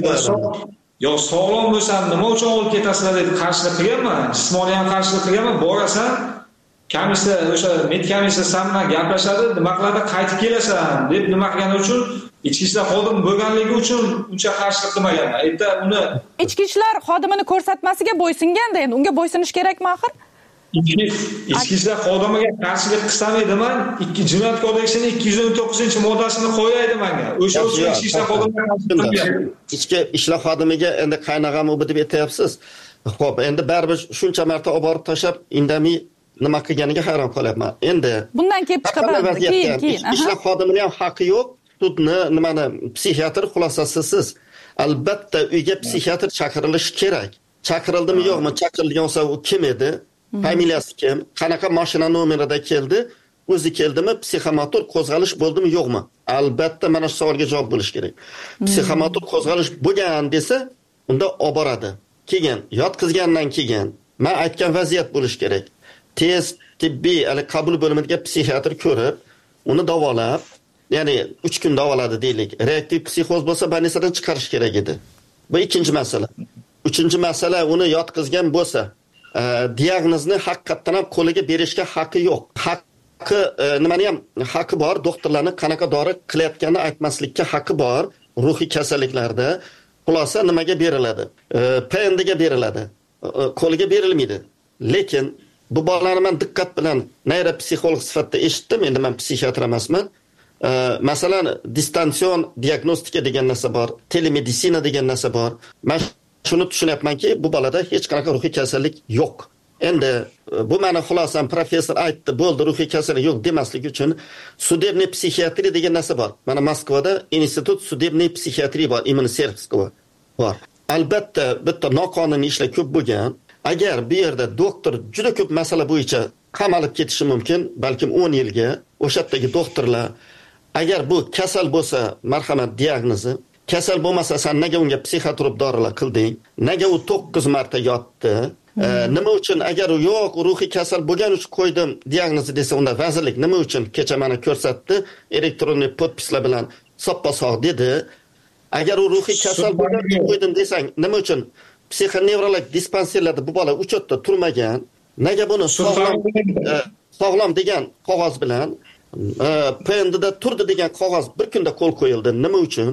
yo'q, sog'lom bo'lsam nima uchun olib ketasizlar deb qarshilik qilganman. Jismoniy ham qarshilik qilganman. Borasan, komissiya o'sha medkomissiya san bilan gaplashadi, nima qiladi, qaytib kelasan deb nima qilgani uchun ichki ishlar xodimi bo'lganligi uchun uncha qarshilik qilmaganman. Erta uni ichki ishlar xodimini ko'rsatmasiga bo'ysunganda, endi unga bo'ysunish kerakmi axir? Ichki ichki ishlar xodimiga qarshilik qilsam ediman, ikki Jinoyat kodeksining ikki yuz o'n to'qqizinchi moddasini qo'yaydi menga. O'sha uchun ichki ishlar xodimiga qarshilik ichki ishlar xodimiga endi qaynag'ami bu deb aytayapsiz. Xo'p, endi baribir shuncha marta olib borib tashlab, indamay nima qilganiga hayron qolyapman. Endi bundan kelib chiqaman, keyin keyin. Ishlar xodimining ham haqqi yo'q. Sudni nimani psixiatr xulosasi siz. Albatta uyga psixiatr chaqirilishi kerak. Chaqirildimi yo'qmi? Chaqirilgan bo'lsa u kim edi? Familiyasi kim? Qanaqa mashina nomerida keldi? O'zi keldimi? Psixomotor qo'zg'alish bo'ldimi yo'qmi? Albatta mana shu savolga javob bo'lish kerak. Psixomotor qo'zg'alish bo'lgan desa, unda olib boradi. Keyin yotqizgandan keyin men aytgan vaziyat bo'lish kerak. Tez tibbiy hali qabul bo'limidagi psixiatr ko'rib, uni davolab, ya'ni uch kun davoladi deylik. Reaktiv psixoz bo'lsa, больницаdan chiqarish kerak edi. Bu ikkinchi masala. Uchinchi masala, uni yotqizgan bo'lsa, e, diagnozni haqiqatdan ham qo'liga berishga haqqi yo'q. Haqqi e, nimani ham haqqi bor, doktorlarning qanaqa dori qilayotganini aytmaslikka haqqi bor. Ruhiy kasalliklarda xulosa nimaga beriladi? E, P N D ga beriladi. E, qo'liga berilmaydi. Lekin bu bolalarni men diqqat bilan neyropsixolog sifatida eshitdim. Endi men psixiatr emasman. E, masalan, distansion diagnostika degan narsa bor, telemeditsina degan narsa bor. Men shuni tushunyapmanki, bu bolada hech qanaqa ruhiy kasallik yo'q. Endi bu meni xulosam, professor aytdi, bo'ldi, ruhiy kasallik yo'q demaslik uchun sudebniy psixiatriya degan narsa bor. Mana Moskvada institut sudebniy psixiatriya bor, immun servisskoy bor. Albatta, bitta noqonuniy ishlar ko'p bo'lgan. Agar bu yerda doktor juda ko'p masala bo'yicha qamalib ketishi mumkin, balkim o'n yilga. O'sha yerdagi doktorlar agar bu kasal bo'lsa, marhamat diagnozi, kasal bo'lmasa sen nega unga psixotrop dorilar qilding? Nega u to'qqiz marta yotdi? E, nima uchun agar u yo'q, ruhiy kasal bo'lgani uchun qo'ydim diagnozi desa, unda vazirlik nima uchun kecha mana ko'rsatdi, elektronniy podpislar bilan soppa-sog' dedi. Agar u ruhiy kasal bo'lgani uchun qo'ydim desang, nima uchun psixonevrolog dispanserlarda bu bola uch o'tda turmagan? Nega buni sog'lom e, sog'lom degan qog'oz bilan e, P N D da turdi degan qog'oz bir kunda qo'l qo'yildi? Nima uchun?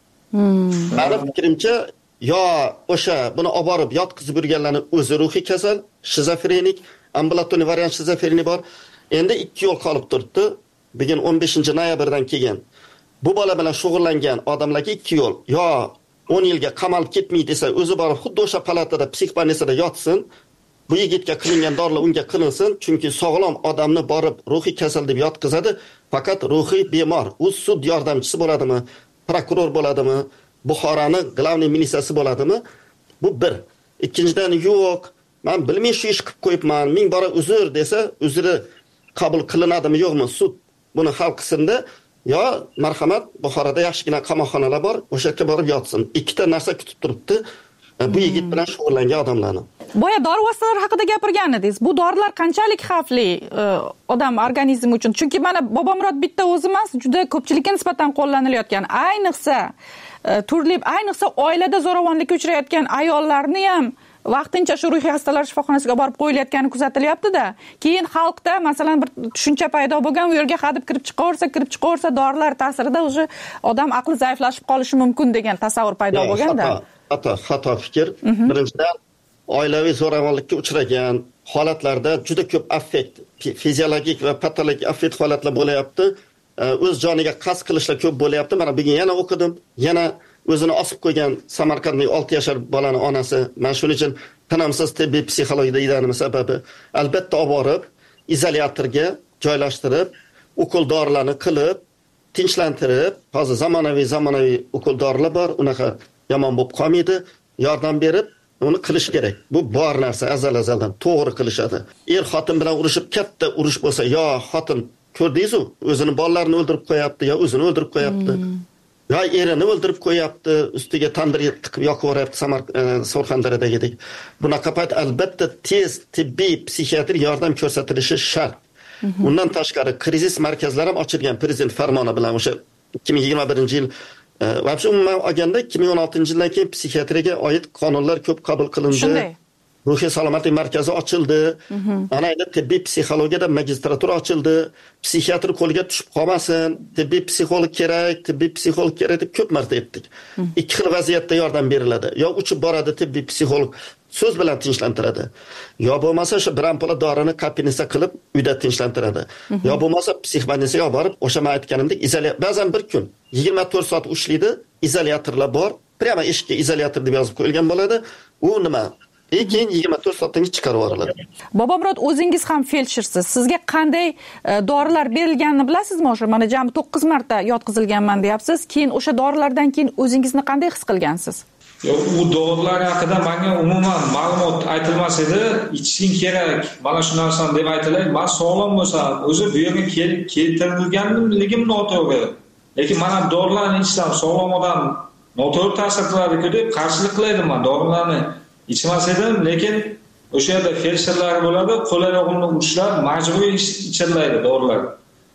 Mening fikrimcha, yo o'sha buni olib borib yotqizib yurganlarning o'zi ruhiy kasal, shizofrenik, ambulatoriy variant shizofreniya bor. Endi ikki yo'l qolib turibdi. Bugun o'n beshinchi noyabrdan keyin bu bola bilan shug'ullangan odamlarga ikki yo'l. Yo o'n yilga qamalib ketmaydi desa, o'zi borib xuddi o'sha palatada psixbannisada yotsin. Bu yigitga qilingan dorilar unga qilinsin, chunki sog'lom odamni borib ruhiy kasal deb yotqizadi, faqat ruhiy bemor. U sud yordamchisi bo'ladimi, prokuror bo'ladimi, Buxoroni glavniy militsiyasi bo'ladimi? Bu bir. Ikkinchidan, yo'q, men bilmay shu ish qilib qo'yibman, ming bora uzr desa, uzri qabul qilinadimi, yo'qmi? Sud buni hal qilsin-da, yo marhamat, Buxoroda yaxshigina qamoqxonalar bor, o'sha yerga borib yotsin. Ikkita narsa kutib turibdi bu yigit bilan shug'ullangan odamlarni. Boya dori vositalari haqida gapirgan edingiz. Bu dorilar qanchalik xavfli odam organizmi uchun? Chunki mana Bobomurod bitta o'zi emas, juda ko'pchilikka nisbatan qo'llanilayotgan, ayniqsa turli, ayniqsa oilada zo'ravonlikka uchrayotgan ayollarni ham vaqtincha shu ruhiy xastalar shifoxonasiga borib qo'yilayotgani kuzatilyapti-da. Keyin xalqda masalan bir tushuncha paydo bo'lgan, u yerga hadib kirib chiqaversa, kirib chiqaversa dorilar ta'sirida o'zi odam aqli zaiflashib qolishi mumkin degan tasavvur paydo bo'lganda. Xato, xato fikr. Birinchidan, oilaviy zo'ravonlikka uchragan holatlarda juda ko'p affekt, fiziologik va patologik affekt holatlar bo'layapti. O'z joniga qasd qilishlar ko'p bo'layapti. Mana bugun yana o'qidim, yana o'zini osib qo'ygan Samarqandlik olti yashar bolani onasi. Men shuning uchun tinimsiz tibbiy psixologiyada edanim sababi albatta olib borib izolyatorga joylashtirib, ukol dorilarni qilib, tinchlantirib, hozir zamonaviy zamonaviy ukol dorilar bor, unaqa yomon bo'lib qolmaydi, yordam berib uni qilish kerak. Bu bor narsa, azal azaldan to'g'ri qilishadi. Er xotin bilan urushib katta urush bo'lsa, yo xotin ko'rdingiz-ku, o'zini bolalarini o'ldirib qo'yapti, yo o'zini o'ldirib qo'yapti. Yo erini o'ldirib qo'yapti, ustiga tandirga tiqib yoqib yuboryapti, Surxondaryodagidek. Bunaqa payt albatta tez tibbiy psixiatrik yordam ko'rsatilishi shart. Undan tashqari krizis markazlari ham ochilgan prezident farmoni bilan o'sha ikki ming yigirma birinchi yil va umuman olganda ikki ming o'n oltinchi yildan keyin psixiatriyaga oid qonunlar ko'p qabul qilindi. Ruhiy salomatlik markazi ochildi. Ana endi tibbiy psixologiyada magistratura ochildi. Psixiatr qo'liga tushib qolmasin, tibbiy psixolog kerak, tibbiy psixolog kerak deb ko'p marta aytdik. Ikki xil vaziyatda yordam beriladi. Yo uchib boradi tibbiy psixolog so'z bilan tinchlantiradi. Yo bo'lmasa o'sha birampola dorini kapinisa qilib uyda tinchlantiradi. Yo bo'lmasa psixbannisaga olib borib, o'sha men aytganimdek izolyator, ba'zan bir kun yigirma to'rt soat ushlaydi, izolyatorlar bor. Prima eshikka izolyator deb yozib qo'yilgan bo'ladi. U nima? Keyin yigirma to'rt soatdan chiqarib yuboriladi. Bobomurod, o'zingiz ham feldshersiz. Sizga qanday dorilar berilganini bilasizmi? O'sha mana jami to'qqiz marta yotqizilganman deyapsiz. Keyin o'sha dorilardan keyin o'zingizni qanday his qilgansiz? Yo'q, u dorilar haqida menga umuman ma'lumot aytilmas edi. Ichishing kerak, mana shu narsani deb aytilay, men sog'lom bo'lsam, o'zi bu yerga keltirilganligim noto'g'ri. Lekin mana dorilarni ichsam sog'lom odam noto'g'ri ta'sir qiladi-ku deb qarshilik qilaydim men dorilarni. İçmez edim, lekin o'sha yerda feldsherlar bo'ladi, qo'l oyog'imni ushlab majburiy ichirlaydi dorilar.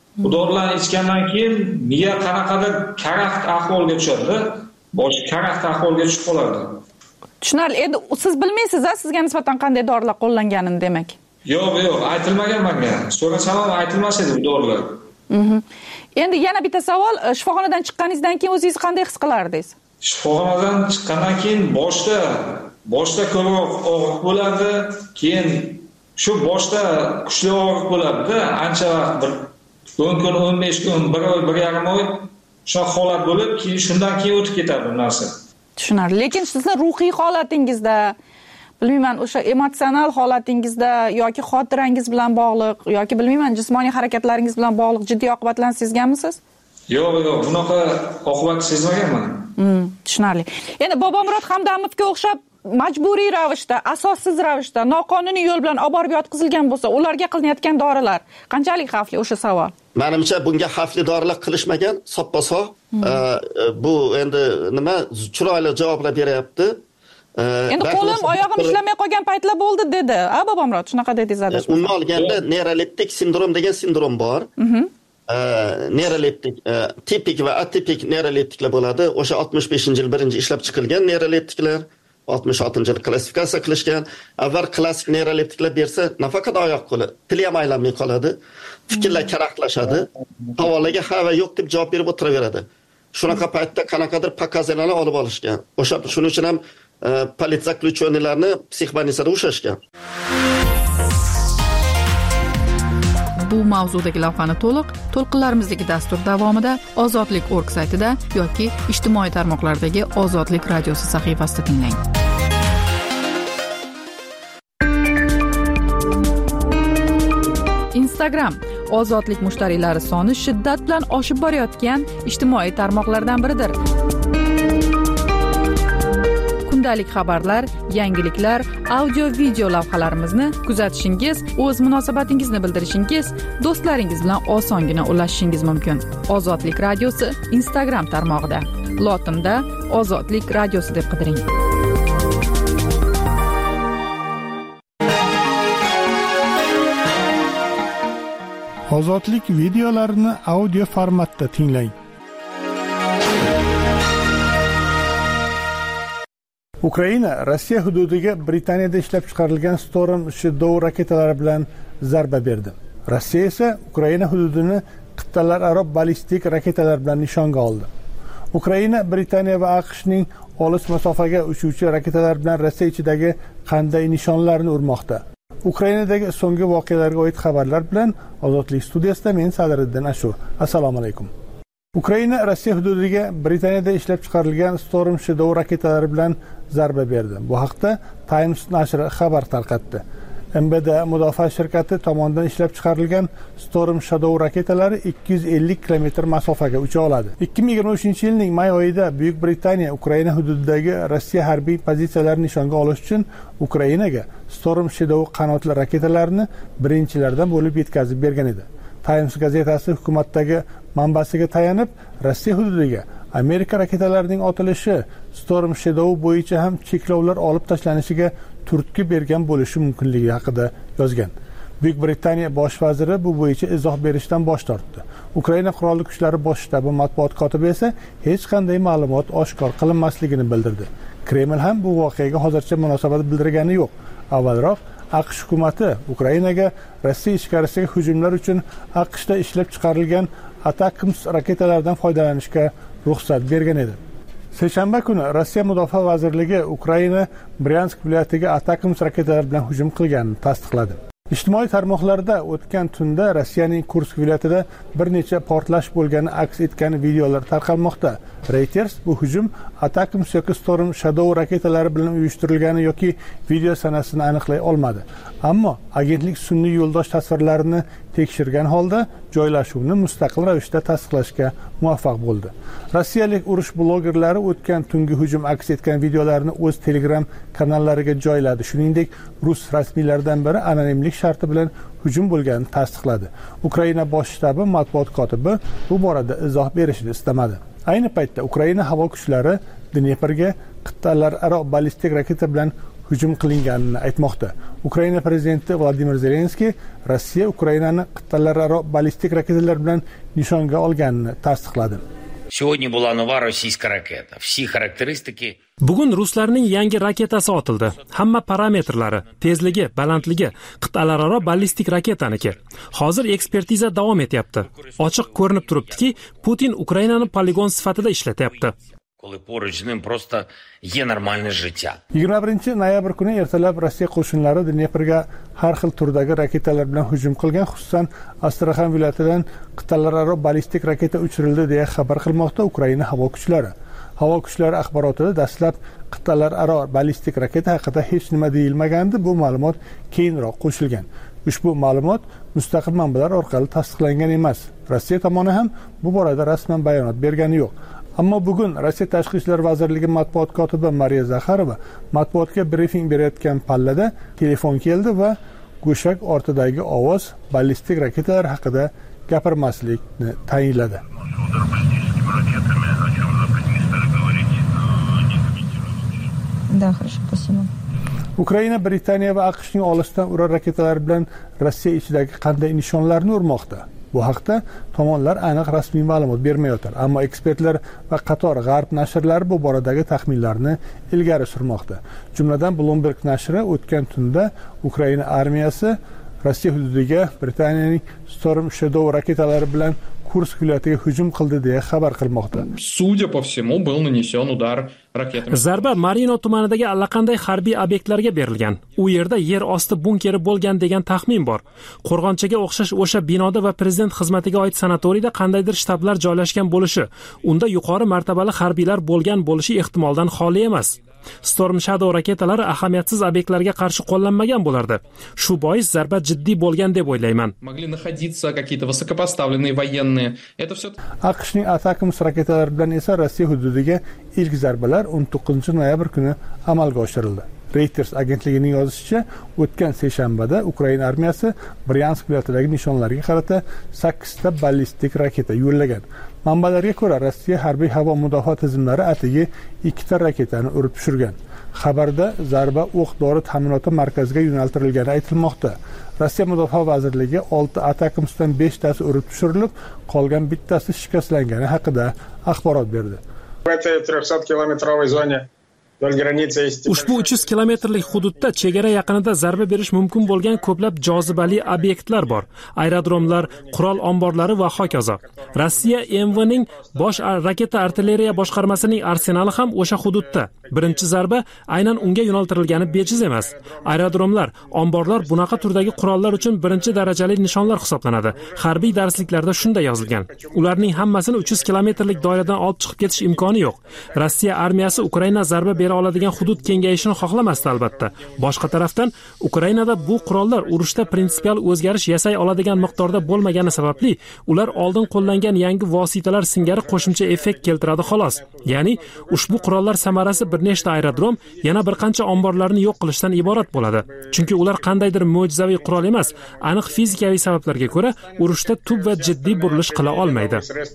Bu dorilarni ichgandan keyin miya qanaqadir karaxt ahvolga tushadi, bosh karaxt ahvolga tushib qoladi. Tushunarli. Endi siz bilmaysiz-a, sizga nisbatan qanday dorilar qo'llanganini demak. Yo'q, yo'q, aytilmagan menga. So'rasam ham aytilmas edi bu dorilar. Mhm. Endi yana bitta savol, shifoxonadan chiqqaningizdan keyin o'zingiz qanday his qilardingiz? Shifoxonadan chiqqandan keyin boshda boshda ko'proq og'riq bo'ladi, keyin shu boshda kuchli og'riq bo'ladi-da, ancha vaqt bir o'n kun, o'n besh kun, bir oy, bir yarim oy shu holat bo'lib, keyin shundan keyin o'tib ketadi bu narsa. Tushunarli. Lekin sizni ruhiy holatingizda, bilmayman, o'sha emotsional holatingizda yoki xotirangiz bilan bog'liq yoki bilmayman, jismoniy harakatlaringiz bilan bog'liq jiddiy oqibatlarni sezganmisiz? Yo'q, yo'q, bunaqa oqibat sezmaganman. Hmm, tushunarli. Endi Bobomurod Hamdamovga o'xshab majburiy ravishda, asossiz ravishda, noqonuniy yo'l bilan olib borib yotqizilgan bo'lsa, ularga qilinayotgan dorilar qanchalik xavfli, o'sha savol. Menimcha bunga xavfli dorilar qilishmagan, soppa-sog'. Bu endi nima chiroyli javoblar beryapti. Endi qo'lim, oyog'im ishlamay qolgan paytlar bo'ldi dedi. A Bobomurod, shunaqa dedingiz adashmasam. Umuman olganda neyroleptik sindrom degan sindrom bor. Neyroleptik, tipik va atipik neyroleptiklar bo'ladi. O'sha oltmish beshinchi yil birinchi ishlab chiqilgan neyroleptiklar, oltmish oltinchi yil klassifikatsiya qilishgan. Avval klassik neyroleptiklar bersa, nafaqat oyoq qo'li, tili ham aylanmay qoladi. Fikrlar karaxtlashadi. Savoliga ha va yo'q deb javob berib o'tiraveradi. Shunaqa paytda qanaqadir pokaziylarni olib olishgan. O'sha shuning uchun ham politzaklüchonilarni psixbanitsada ushlashgan. Bu mavzudagi lavhani to'liq to'lqinlarimizdagi dastur davomida Ozodlik nokta org saytida yoki ijtimoiy tarmoqlardagi Ozodlik radiosi sahifasida tinglang. Instagram Ozodlik mushtariylari soni shiddat bilan oshib borayotgan ijtimoiy tarmoqlardan biridir. Kundalik xabarlar, yangiliklar, audio-video lavhalarimizni kuzatishingiz, o'z munosabatingizni bildirishingiz, do'stlaringiz bilan osongina ulashishingiz mumkin. Ozodlik radiosi Instagram tarmog'ida. Lotinda Ozodlik radiosi deb qidiring. Ozodlik videolarini audio formatda tinglang. Ukraina Rossiya hududiga Britaniyada ishlab chiqarilgan Storm Shadow raketalari bilan zarba berdi. Rossiya esa Ukraina hududini qit'alararo ballistik raketalar bilan nishonga oldi. Ukraina Britaniya va AQShning olis masofaga uchuvchi raketalar bilan Rossiya ichidagi qanday nishonlarni urmoqda? Ukrainadagi so'nggi voqealarga oid xabarlar bilan Ozodlik studiyasida men Sadriddin Ashur. Assalomu alaykum. Ukraina Rossiya hududiga Britaniyada ishlab chiqarilgan Storm Shadow raketalari bilan zarba berdi. Bu haqda Times nashri xabar tarqatdi. M B D mudofaa shirkati tomonidan ishlab chiqarilgan Storm Shadow raketalari ikki yuz ellik kilometr masofaga ucha oladi. ikki ming yigirma uchinchi yilning may oyida Buyuk Britaniya Ukraina hududidagi Rossiya harbiy pozitsiyalarini nishonga olish uchun Ukrainaga Storm Shadow qanotli raketalarini birinchilardan bo'lib yetkazib bergan edi. Times gazetasi hukumatdagi manbasiga tayanib, Rossiya hududiga Amerika raketalarining otilishi Storm Shadow bo'yicha ham cheklovlar olib tashlanishiga turtki bergan bo'lishi mumkinligi haqida yozgan. Buyuk Britaniya bosh vaziri bu bo'yicha izoh berishdan bosh tortdi. Ukraina qurolli kuchlari bosh shtabi matbuot kotibi esa hech qanday ma'lumot oshkor qilinmasligini bildirdi. Kreml ham bu voqeaga hozircha munosabat bildirgani yo'q. Avvalroq AQSh hukumati Ukrainaga Rossiya ichkarisiga hujumlar uchun AQShda ishlab chiqarilgan Atakms raketalaridan foydalanishga ruxsat bergan edi. Seshanba kuni Rossiya Mudofaa vazirligi Ukraina Bryansk viloyatiga Atakms raketalari bilan hujum qilganini tasdiqladi. Ijtimoiy tarmoqlarda o'tgan tunda Rossiyaning Kursk viloyatida bir necha portlash bo'lgani aks etgan videolar tarqalmoqda. Reuters bu hujum Atakms yoki Storm Shadow raketalari bilan uyushtirilgani yoki video sanasini aniqlay olmadi. Ammo agentlik sun'iy yo'ldosh tasvirlarini tekshirgan holda joylashuvni mustaqil ravishda tasdiqlashga muvaffaq bo'ldi. Rossiyalik urush blogerlari o'tgan tungi hujum aks etgan videolarni o'z Telegram kanallariga joyladi. Shuningdek, rus rasmiylaridan biri anonimlik sharti bilan hujum bo'lganini tasdiqladi. Ukraina bosh shtabi matbuot kotibi bu borada izoh berishni istamadi. Ayni paytda Ukraina havo kuchlari Dneprga qit'alararo ballistik raketa bilan hujum qilinganini aytmoqda. Ukraina prezidenti Vladimir Zelenskiy Rossiya Ukrainani qit'alararo ballistik raketalar bilan nishonga olganini tasdiqladi. Сегодня была новая российская ракета. Все характеристики. Bugun ruslarning yangi raketasi otildi. Hamma parametrlari, tezligi, balandligi qit'alararo ballistik raketaniki. Hozir ekspertiza davom etyapti. Ochiq ko'rinib turibdiki, Putin Ukrainani poligon sifatida ishlatyapti. Коли поруч з ним просто є нормальне життя. yigirma birinchi noyabr kuni ertalab Rossiya qo'shinlari Dneprga har xil turdagi raketalar bilan hujum qilgan, xususan Astrakhan viloyatidan qit'alararo ballistik raketa uchirildi deya xabar qilmoqda Ukraina havo kuchlari. Havo kuchlari axborotida dastlab qit'alararo ballistik raketa haqida hech nima deyilmagandi, bu ma'lumot keyinroq qo'shilgan. Ushbu ma'lumot mustaqil manbalar orqali tasdiqlangan emas. Rossiya tomoni ham bu borada rasman bayonot bergani yo'q. Ammo bugun Rossiya Tashqi ishlar vazirligi matbuot kotibi Mariya Zakharova matbuotga brifing berayotgan pallada telefon keldi va go'shak ortidagi ovoz ballistik raketalar haqida gapirmaslikni tayinladi. Да, хорошо, спасибо. Ukraina Britaniya va AQShning olisdan urar raketalari bilan Rossiya ichidagi qanday nishonlarni urmoqda? Bu haqda tomonlar aniq rasmiy ma'lumot bermayotir, ammo ekspertlar va qator g'arb nashrlari bu boradagi taxminlarni ilgari surmoqda. Jumladan Bloomberg nashri o'tgan tunda Ukraina armiyasi Rossiya hududiga Britaniyaning Storm Shadow raketalari bilan Kursk viloyatiga hujum qildi deya xabar qilmoqda. Судя по всему, был нанесен удар raketami. Zarba Marino tumanidagi allaqanday harbiy obyektlarga berilgan. U yerda yer osti bunkeri bo'lgan degan taxmin bor. Qo'rg'onchaga o'xshash o'sha binoda va prezident xizmatiga oid sanatoriyda qandaydir shtablar joylashgan bo'lishi, unda yuqori martabali harbiylar bo'lgan bo'lishi ehtimoldan xoli emas. Storm Shadow raketalari ahamiyatsiz obyektlarga qarshi qo'llanmagan bo'lardi. Shu bois zarba jiddiy bo'lgan deb o'ylayman. Могли находиться какие-то высокопоставленные военные. Это всё AQShning Atakams raketalari bilan esa Rossiya hududiga ilk zarbalar o'n to'qqizinchi noyabr kuni amalga oshirildi. Reuters agentligining yozishicha, o'tgan seshanbada Ukraina armiyasi Bryansk viloyatidagi nishonlarga qarata sakkizta ballistik raketa yo'llagan. Manbalarga ko'ra, Rossiya harbiy havo mudofaa tizimlari atigi ikkita raketani urib tushirgan. Xabarda zarba o'q-dori ta'minoti markaziga yo'naltirilgani aytilmoqda. Rossiya mudofaa vazirligi olti Atakamsdan beshtasi urib tushirilib, qolgan bittasi shikastlangani haqida axborot berdi. Ushbu uch yuz kilometrlik hududda chegara yaqinida zarba berish mumkin bo'lgan ko'plab jozibali obyektlar bor. Aerodromlar, qurol omborlari va hokazo. Rossiya M V ning bosh raketa artilleriya boshqarmasining arsenali ham o'sha hududda. Birinchi zarba aynan unga yo'naltirilgani bejiz emas. Aerodromlar, omborlar bunaqa turdagi qurollar uchun birinchi darajali nishonlar hisoblanadi. Harbiy darsliklarda shunday yozilgan. Ularning hammasini uch yuz kilometrlik doiradan olib chiqib ketish imkoni yo'q. Rossiya armiyasi Ukraina zarba bera oladigan hudud kengayishini xohlamasdi albatta. Boshqa tarafdan, Ukrainada bu qurollar urushda prinsipial o'zgarish yasay oladigan miqdorda bo'lmagani sababli, ular oldin qo'llangan yangi vositalar singari qo'shimcha effekt keltiradi xolos. Ya'ni, ushbu qurollar samarasi bir nechta aerodrom, yana bir qancha omborlarni yo'q qilishdan iborat bo'ladi. Chunki ular qandaydir mo'jizaviy qurol emas, aniq fizikaviy sabablarga ko'ra urushda tub va jiddiy burilish qila olmaydi.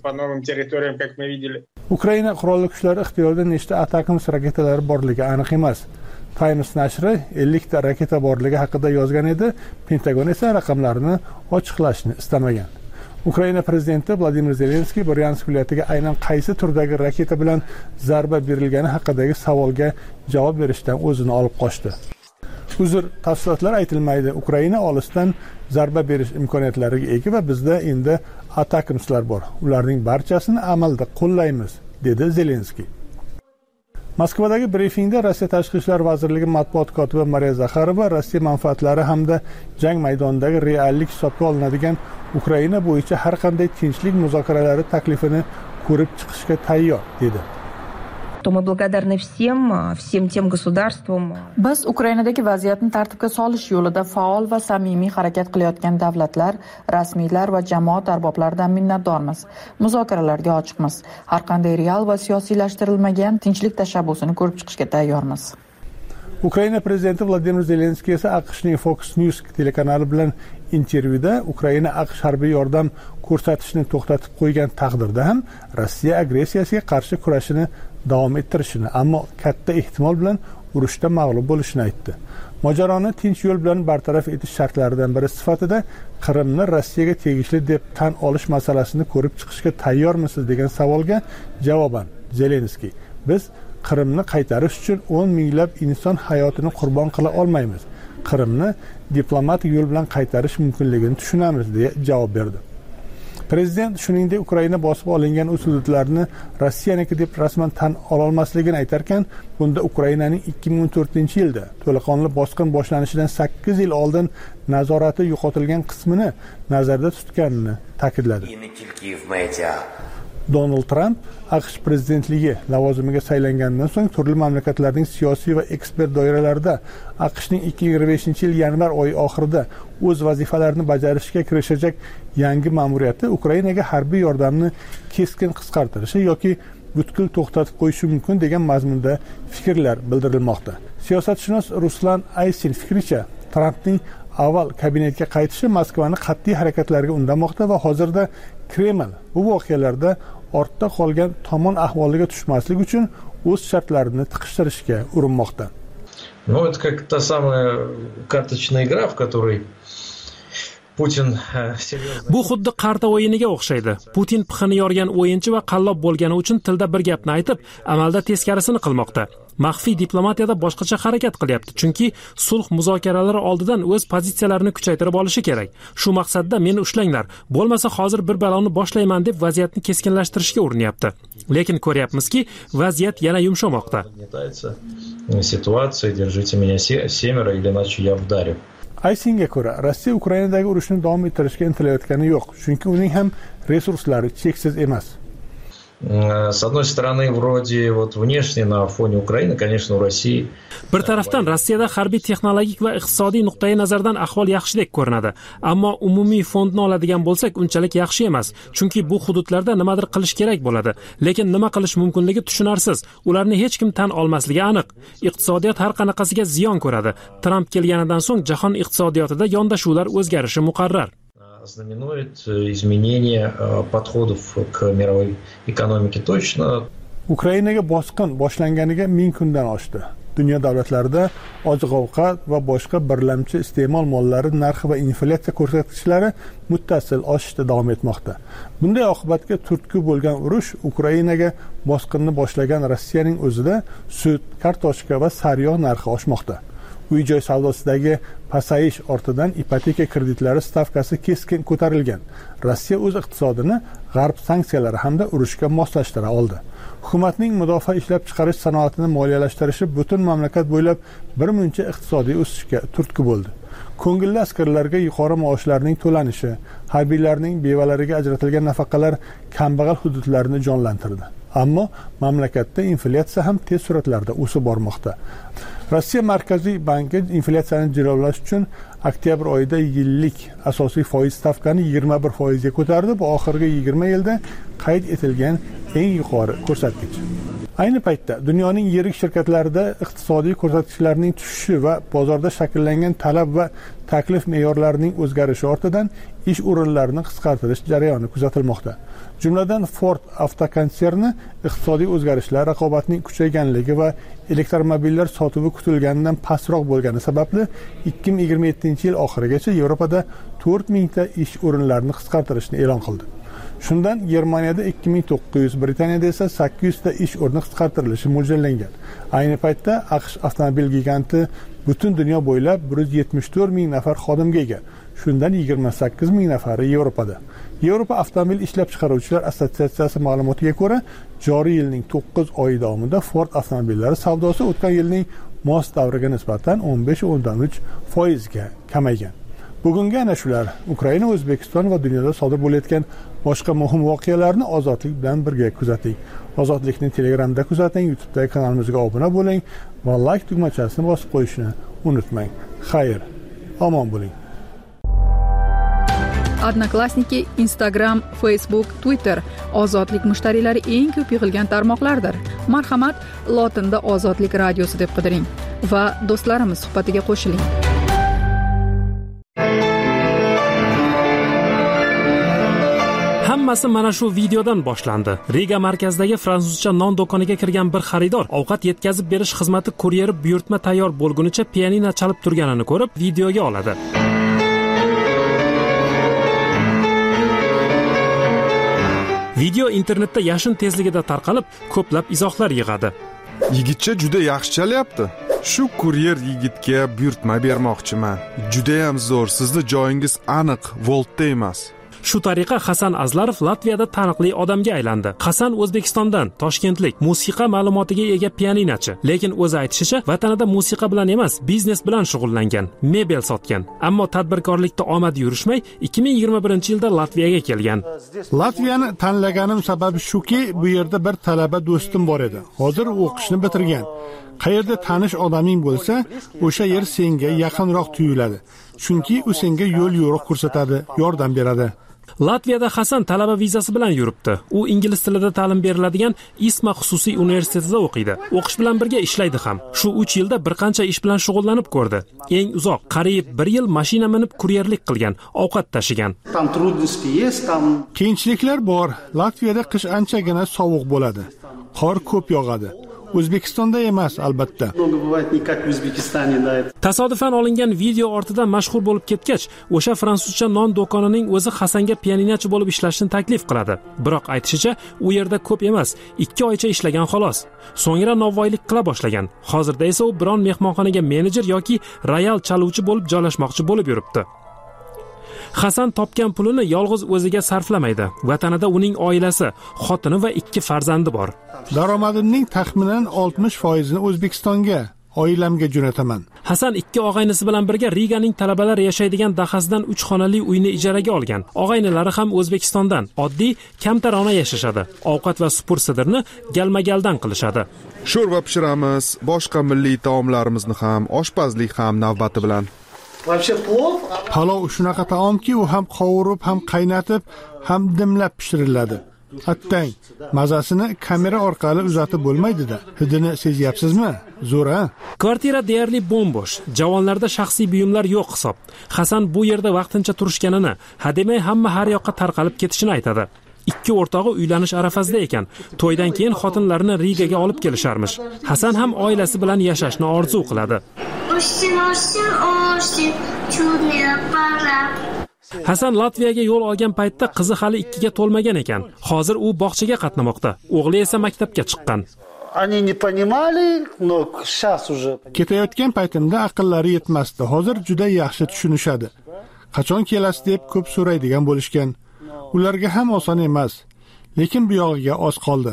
Ukraina qurolli kuchlari ixtiyorida nechta Atakams raketalari borligi aniq emas. Times nashri ellik ta raketa borligi haqida yozgan edi, Pentagon esa raqamlarni ochiqlashni istamagan. Ukraina prezidenti Vladimir Zelenskiy Bryansk viloyatiga aynan qaysi turdagi raketa bilan zarba berilgani haqidagi savolga javob berishdan o'zini olib qochdi. Uzr, tafsilotlar aytilmaydi. Ukraina olisdan zarba berish imkoniyatlariga ega va bizda endi Atakamslar bor. Ularning barchasini amalda qo'llaymiz, dedi Zelenskiy. Moskvadagi brifingda Rossiya Tashqi ishlar vazirligi matbuot kotibi Mariya Zakharova Rossiya manfaatlari hamda jang maydonidagi reallik hisobga olinadigan Ukraina bo'yicha har qanday tinchlik muzokaralari taklifini ko'rib chiqishga tayyor, dedi. То мы благодарны всем, всем тем государствам. Biz Ukrainadagi vaziyatni tartibga solish yo'lida faol va samimiy harakat qilayotgan davlatlar, rasmiylar va jamoat arboblaridan minnatdormiz. Muzokaralarga ochiqmiz. Har qanday real va siyosiylashtirilmagan tinchlik tashabbusini ko'rib chiqishga tayyormiz. Ukraina prezidenti Vladimir Zelenskiy esa AQShning Fox News telekanali bilan intervyuda Ukraina AQSh harbiy yordam ko'rsatishni to'xtatib qo'ygan taqdirda ham Rossiya agressiyasiga qarshi kurashini davom ettirishini, ammo katta ehtimol bilan urushda mag'lub bo'lishini aytdi. Mojaroni tinch yo'l bilan bartaraf etish shartlaridan biri sifatida Qrimni Rossiyaga tegishli deb tan olish masalasini ko'rib chiqishga tayyormisiz degan savolga javoban Zelenskiy: "Biz Qrimni qaytarish uchun o'n minglab inson hayotini qurbon qila olmaymiz. Qrimni diplomatik yo'l bilan qaytarish mumkinligini tushunamiz", deya javob berdi. Prezident shuningdek Ukraina bosib olingan o'z hududlarini Rossiyaniki deb rasman tan ololmasligini aytarkan, bunda Ukrainaning ikki ming o'n to'rtinchi yilda to'laqonli bosqin boshlanishidan sakkiz yil oldin nazorati yo'qotilgan qismini nazarda tutganini ta'kidladi. Donald Tramp AQSh prezidentligi lavozimiga saylangandan so'ng turli mamlakatlarning siyosiy va ekspert doiralarida AQShning ikki ming yigirma beshinchi yil yanvar oyi oxirida o'z vazifalarini bajarishga kirishajak yangi ma'muriyati Ukrainaga harbiy yordamni keskin qisqartirishi yoki butkul to'xtatib qo'yishi mumkin degan mazmunda fikrlar bildirilmoqda. Siyosatshunos Ruslan Aysin fikricha, Trampning avval kabinetga qaytishi Moskvani qat'iy harakatlarga undamoqda va hozirda Kreml bu voqealarda ortda qolgan tomon ahvoliga tushmaslik uchun o'z shartlarini tiqishtirishga urinmoqda. Ну, это как та самая карточная игра, в которой Putin Bu xuddi qarta o'yiniga o'xshaydi. Putin pixini yorgan o'yinchi va qallob bo'lgani uchun tilda bir gapni aytib, amalda teskarisini qilmoqda. Maxfiy diplomatiyada boshqacha harakat qilyapti, chunki sulh muzokaralari oldidan o'z pozitsiyalarini kuchaytirib olishi kerak. Shu maqsadda meni ushlanglar, bo'lmasa hozir bir balonni boshlayman deb vaziyatni keskinlashtirishga urinyapti. Lekin ko'ryapmizki, vaziyat yana yumshamoqda. Situatsiya, держите меня семеро, или иначе я вдарю. Aysinga ko'ra, Rossiya Ukrainadagi urushni davom ettirishga intilayotgani yo'q, chunki uning ham resurslari cheksiz emas. С одной стороны, вроде вот внешне на фоне Украины, конечно, у России. Bir tarafdan Rossiyada harbiy texnologik va iqtisodiy nuqtai nazardan ahvol yaxshidek ko'rinadi, ammo umumiy fondni oladigan bo'lsak, unchalik yaxshi emas, chunki bu hududlarda nimadir qilish kerak bo'ladi, lekin nima qilish mumkinligi tushunarsiz. Ularni hech kim tan olmasligi aniq. Iqtisodiyot har qanaqasiga ziyon ko'radi. Tramp kelganidan so'ng jahon iqtisodiyotida yondashuvlar o'zgarishi muqarrar. Знаменует изменение подходов к мировой экономике точно. Ukrainaga bosqin boshlanganiga ming kundan oshdi. Dunyo davlatlarida oziq-ovqat va boshqa birlamchi iste'mol mollari narxi va inflyatsiya ko'rsatkichlari muttasil oshishda davom etmoqda. Bunday oqibatga turtki bo'lgan urush Ukrainaga bosqinni boshlagan Rossiyaning o'zida sut, kartoshka va sariyog' narxi oshmoqda. Uy-joy savdosidagi pasayish ortidan ipoteka kreditlari stavkasi keskin ko'tarilgan. Rossiya o'z iqtisodini g'arb sanksiyalari hamda urushga moslashtira oldi. Hukumatning mudofaa ishlab chiqarish sanoatini moliyalashtirishi butun mamlakat bo'ylab bir muncha iqtisodiy o'sishga turtki bo'ldi. Ko'ngilli askarlarga yuqori maoshlarning to'lanishi, harbiylarning bevalariga ajratilgan nafaqalar kambag'al hududlarni jonlantirdi. Ammo mamlakatda inflyatsiya ham tez sur'atlarda o'sib bormoqda. Rossiya Markaziy banki inflyatsiyani jilovlash uchun oktyabr oyida yillik asosiy foiz stavkani yigirma bir foizga ko'tardi. Bu oxirgi yigirma yilda qayd etilgan eng yuqori ko'rsatkich. Ayni paytda dunyoning yirik shirkatlarida iqtisodiy ko'rsatkichlarning tushishi va bozorda shakllangan talab va taklif me'yorlarining o'zgarishi ortidan ish o'rinlarini qisqartirish jarayoni kuzatilmoqda. Jumladan Ford avtokonserni iqtisodiy o'zgarishlar, raqobatning kuchayganligi va elektromobillar sotuvi kutilganidan pastroq bo'lgani sababli ikki ming yigirma yettinchi yil oxirigacha Yevropada to'rt ming ta ish o'rinlarini qisqartirishni e'lon qildi. Shundan Germaniyada ikki ming to'qqiz yuz, Britaniyada esa sakkiz yuz ta ish o'rni qisqartirilishi mo'ljallangan. Ayni paytda AQSh avtomobil giganti butun dunyo bo'ylab bir yuz yetmish to'rt ming nafar xodimga ega. Shundan yigirma sakkiz ming nafari Yevropada. Yevropa avtomobil ishlab chiqaruvchilar assotsiatsiyasi ma'lumotiga ko'ra, joriy yilning to'qqiz oyi davomida Ford avtomobillari savdosi o'tgan yilning mos davriga nisbatan o'n besh o'ndan uch foizga kamaygan. Bugungi ana shular Ukraina, O'zbekiston va dunyoda sodir bo'layotgan boshqa muhim voqealarni Ozodlik bilan birga kuzating. Ozodlikni Telegramda kuzating, YouTube'dagi kanalimizga obuna bo'ling va like tugmachasini bosib qo'yishni unutmang. Xayr, omon bo'ling. Odnoklassniki, Instagram, Facebook, Twitter Ozodlik mushtariylari eng ko'p yig'ilgan tarmoqlardir. Marhamat, lotinda Ozodlik radiosi deb qidiring va do'stlarimiz suhbatiga qo'shiling. Hammasi mana shu videodan boshlandi. Riga markazidagi fransuzcha non do'koniga kirgan bir xaridor ovqat yetkazib berish xizmati kuryeri buyurtma tayyor bo'lgunicha pianino chalib turganini ko'rib, videoga oladi. Video internetda yashin tezligida tarqalib, ko'plab izohlar yig'adi. Yigitcha juda yaxshi chalyapti. Shu kuryer yigitga buyurtma bermoqchiman. Juda ham zo'r. Sizning joyingiz aniq Voltda emas. Shu tariqa Hasan Azlarov Latviyada taniqli odamga aylandi. Hasan O'zbekistondan, Toshkentlik, musiqa ma'lumotiga ega pianinachi, lekin o'zi aytishicha, vatanida musiqa bilan emas, biznes bilan shug'ullangan, mebel sotgan. Ammo tadbirkorlikda omadi yurishmay, ikki ming yigirma birinchi yilda Latviyaga kelgan. Latviyani tanlaganim sababi shuki, bu yerda bir talaba do'stim bor edi. Hozir o'qishni bitirgan. Qayerda tanish odaming bo'lsa, o'sha yer senga yaqinroq tuyuladi. Chunki u senga yo'l yo'riq ko'rsatadi, yordam beradi. Latviyada Hasan talaba vizasi bilan yuribdi. U ingliz tilida ta'lim beriladigan Isma xususiy universitetida o'qiydi. O'qish bilan birga ishlaydi ham. Shu uch yilda bir qancha ish bilan shug'ullanib ko'rdi. Eng uzoq qariyb bir yil mashina minib kuryerlik qilgan, ovqat tashigan. Qiyinchiliklar bor. Latviyada qish anchagina sovuq bo'ladi. Qor ko'p yog'adi. O'zbekistonda emas, albatta. Tasodifan olingan video ortidan mashhur bo'lib ketgach, o'sha fransuzcha non do'konining o'zi Hasanga pianinachi bo'lib ishlashni taklif qiladi. Biroq aytishicha, u yerda ko'p emas, ikki oycha ishlagan xolos. So'ngra novvoylik qila boshlagan. Hozirda esa u biron mehmonxonaga menejer yoki royal chaluvchi bo'lib joylashmoqchi bo'lib yuribdi. Hasan topgan pulini yolg'iz o'ziga sarflamaydi. Vatanida uning oilasi, xotini va ikki farzandi bor. Daromadimning taxminan oltmish foizini O'zbekistonga, oilamga jo'nataman. Hasan ikki og'aynisi bilan birga Riganing talabalar yashaydigan dahasidan uch xonali uyni ijaraga olgan. Og'aynilari ham O'zbekistondan, oddiy, kamtarona yashashadi. Ovqat va supur sidirni galma-galdan qilishadi. Sho'rva pishiramiz, boshqa milliy taomlarimizni ham, oshpazlik ham navbati bilan. Palov shunaqa taomki, u ham qovurib, ham qaynatib, ham dimlab pishiriladi. Attang, mazasini kamera orqali uzatib bo'lmaydi-da. Hidini sezyapsizmi? Zo'r-a? Kvartira deyarli bo'm-bo'sh. Javonlarda shaxsiy buyumlar yo'q hisob. Hasan bu yerda vaqtincha turishganini, hademay hamma har yoqqa tarqalib ketishini aytadi. Ikki o'rtog'i uylanish arafasida ekan. To'ydan keyin xotinlarini Rigaga olib kelisharmish. Hasan ham oilasi bilan yashashni orzu qiladi. Hasan Latviyaga yo'l olgan paytda qizi hali ikkiga to'lmagan ekan. Hozir u bog'chaga qatnamoqda. O'g'li esa maktabga chiqqan. Ketayotgan paytimda aqllari yetmasdi. Hozir juda yaxshi tushunishadi. Qachon kelasiz deb ko'p so'raydigan bo'lishgan. Ularga ham oson emas, lekin bu yog'iga oz qoldi.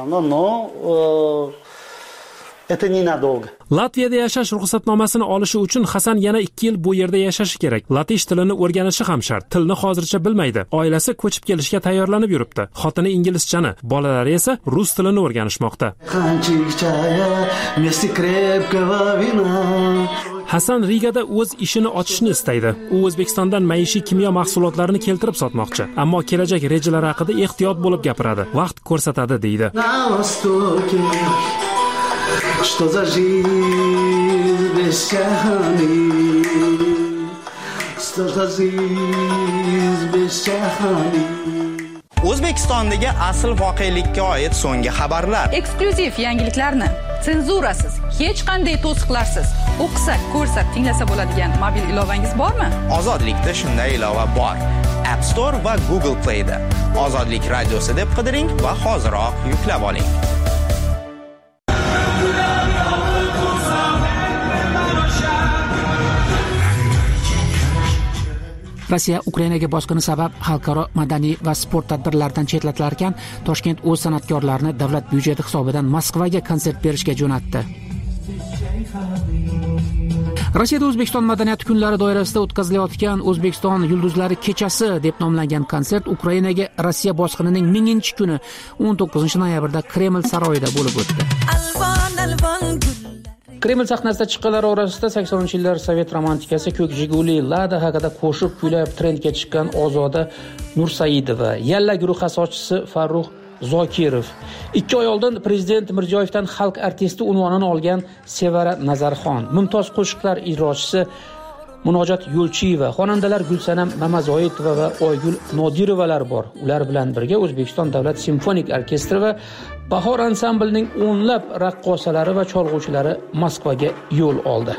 Latviyada yashash ruxsatnomasini olishi uchun Hasan yana ikki yil bu yerda yashashi kerak. Latish tilini o'rganishi ham shart. Tilni hozircha bilmaydi. Oilasi ko'chib kelishga tayyorlanib yuribdi. Xotini inglizchani, bolalari esa rus tilini o'rganishmoqda. Hasan Rigada o'z ishini ochishni istaydi. U O'zbekistondan maishiy kimyo mahsulotlarini keltirib sotmoqchi, ammo kelajak rejalari haqida ehtiyot bo'lib gapiradi. Vaqt ko'rsatadi, deydi. Что за жизнь без тяхани? Что за жизнь без тяхани? O'zbekistondagi asl voqelikka oid so'nggi xabarlar. Eksklyuziv yangiliklarni senzurasiz, hech qanday to'siqlarsiz o'qisa, ko'rsa, tinglasa bo'ladigan mobil ilovangiz bormi? Ozodlikda shunday ilova bor. App Store va Google Play da. Ozodlik radiosi deb qidiring va hoziroq yuklab oling. Rossiya Ukrainaga bosqini sabab xalqaro madaniy va sport tadbirlaridan chetlatilar ekan, Toshkent o'z san'atkorlarini davlat byudjeti hisobidan Moskvaga konsert berishga jo'natdi. Rossiyada O'zbekiston madaniyat kunlari doirasida o'tkazilayotgan O'zbekiston yulduzlari kechasi deb nomlangan konsert Ukrainaga Rossiya bosqinining minginchi kuni o'n to'qqizinchi noyabrda Kreml saroyida bo'lib o'tdi. Kreml sahnasida chiqqanlar orasida saksoninchi yillar Sovet romantikasi Ko'k Jiguli, Lada haqida qo'shiq kuylab trendga chiqqan Ozoda Nursaidova, Yalla guruhi asoschisi Farruh Zokirov, ikki oy oldin prezident Mirziyoyevdan xalq artisti unvonini olgan Sevara Nazarxon, mumtoz qo'shiqlar ijrochisi Munojot Yo'lchiyeva, xonandalar Gulsanam Mamazoitova va Oygul Nodirovalar bor. Ular bilan birga O'zbekiston davlat simfonik orkestri va Bahor ansamblining o'nlab raqqosalari va cholg'uvchilari Moskvaga yo'l oldi.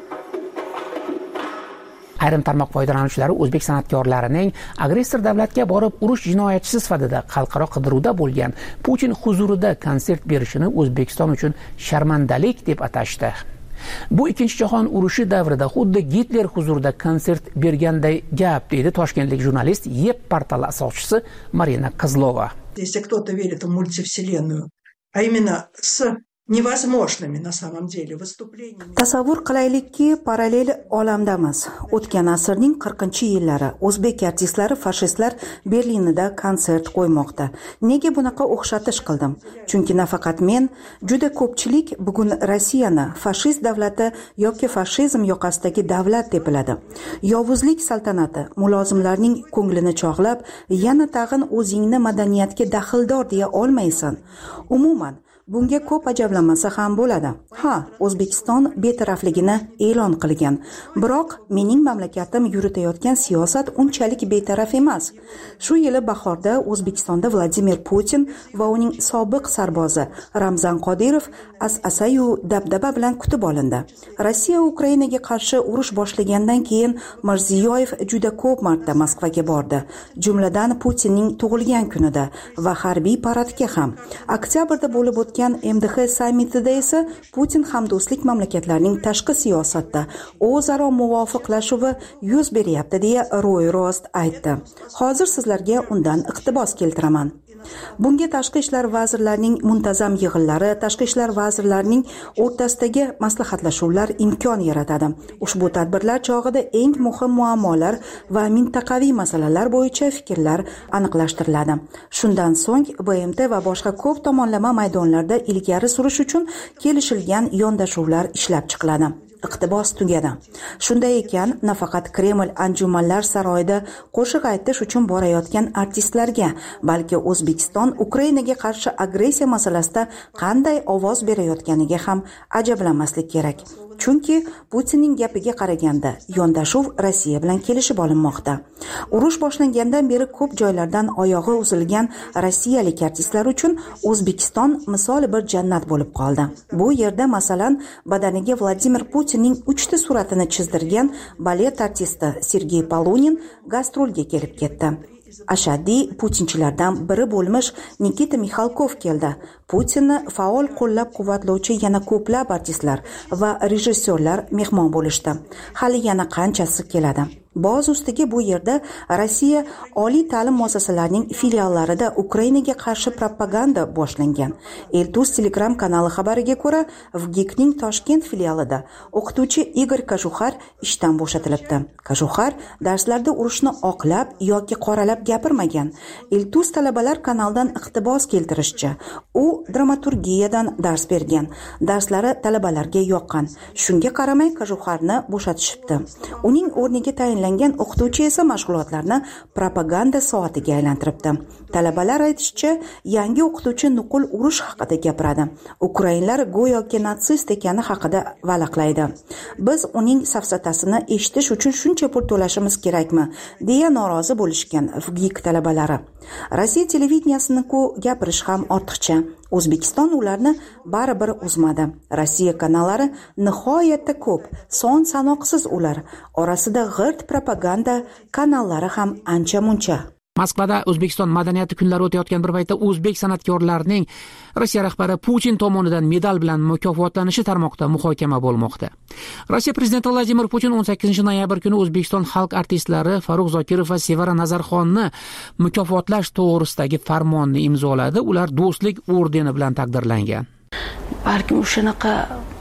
Ayrim tarmoq foydalanuvchilari o'zbek san'atkorlarining agressor davlatga borib urush jinoyatchisi sifatida xalqaro qidiruvda bo'lgan Putin huzurida konsert berishini O'zbekiston uchun sharmandalik deb atashdi. Bu ikkinchi jahon urushi davrida xuddi Gitler huzurida konsert berganday gap, deydi toshkentlik jurnalist Yep portali asoschisi Marina Kozlova. Если кто-то верит в мультивселенную, а именно с невозможными на самом деле выступлениями. Tasavvur qilaylikki, parallel olamdamiz. O'tgan asrning qirqinchi yillari o'zbek artistlari fashistlar Berlinda konsert qo'ymoqda. Nega bunaqa o'xshatish qildim? Chunki nafaqat men, juda ko'pchilik bugun Rossiyani fashist davlati yoki fashizm yoqasidagi davlat deb biladi. Yovuzlik saltanati mulozimlarning ko'nglini chog'lab, yana tag'in o'zingni madaniyatga daxldor deya olmaysan. Umuman bunga ko'p ajablanmasa ham bo'ladi. Ha, O'zbekiston betarafligini e'lon qilgan. Biroq mening mamlakatim yuritayotgan siyosat unchalik betaraf emas. Shu yili bahorda O'zbekistonda Vladimir Putin va uning sobiq sarbozi Ramzan Qodirov as-asayu dabdaba bilan kutib olindi. Rossiya Ukrainaga qarshi urush boshlagandan keyin Mirziyoyev juda ko'p marta Moskvaga bordi. Jumladan Putinning tug'ilgan kunida va harbiy paradga ham. Oktyabrda bo'lib o'tgan M D H sammitida esa Putin hamdo'stlik mamlakatlarning tashqi siyosatda o'zaro muvofiqlashuvi yuz beryapti deya ro'y-rost aytdi. Hozir sizlarga undan iqtibos keltiraman. Bunga tashqi ishlar vazirlarining muntazam yig'inlari, tashqi ishlar vazirlarining o'rtasidagi maslahatlashuvlar imkon yaratadi. Ushbu tadbirlar chog'ida eng muhim muammolar va mintaqaviy masalalar bo'yicha fikrlar aniqlashtiriladi. Shundan so'ng B M T va boshqa ko'p tomonlama maydonlarda ilgari surish uchun kelishilgan yondashuvlar ishlab chiqiladi. Iqtibos tugadi. Shunday ekan, nafaqat Kreml anjumanlar saroyida qo'shiq aytish uchun borayotgan artistlarga, balki O'zbekiston Ukrainaga qarshi agressiya masalasida qanday ovoz berayotganiga ham ajablanmaslik kerak. Chunki Putinning gapiga qaraganda yondashuv Rossiya bilan kelishib olinmoqda. Urush boshlangandan beri ko'p joylardan oyog'i uzilgan rossiyalik artistlar uchun O'zbekiston misoli bir jannat bo'lib qoldi. Bu yerda masalan badaniga Vladimir Putinning uchta suratini chizdirgan balet artisti Sergey Polunin gastrolga kelib ketdi. Ashaddiy putinchilardan biri bo'lmish Nikita Mixalkov keldi. Putinni faol qo'llab-quvvatlovchi yana ko'plab artistlar va rejissyorlar mehmon bo'lishdi. Hali yana qanchasi keladi. Boz ustiga bu yerda Rossiya oliy ta'lim muassasalarining filiallarida Ukrainaga qarshi propaganda boshlangan. Eltus Telegram kanali xabariga ko'ra, Vgikning Toshkent filialida o'qituvchi Igor Kashuxar ishdan bo'shatilibdi. Kashuxar darslarda urushni oqlab yoki qoralab gapirmagan. Eltus talabalar kanaldan iqtibos keltirishcha, u dramaturgiyadan dars bergan. Darslari talabalarga yoqqan. Shunga qaramay Kashuxarni bo'shatishibdi. Uning o'rniga tayinlangan o'qituvchi esa mashg'ulotlarni propaganda soatiga aylantiribdi. Talabalar aytishicha, yangi o'qituvchi nuqul urush haqida gapiradi. Ukrainlar go'yoki natsist ekani haqida valaqlaydi. Biz uning safsatasini eshitish uchun shuncha pul to'lashimiz kerakmi, deya norozi bo'lishgan Vgik talabalari. Rossiya televideniyasini-ku gapirish ham ortiqcha. O'zbekiston ularni baribir uzmadi. Rossiya kanallari nihoyatda ko'p, son sanoqsiz ular. Orasida g'irt propaganda kanallari ham ancha-muncha. Moskvada O'zbekiston madaniyati kunlari o'tayotgan bir paytda o'zbek san'atkorlarining Rossiya rahbari Putin tomonidan medal bilan mukofotlanishi tarmoqda muhokama bo'lmoqda. Rossiya prezidenti Vladimir Putin o'n sakkizinchi noyabr kuni O'zbekiston xalq artistlari Farruh Zokirov va Sevara Nazarxonni mukofotlash to'g'risidagi farmonni imzoladi. Ular do'stlik ordeni bilan taqdirlangan. Balkim o'shanaqa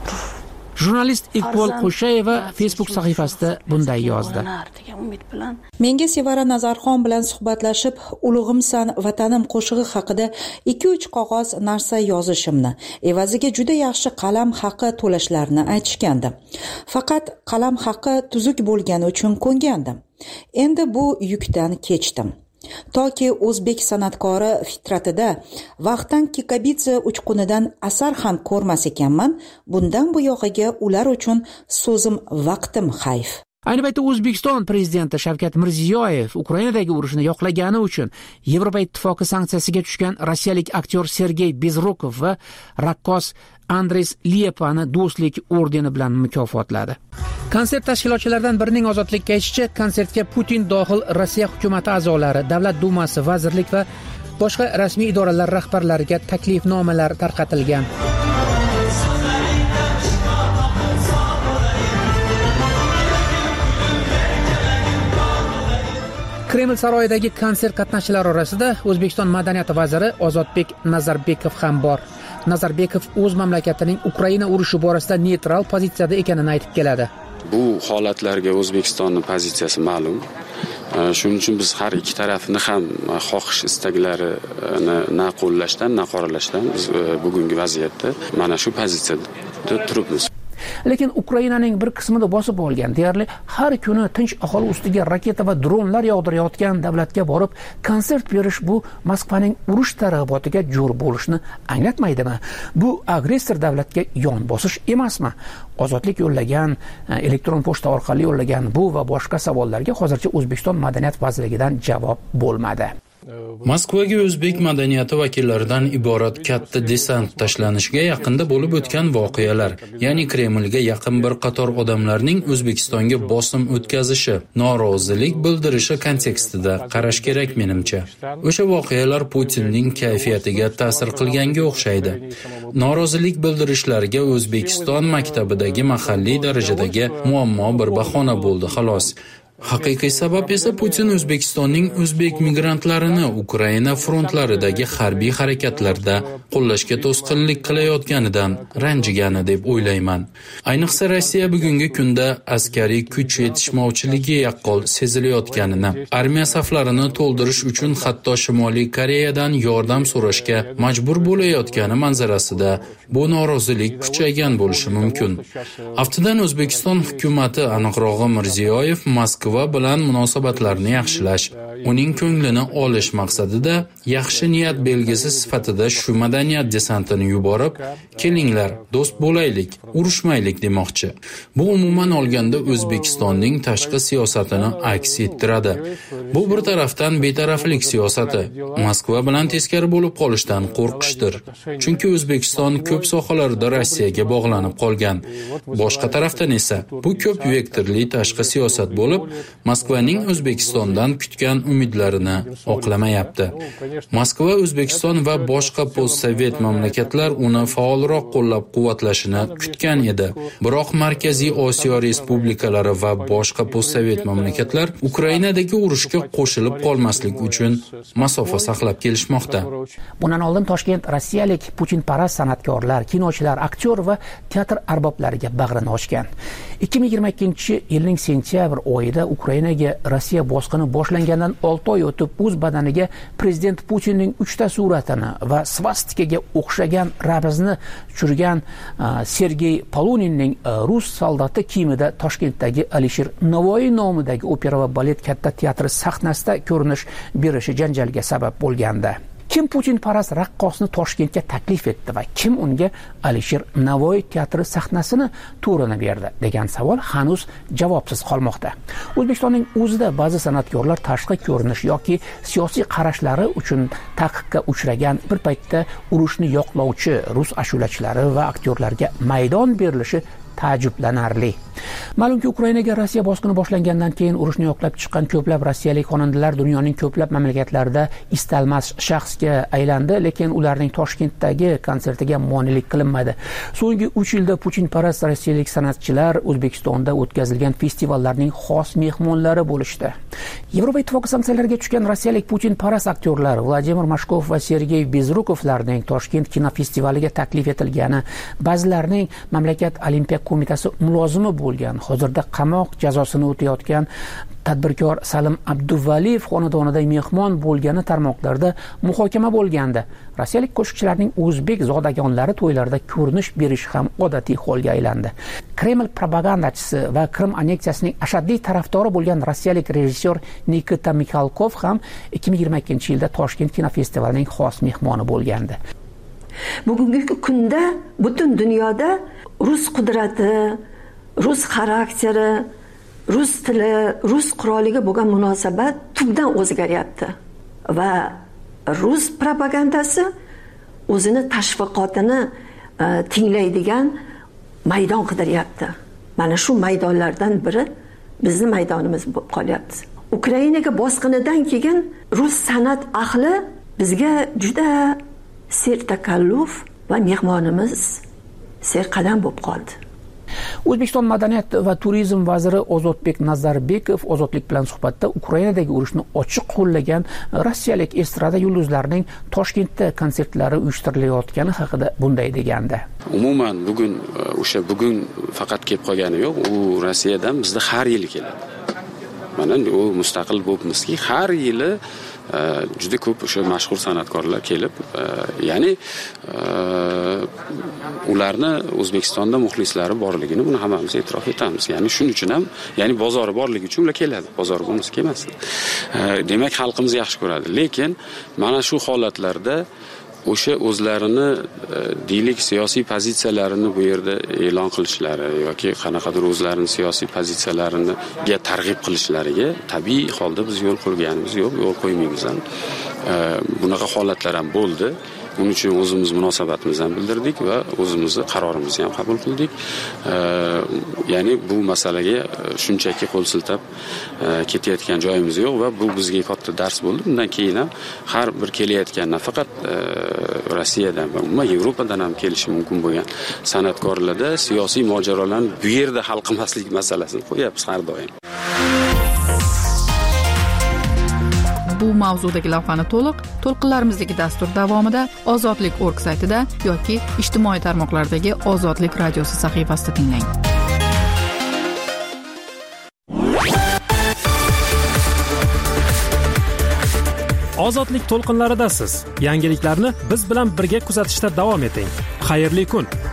Jurnalist Iqbol Qo'shayeva Facebook sahifasida bunday yozdi. Menga Sevara Nazarxon bilan suhbatlashib, ulug'imsan vatanim qo'shig'i haqida ikki uch qog'oz narsa yozishimni, evaziga juda yaxshi qalam haqi to'lashlarini aytishgandi. Faqat qalam haqi tuzuk bo'lgani uchun ko'ngandim. Endi bu yukdan kechdim. Toki o'zbek san'atkori fitratida vaqtdan Kikabidze uchqunidan asar ham ko'rmas ekanman, bundan bu yog'iga ular uchun so'zim vaqtim hayf. Ayni paytda O'zbekiston prezidenti Shavkat Mirziyoyev Ukrainadagi urushni yoqlagani uchun Yevropa ittifoqi sanksiyasiga tushgan rossiyalik aktyor Sergey Bezrukov va raqqos Andres Liepani do'stlik ordeni bilan mukofotladi. Konsert tashkilotchilaridan birining ozodlikka aytishicha, konsertga Putin dohil Rossiya hukumati a'zolari, Davlat dumasi, vazirlik va boshqa rasmiy idoralar rahbarlariga taklifnomalar tarqatilgan. Kreml saroyidagi konsert qatnashchilari orasida O'zbekiston madaniyat vaziri Ozodbek Nazarbekov ham bor. Nazarbekov o'z mamlakatining Ukraina urushi borasida neytral pozitsiyada ekanini aytib keladi. Bu holatlarga O'zbekistonning pozitsiyasi ma'lum. Shuning uchun biz har ikki tarafni ham xohish istaklarini na qo'llashdan, na qoralashdan biz bugungi vaziyatda mana shu pozitsiyada turibmiz. Lekin Ukrainaning bir qismida bosib olgan, deyarli har kuni tinch aholi ustiga raketa va dronlar yog'dirayotgan davlatga borib konsert berish bu Moskvaning urush targ'ibotiga jo'r bo'lishni anglatmaydimi? Bu agressor davlatga yon bosish emasmi? Ozodlik yo'llagan, elektron pochta orqali yo'llagan bu va boshqa savollarga hozircha O'zbekiston madaniyat vazirligidan javob bo'lmadi. Moskvaga o'zbek madaniyati vakillaridan iborat katta desant tashlanishiga yaqinda bo'lib o'tgan voqealar, ya'ni Kremlga yaqin bir qator odamlarning O'zbekistonga bosim o'tkazishi, norozilik bildirishi kontekstida qarash kerak menimcha. O'sha voqealar Putinning kayfiyatiga ta'sir qilganga o'xshaydi. Norozilik bildirishlariga O'zbekiston maktabidagi mahalliy darajadagi muammo bir bahona bo'ldi, xolos. Haqiqiy sabab esa Putin O'zbekistonning o'zbek migrantlarini Ukraina frontlaridagi harbiy harakatlarda qo'llashga to'sqinlik qilayotganidan ranjigani deb o'ylayman. Ayniqsa Rossiya bugungi kunda askariy kuch yetishmovchiligi yaqqol sezilayotganini, armiya saflarini to'ldirish uchun hatto Shimoliy Koreyadan yordam so'rashga majbur bo'layotgani manzarasida bu norozilik kuchaygan bo'lishi mumkin. Aftidan O'zbekiston hukumati, aniqrog'i Mirziyoyev, Moskva va bilan munosabatlarni yaxshilash, uning ko'nglini olish maqsadida yaxshi niyat belgisi sifatida shu madaniyat desantini yuborib, kelinglar, do'st bo'laylik, urushmaylik demoqchi. Bu umuman olganda O'zbekistonning tashqi siyosatini aks ettiradi. Bu bir tarafdan betaraflik siyosati, Moskva bilan teskari bo'lib qolishdan qo'rqishdir. Chunki O'zbekiston ko'p sohalarda Rossiyaga bog'lanib qolgan. Boshqa tarafdan esa bu ko'p vektorli tashqi siyosat bo'lib, Moskvaning O'zbekistondan kutgan umidlarini oqlamayapti. Moskva, O'zbekiston va boshqa postsovet mamlakatlar uni faolroq qo'llab-quvvatlashini kutgan edi. Biroq Markaziy Osiyo respublikalari va boshqa postsovet mamlakatlar Ukrainadagi urushga qo'shilib qolmaslik uchun masofa saqlab kelishmoqda. Bundan oldin Toshkent rossiyalik Putinparast san'atkorlar, kinochilar, aktyor va teatr arboblariga bag'rini ochgan. ikki ming yigirma ikkinchi yilning sentyabr oyida Ukrainaga Rossiya bosqini boshlangandan olti oy o'tib o'z badaniga prezident Putinning uchta suratini va svastikaga o'xshagan ramzni tushirgan Sergey Poluninning rus soldati kiyimida Toshkentdagi Alisher Navoiy nomidagi opera va balet katta teatri sahnasida ko'rinish berishi janjalga sabab bo'lgandi. Kim Putinparast raqqosni Toshkentga taklif etdi va kim unga Alisher Navoiy teatri sahnasini turini berdi degan savol hanuz javobsiz qolmoqda. O'zbekistonning o'zida ba'zi san'atkorlar tashqi ko'rinish yoki siyosiy qarashlari uchun taqiqqa uchragan bir paytda urushni yoqlovchi rus ashulachilari va aktyorlarga maydon berilishi ta'jublanarli. Ma'lumki, Ukrainaga Rossiya bosqini boshlangandan keyin urushni yoqlab chiqqan ko'plab rossiyalik xonandalar dunyoning ko'plab mamlakatlarida istalmas shaxsga aylandi, lekin ularning Toshkentdagi konsertiga monelik qilinmadi. So'nggi uch yilda Putinparast rossiyalik san'atchilar O'zbekistonda o'tkazilgan festivallarning xos mehmonlari bo'lishdi. Yevropa ittifoqi sanksiyalarga tushgan rossiyalik Putinparast aktyorlar Vladimir Mashkov va Sergey Bezrukovlarning Toshkent kinofestivaliga taklif etilgani, ba'zilarining mamlakat olimpiya qo'mitasi mulozimi bo'lgan, hozirda qamoq jazosini o'tayotgan tadbirkor Salim Abduvaliyev xonadonida mehmon bo'lgani tarmoqlarda muhokama bo'lgandi. Rossiyalik qo'shiqchilarning o'zbek zodagonlari to'ylarida ko'rinish berishi ham odatiy holga aylandi. Kreml propagandachisi va Krim anneksiyasining ashaddiy tarafdori bo'lgan rossiyalik rejissyor Nikita Mikhalkov ham ikki ming yigirma ikkinchi yilda Toshkent kinofestivalining xos mehmoni bo'lgandi. Bugungi kunda butun dunyoda rus qudrati, rus xarakteri, rus tili, rus quroliga bo'lgan munosabat tubdan o'zgaryapti va rus propagandasi o'zini tashviqotini e, tinglaydigan maydon qidiryapti. Mana shu maydonlardan biri bizning maydonimiz bo'lib qolyapti. Ukrainaga bosqinidan keyin rus san'at ahli bizga juda sertakalluf va mehmonimiz serqadam bo'lib qoldi. O'zbekiston madaniyat va turizm vaziri Ozodbek Nazarbekov Ozodlik bilan suhbatda Ukrainadagi urushni ochiq qo'llagan rossiyalik estrada yulduzlarining Toshkentda konsertlari uyushtirilayotgani haqida bunday degandi. Umuman bugun o'sha bugun faqat kelib qolgani yo'q, u Rossiyadan bizda har yili keladi. Mana u mustaqil bo'libmizki, har yili juda ko'p o'sha mashhur san'atkorlar kelib, ya'ni ularni O'zbekistonda muxlislari borligini buni hammamiz e'tirof etamiz. Ya'ni shuning uchun ham, ya'ni bozori borligi uchun ular keladi. Bozor bo'lmasa kelmasdi. Demak, xalqimiz yaxshi ko'radi. Lekin mana shu holatlarda o'sha o'zlarini deylik siyosiy pozitsiyalarini bu yerda e'lon qilishlari yoki qanaqadir o'zlarining siyosiy pozitsiyalariga targ'ib qilishlariga tabiiy holda biz yo'l qo'yganimiz yo'q, yo'l qo'ymaymiz ham. Bunaqa holatlar ham bo'ldi. Buning uchun o'zimiz munosabatimizni ham bildirdik va o'zimizni qarorimizni ham qabul qildik. Ya'ni bu masalaga shunchaki qo'l siltab ketayotgan joyimiz yo'q va bu bizga katta dars bo'ldi. Bundan keyin ham har bir kelayotgan nafaqat Rossiyadan va umuman Yevropadan ham kelishi mumkin bo'lgan san'atkorlarda siyosiy mojarolarni bu yerda hal qilmaslik masalasini qo'yapmiz har doim. Bu mavzudagi lavhani to'liq to'lqinlarimizdagi dastur davomida ozodlik org saytida yoki ijtimoiy tarmoqlardagi Ozodlik radiosi sahifasida tinglang. Ozodlik to'lqinlaridasiz. Yangiliklarni biz bilan birga kuzatishda davom eting. Xayrli kun.